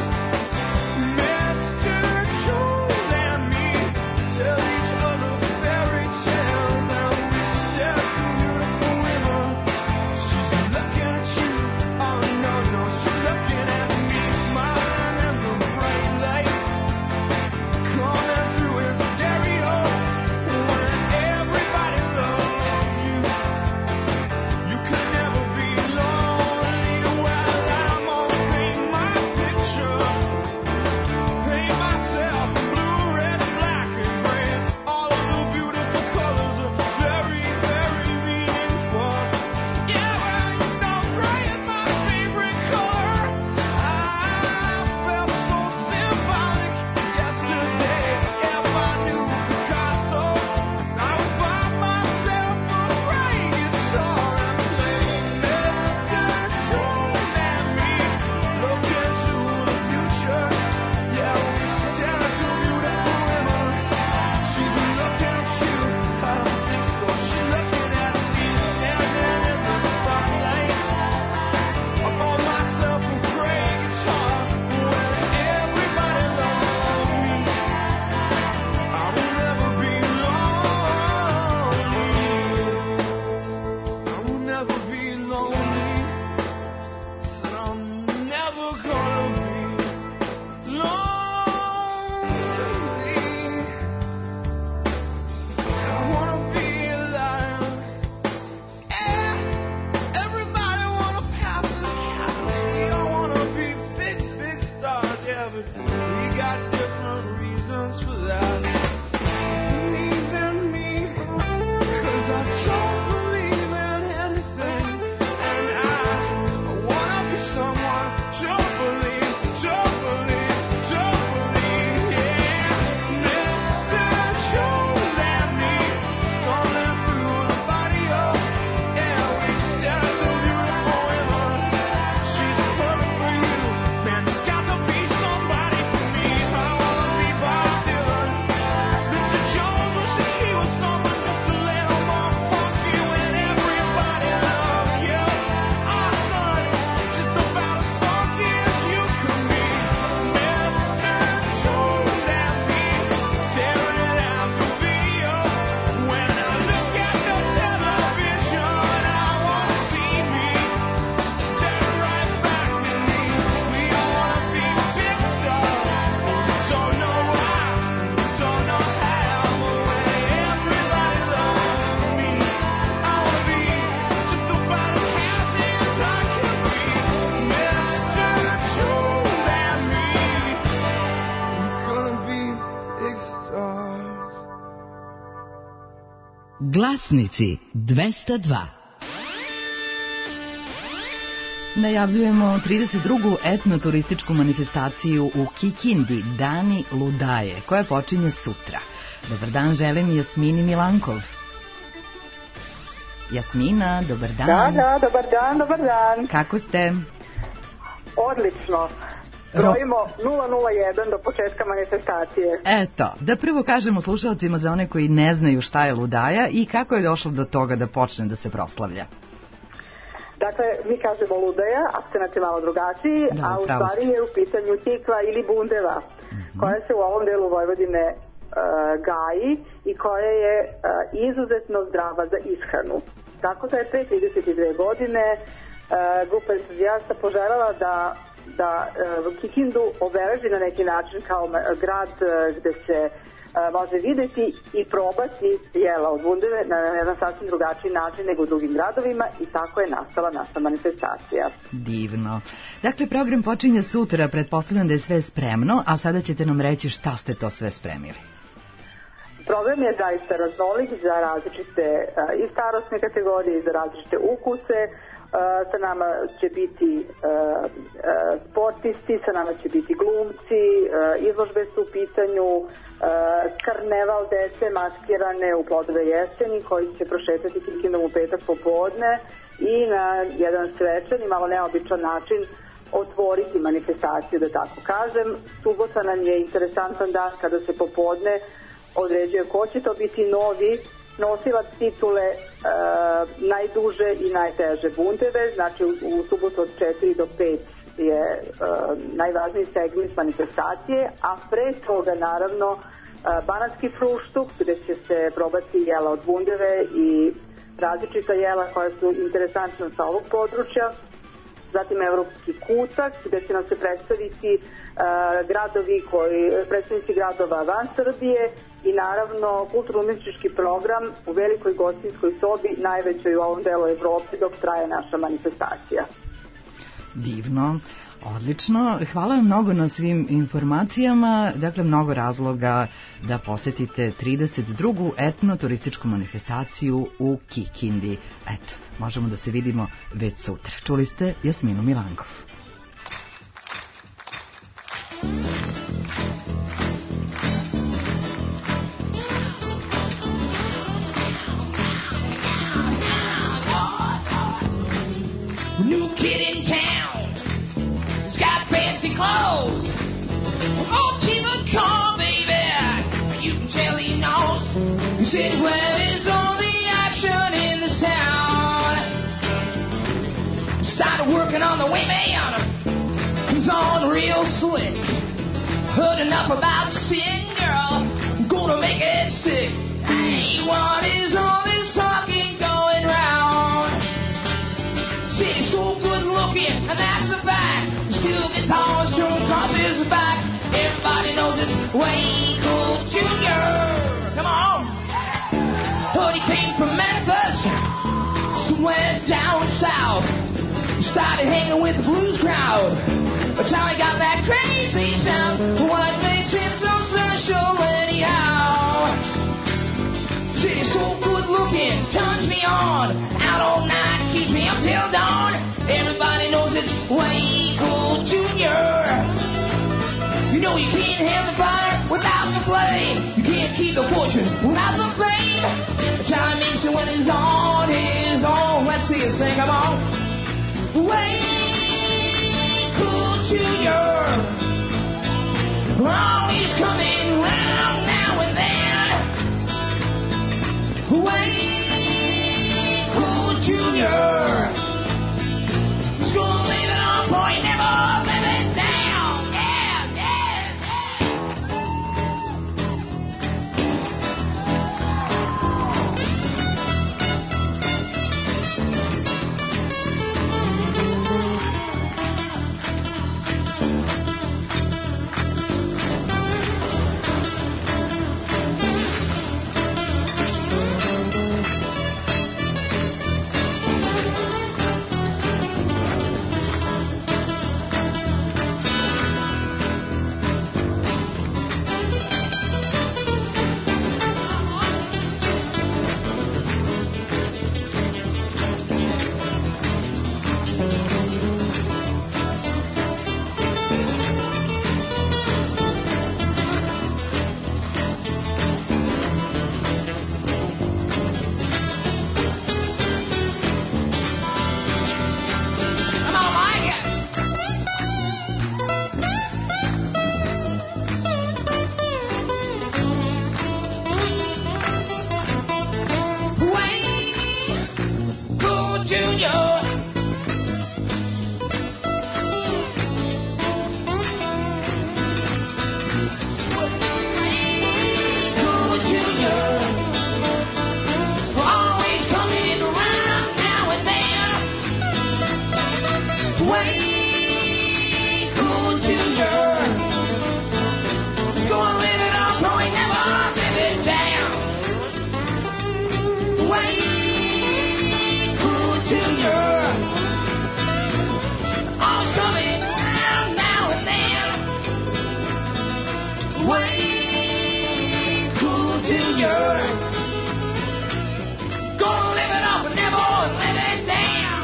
Mr. Jones and me tell each other fairy tales, and we stare at the beautiful women. She's looking at you. Oh no, no, she's looking at me, smiling in the bright light coming through his stereo. When everybody loves you, you can never be lonely. Well, I'm gonna paint my picture, paint myself blue, red, black, and gray. All of the beautiful colors are very, very meaningful. Yeah, well, you know, gray is my favorite color. I felt so symbolic yesterday. If I knew Picasso, I would buy myself a gray guitar and play Mr. Jones and me. Look into the future. Yeah, we stare at the beautiful women. She's looking at you. I don't think so. She's looking at me, standing in the spotlight. I bought myself a gray guitar. When everybody loves me, I will never be lonely. I will never be lonely. Said I'm never gonna be lonely. I wanna be alive. Everybody wanna pass the couch. We all wanna be big, big stars. Yeah, but we got different reasons for that. Believe in me, 'cause I don't believe in anything. And I wanna be someone. Don't believe, don't believe, don't believe. Yeah, Mr. Jones and me, strolling through the barrio. Yeah, we stare at the beautiful women. She's perfect for you. Man, there's got to be somebody for me. I wanna be Bob Dylan. Mr. Jones wishes he was someone just a little more funky when everybody loves you. Our son is just about as funky as you can be. Mr. Jones and me, staring at the video. When I look at the television, I wanna see me stare right back at me. We all wanna be big stars, but we don't know why, we don't know how. But when everybody loves me, I wanna be just about as happy as I can be. Mr. Jones and me, we're gonna be big stars. Glasnici 202. Najavljujemo 32. etnoturističku manifestaciju u Kikindi, Dani ludaje, koja počinje sutra. Dobar dan, želim Jasmini Milankov. Jasmina, dobar dan. Da, dobar dan, dobar dan. Kako ste? Odlično. Brojimo 001 do početka manifestacije. Eto, da prvo kažemo slušalcima za one koji ne znaju šta je ludaja i kako je došlo do toga da počne da se proslavlja. Dakle, mi kažemo ludaja, akcenat je malo drugačiji, Da, a u pravo stvari ste. je u pitanju tikva ili bundeva, koja se u ovom delu Vojvodine gaji i koja je izuzetno zdrava za ishranu. Tako da je pre 32 godine grupa entuzijasta poželjela da Kikindu obeleži na neki način kao grad gde se može videti i probati jela od bundeve na jedan sasvim drugačiji način nego u drugim gradovima i tako je nastala naša manifestacija. Divno. Dakle, program počinje sutra, pretpostavljam da je sve spremno, a sada ćete nam reći šta ste to sve spremili. Program je zaista raznolik za različite i starosne kategorije i za različite ukuse. Sa nama će biti sportisti, sa nama će biti glumci, izložbe su u pitanju, karneval dece maskirane u Plodove jeseni koji će prošetati Kikindom u petak popodne i na jedan svečan i malo neobičan način otvoriti manifestaciju, da tako kažem. Subota nam je interesantan dan kada se popodne određuje ko će to biti novi nosilac titule najduže i najteže bundeve, znači u subotu od 4 do 5 je najvažniji segment manifestacije, a pre toga naravno banatski fruštuk gde će se probati jela od bundeve i različita jela koja su interesantna sa ovog područja, zatim evropski kutak gde će nam se predstaviti predstavnici gradova van Srbije i naravno kulturno-umjetnički program u velikoj gostinskoj sobi, najvećoj u ovom delu Evrope dok traje naša manifestacija. Divno, odlično. Hvala vam mnogo na svim informacijama. Dakle, mnogo razloga da posetite 32. etno-turističku manifestaciju u Kikindi. Eto, možemo da se vidimo već sutra. Čuli ste Jasminu Milankov. New kid in town, he's got fancy clothes. Oh, keep it calm, baby. You can tell he knows. He said, well, it's all the action in this town. Started working on the wayman. He's on real slick. Heard enough about sin, girl. Gonna make it stick. Hey, what is all this talking going round? City's so good looking, and that's the fact. Steel guitars strung across his back. Everybody knows it's Wayne Cool Jr. Come on. But he came from Memphis, somewhere down south. Started hanging with the blues crowd. That's how he got that crazy sound. What makes him so special anyhow? City's so good looking, turns me on. Out all night, keeps me up till dawn. Everybody knows it's Wayne Cool Jr. You know you can't have the fire without the flame. You can't keep the fortune without the fame. Time makes it when he's on his own. Let's see his thing, come on. Wayne Cool Jr. Oh, he's coming round now and then. Wayne Cool Jr. He's gonna leave it on point, never live it down. Yeah, yeah, Cool Junior, always coming around now and then. Way Cool Junior, gonna live it up, no, he never live it down. Way Cool Junior, always coming around now and then. Way Cool Junior, gonna live it up and never live it down.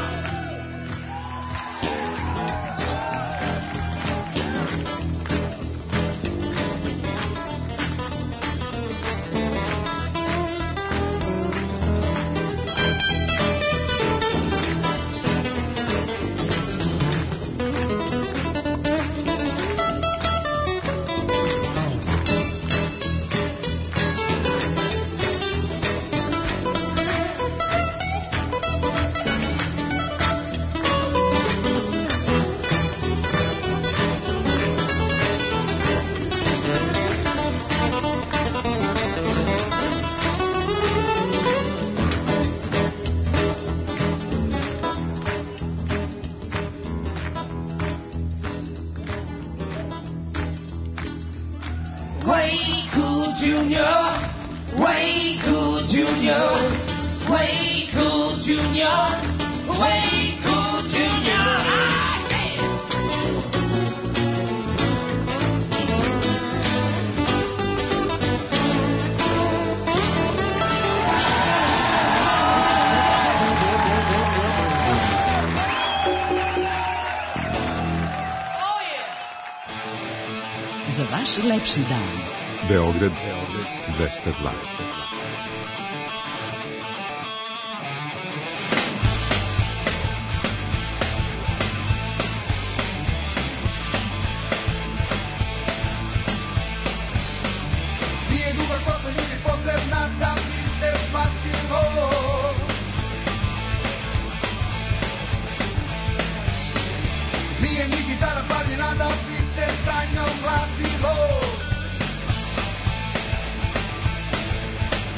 Way Cool Junior, Way Cool Junior, Way Cool Junior, Way Cool Junior. I say it. Za vaš lepši dan. Beograd 202. Nije duga kosa ljudi potrebna da bi se shvatilo. Nije ni gitara paljena da bi se sa njom glasilo.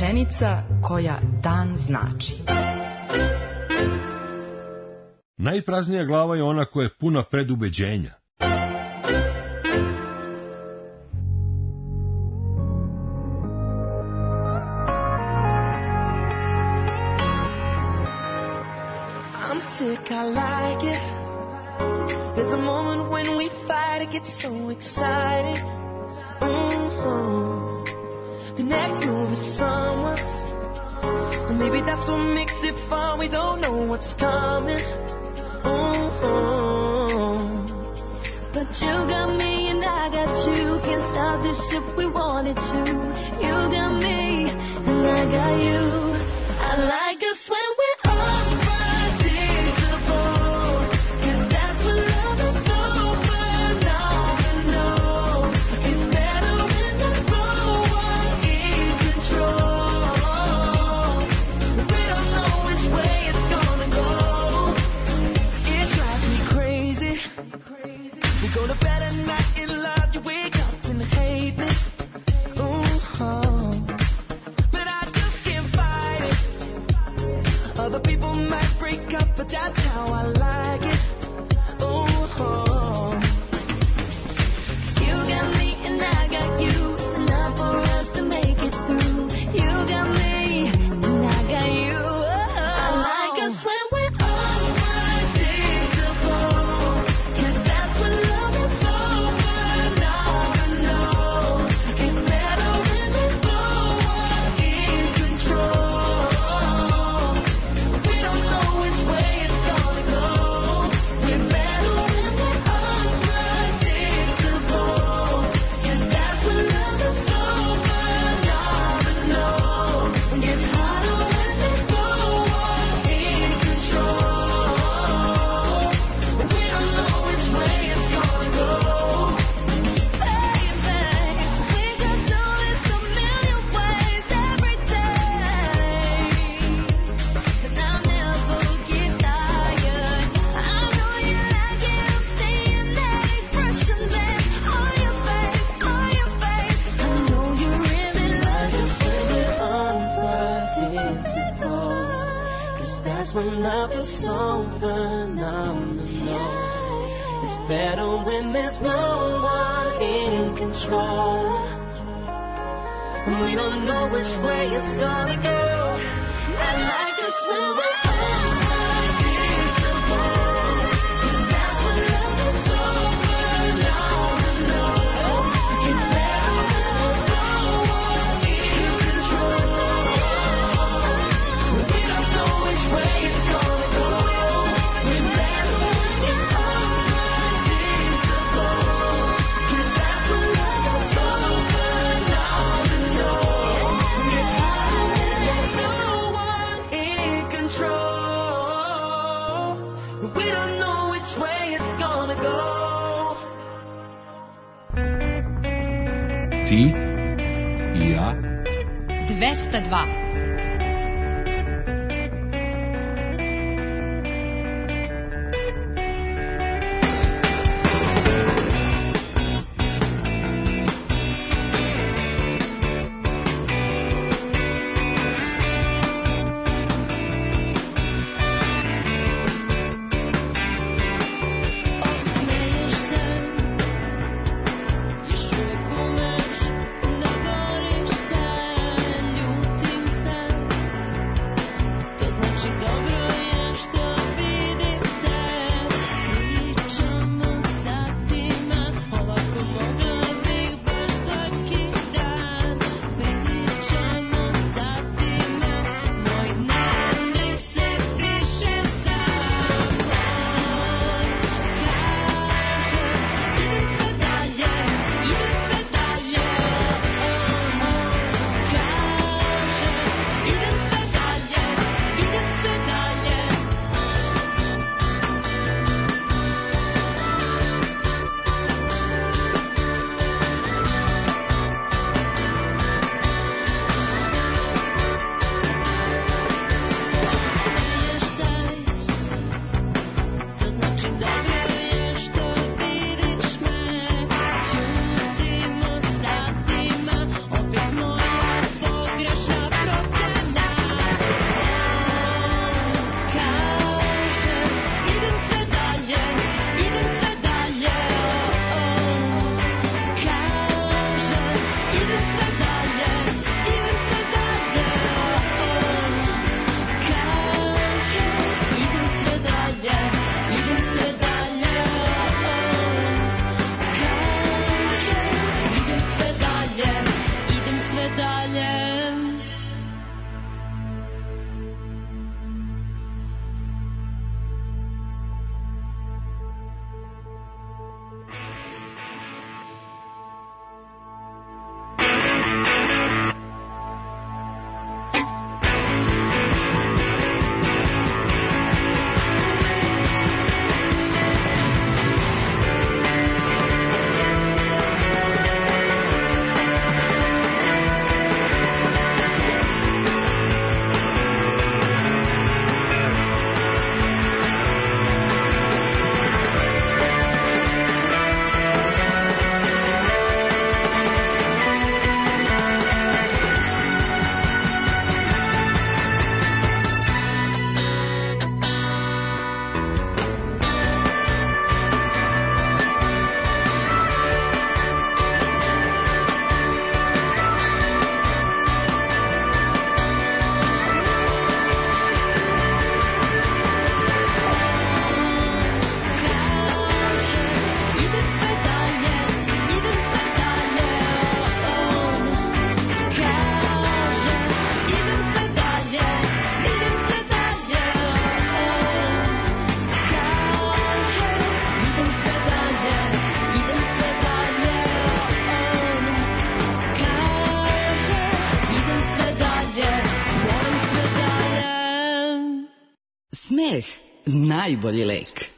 rečenica koja dan znači. Najpraznija glava je ona koja je puna predubeđenja. I'm sick, I like it. There's a moment when we fight, it gets so exciting. The next move is someone's. Or maybe that's what makes it fun. We don't know what's coming. But you got me and I got you. Can't stop this if we wanted to. You got me and I got you. I like us when we're unpredictable. 'Cause that's when love is so phenomenal. It's better when there's no one in control. We don't know which way it's gonna go. It drives me crazy. We go to bed at night in love. You wake up and hate me. But I just can't fight it. Other people might break up, but that's how I like it. You got me and I got you. It's enough for us to make it through. You got me and I got you. I like us when we're unpredictable. 'Cause that's when love is so phenomenal. It's better when there's no one in control. We don't know which way it's gonna go. We're better when we're unpredictable. 'Cause that's when love is so phenomenal. It gets harder when there's no one in control. We don't know which way it's gonna go. Baby, we just do this a million ways every day. And I'll never get tired. I know you like it, I'm seeing that expression there on your face, on your face. I know you really love us when we're Unpredictable. 'Cause that's when love is so phenomenal. It's better when there's no one in control. And we don't know which way it's gonna go. I like us when we're unpredictable. 'Cause that's when love is so phenomenal. It's better when there's no one in control. We don't know which way it's gonna go. We're better when we're unpredictable. 'Cause that's when love is so phenomenal. It's harder when there's no one in control. We don't know which way it's gonna go. Ti i ja 202. Još uvijek umeš, ne boriš se, ljutim Smeh, najbolji lek.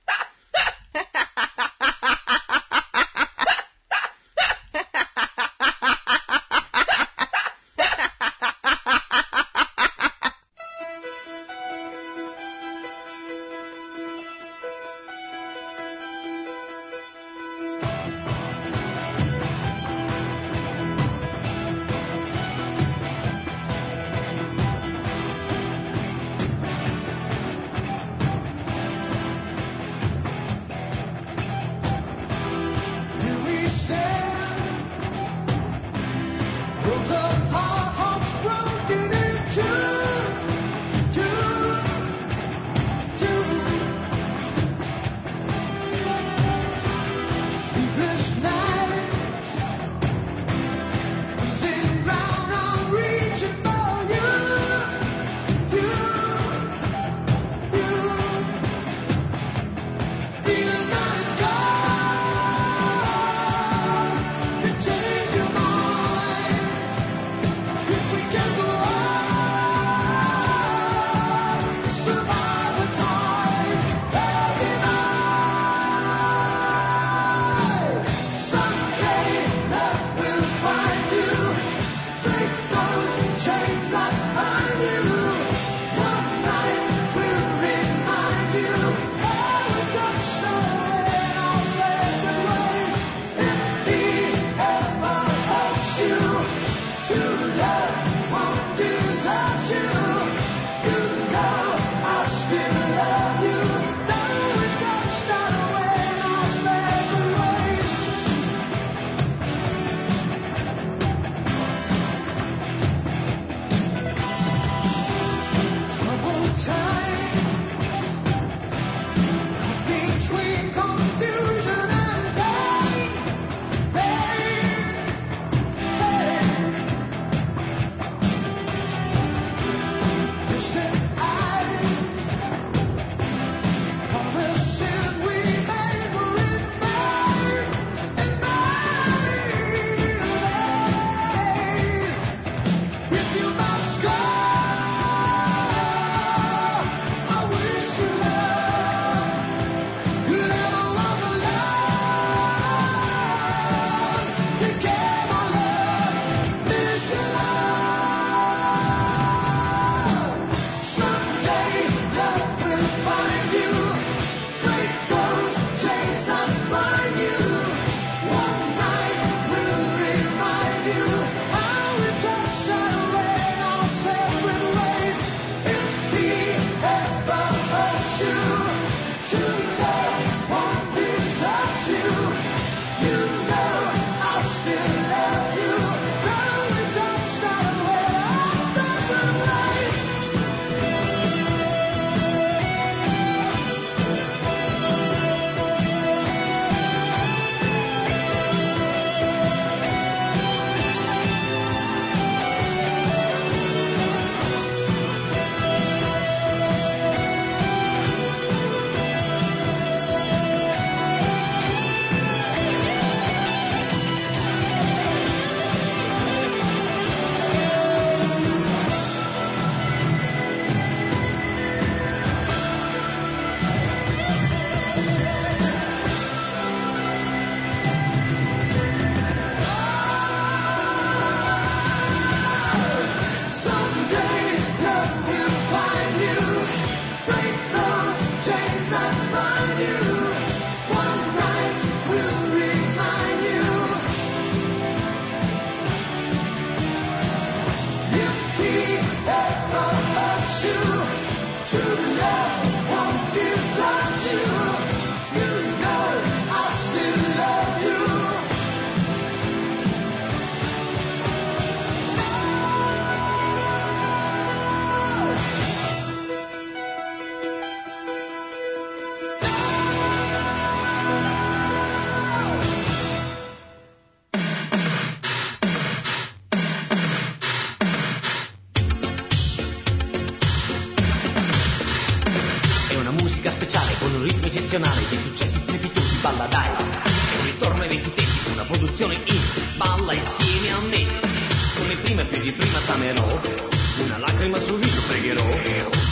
eccezionale di successi strepitosi, balla dai, è un ritorno ai vecchi tempi, una produzione in, balla insieme a me, come prima più di prima t'amerò, una lacrima sul viso pregherò,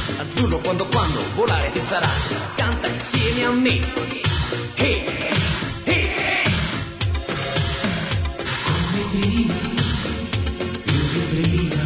azzurro quando volare ti sarà. Canta insieme a me. Hey, hey, hey. Come prima, più di prima.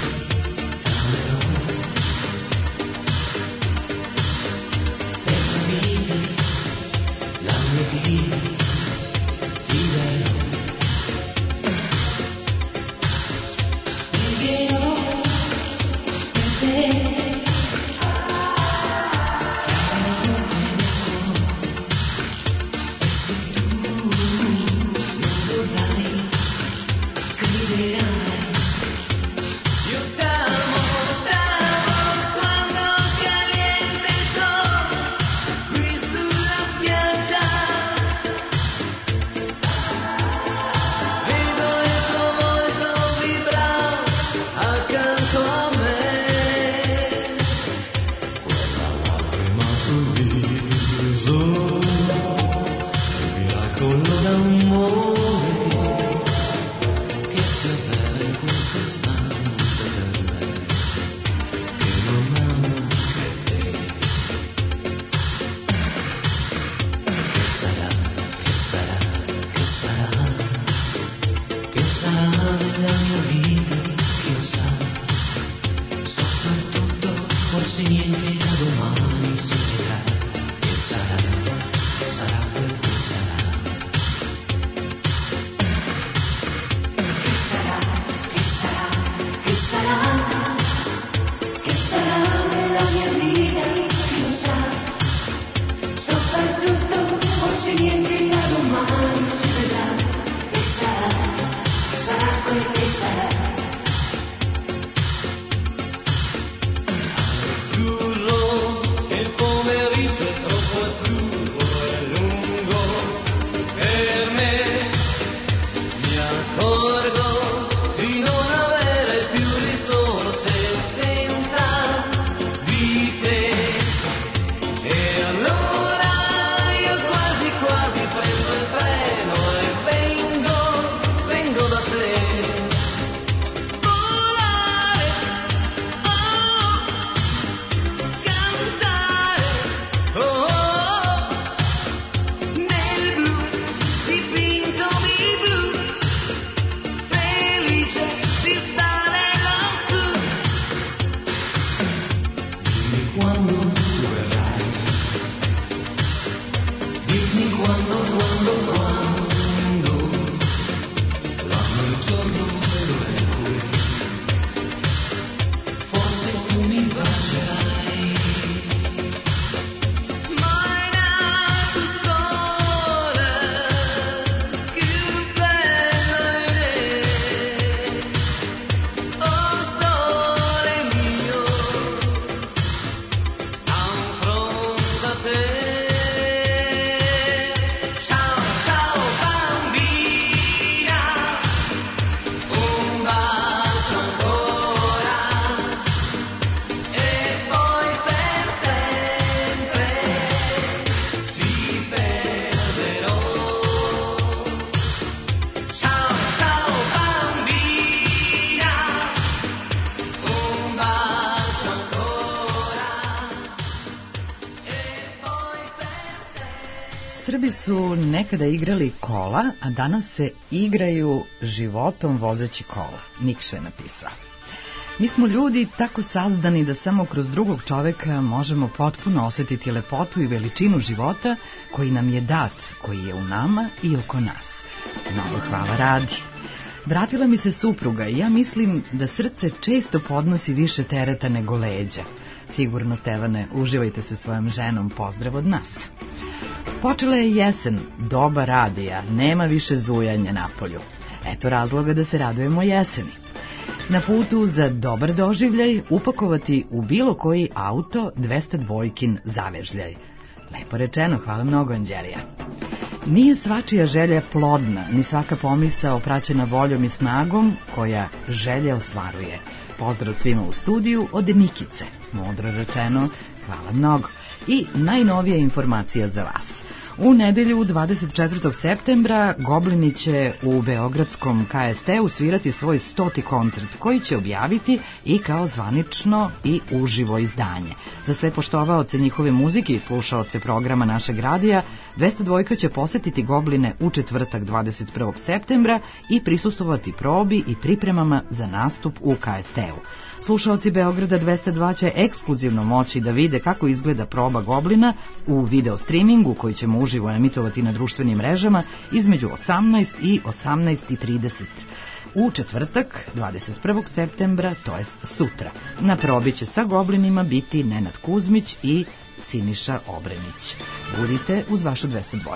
Srbi su nekada igrali kola, a danas se igraju životom vozeći kola. Nikše je napisao. Mi smo ljudi tako sazdani da samo kroz drugog čoveka možemo potpuno osjetiti lepotu i veličinu života koji nam je dat, koji je u nama i oko nas. Mnogo hvala Radi. Vratila mi se supruga i ja mislim da srce često podnosi više tereta nego leđa. Sigurno, Stevane, uživajte se svojom ženom, pozdrav od nas. Počela je jesen, doba radija, nema više zujanja napolju. Eto razloga da se radujemo jeseni. Na putu za dobar doživljaj upakovati u bilo koji auto 202-kin zavežljaj. Lepo rečeno, hvala mnogo, Anđelija. Nije svačija želja plodna, ni svaka pomisao praćena voljom i snagom koja želje ostvaruje. Pozdrav svima u studiju od Nikice. Mudro rečeno, hvala mnogo. I najnovija informacija za vas. U nedelju 24. septembra Goblini će u beogradskom KST-u svirati svoj 100. koncert koji će objaviti i kao zvanično i uživo izdanje. Za sve poštovaoce njihove muzike i slušaoce programa našeg radija, 202 će posetiti Gobline u četvrtak 21. septembra i prisustvovati probi i pripremama za nastup u KST-u. Slušaoci Beograda 202 će ekskluzivno moći da vide kako izgleda proba Goblina u video streamingu koji ćemo uživo emitovati na društvenim mrežama između 18 i 18:30. U četvrtak, 21. septembra, to jest sutra. Na probi će sa Goblinima biti Nenad Kuzmić i Siniša Obrenić. Budite uz vašu 202.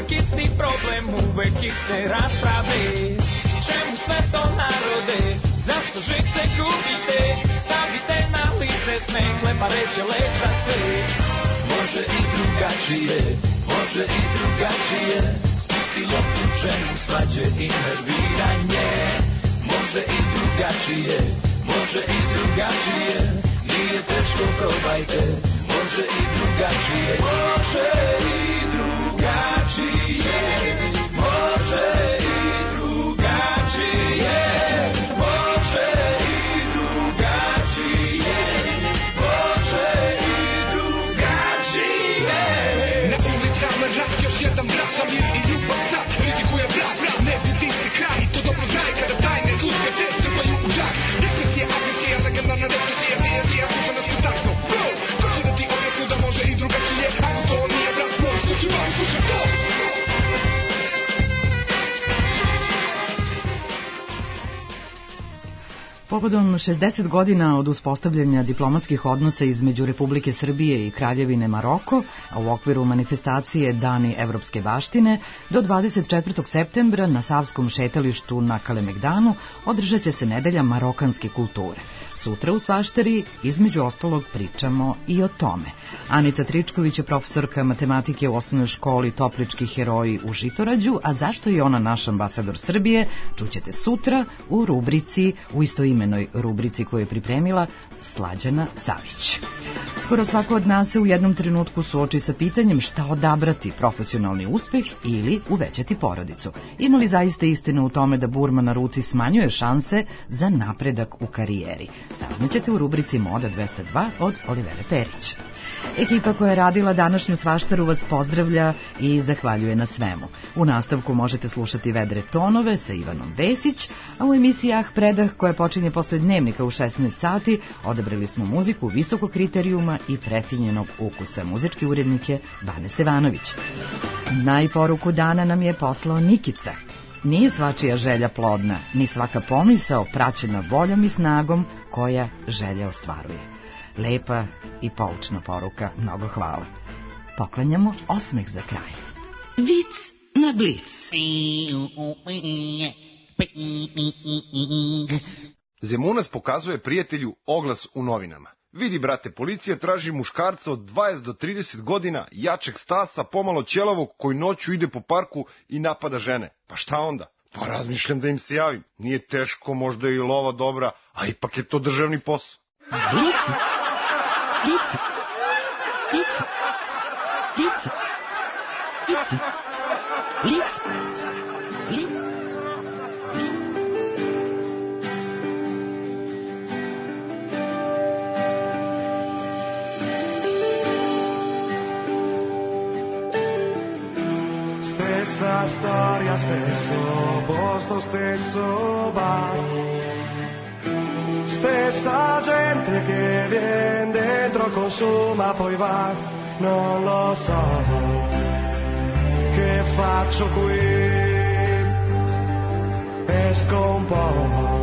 uvek isti problem, uvek iste rasprave. Čemu sve to narode, zašto žice gubite? Stavite na lice smeh, lepa reč je lek za sve. Može i drugačije, može i drugačije, spusti loptu, čemu svađe i nerviranje. Može i drugačije, može i drugačije, nije teško, probajte. Može i drugačije, može i drugačije, može i drugačije, može i drugačije, može i drugačije. Na ulicama rat, još jedan brat, a mir i ljubav sad rizikuje brat, ne vidi se kraj, to dobro znaj, kada tajne službe te trpaju u žak. Depresija, agresija, legendarna depresija, vizija, sluša nas kontaktno. Ko će da ti objasnu da može i drugačije, ako to nije brat tvoj, slušaj vam, slušaj to. Povodom 60 godina od uspostavljanja diplomatskih odnosa između Republike Srbije i Kraljevine Maroko, a u okviru manifestacije Dani evropske baštine, do 24. septembra na Savskom šetalištu na Kalemegdanu održat će se nedelja marokanske kulture. Sutra u Svaštari, između ostalog, pričamo i o tome. Anica Tričković je profesorka matematike u osnovnoj školi Toplički heroji u Žitorađu, a zašto je ona naš ambasador Srbije, čućete sutra u rubrici, u istoimenoj rubrici koju je pripremila Slađana Savić. Skoro svako od nas se u jednom trenutku suoči sa pitanjem šta odabrati, profesionalni uspeh ili uvećati porodicu. Ima li zaista istina u tome da burma na ruci smanjuje šanse za napredak u karijeri? Saznaćete u rubrici Moda 202 od Olivere Perić. Ekipa koja je radila današnju Svaštaru vas pozdravlja i zahvaljuje na svemu. U nastavku možete slušati Vedre tonove sa Ivanom Vesić, a u emisiji Ah predah koja počinje posle dnevnika u 16 sati odabrali smo muziku visokog kriterijuma i prefinjenog ukusa. Muzički urednik je Bane Stevanović. Najporuku dana nam je poslao Nikica. Nije svačija želja plodna, ni svaka pomisao praćena voljom i snagom koja želja ostvaruje. Lepa i poučna poruka, mnogo hvala. Poklanjamo osmeh za kraj. Vic na blic. Zemunac pokazuje prijatelju oglas u novinama. Vidi, brate, policija traži muškarca od 20 do 30 godina, jačeg stasa, pomalo ćelavog, koji noću ide po parku i napada žene. Pa šta onda? Pa razmišljam da im se javim. Nije teško, možda je i lova dobra, a ipak je to državni posao. Blic. Blic. Blic. Blic. Blic. Blic. Stessa storia, stesso posto, stesso bar. Stessa gente che viene dentro, consuma, poi va. Non lo so che faccio qui. Esco un po',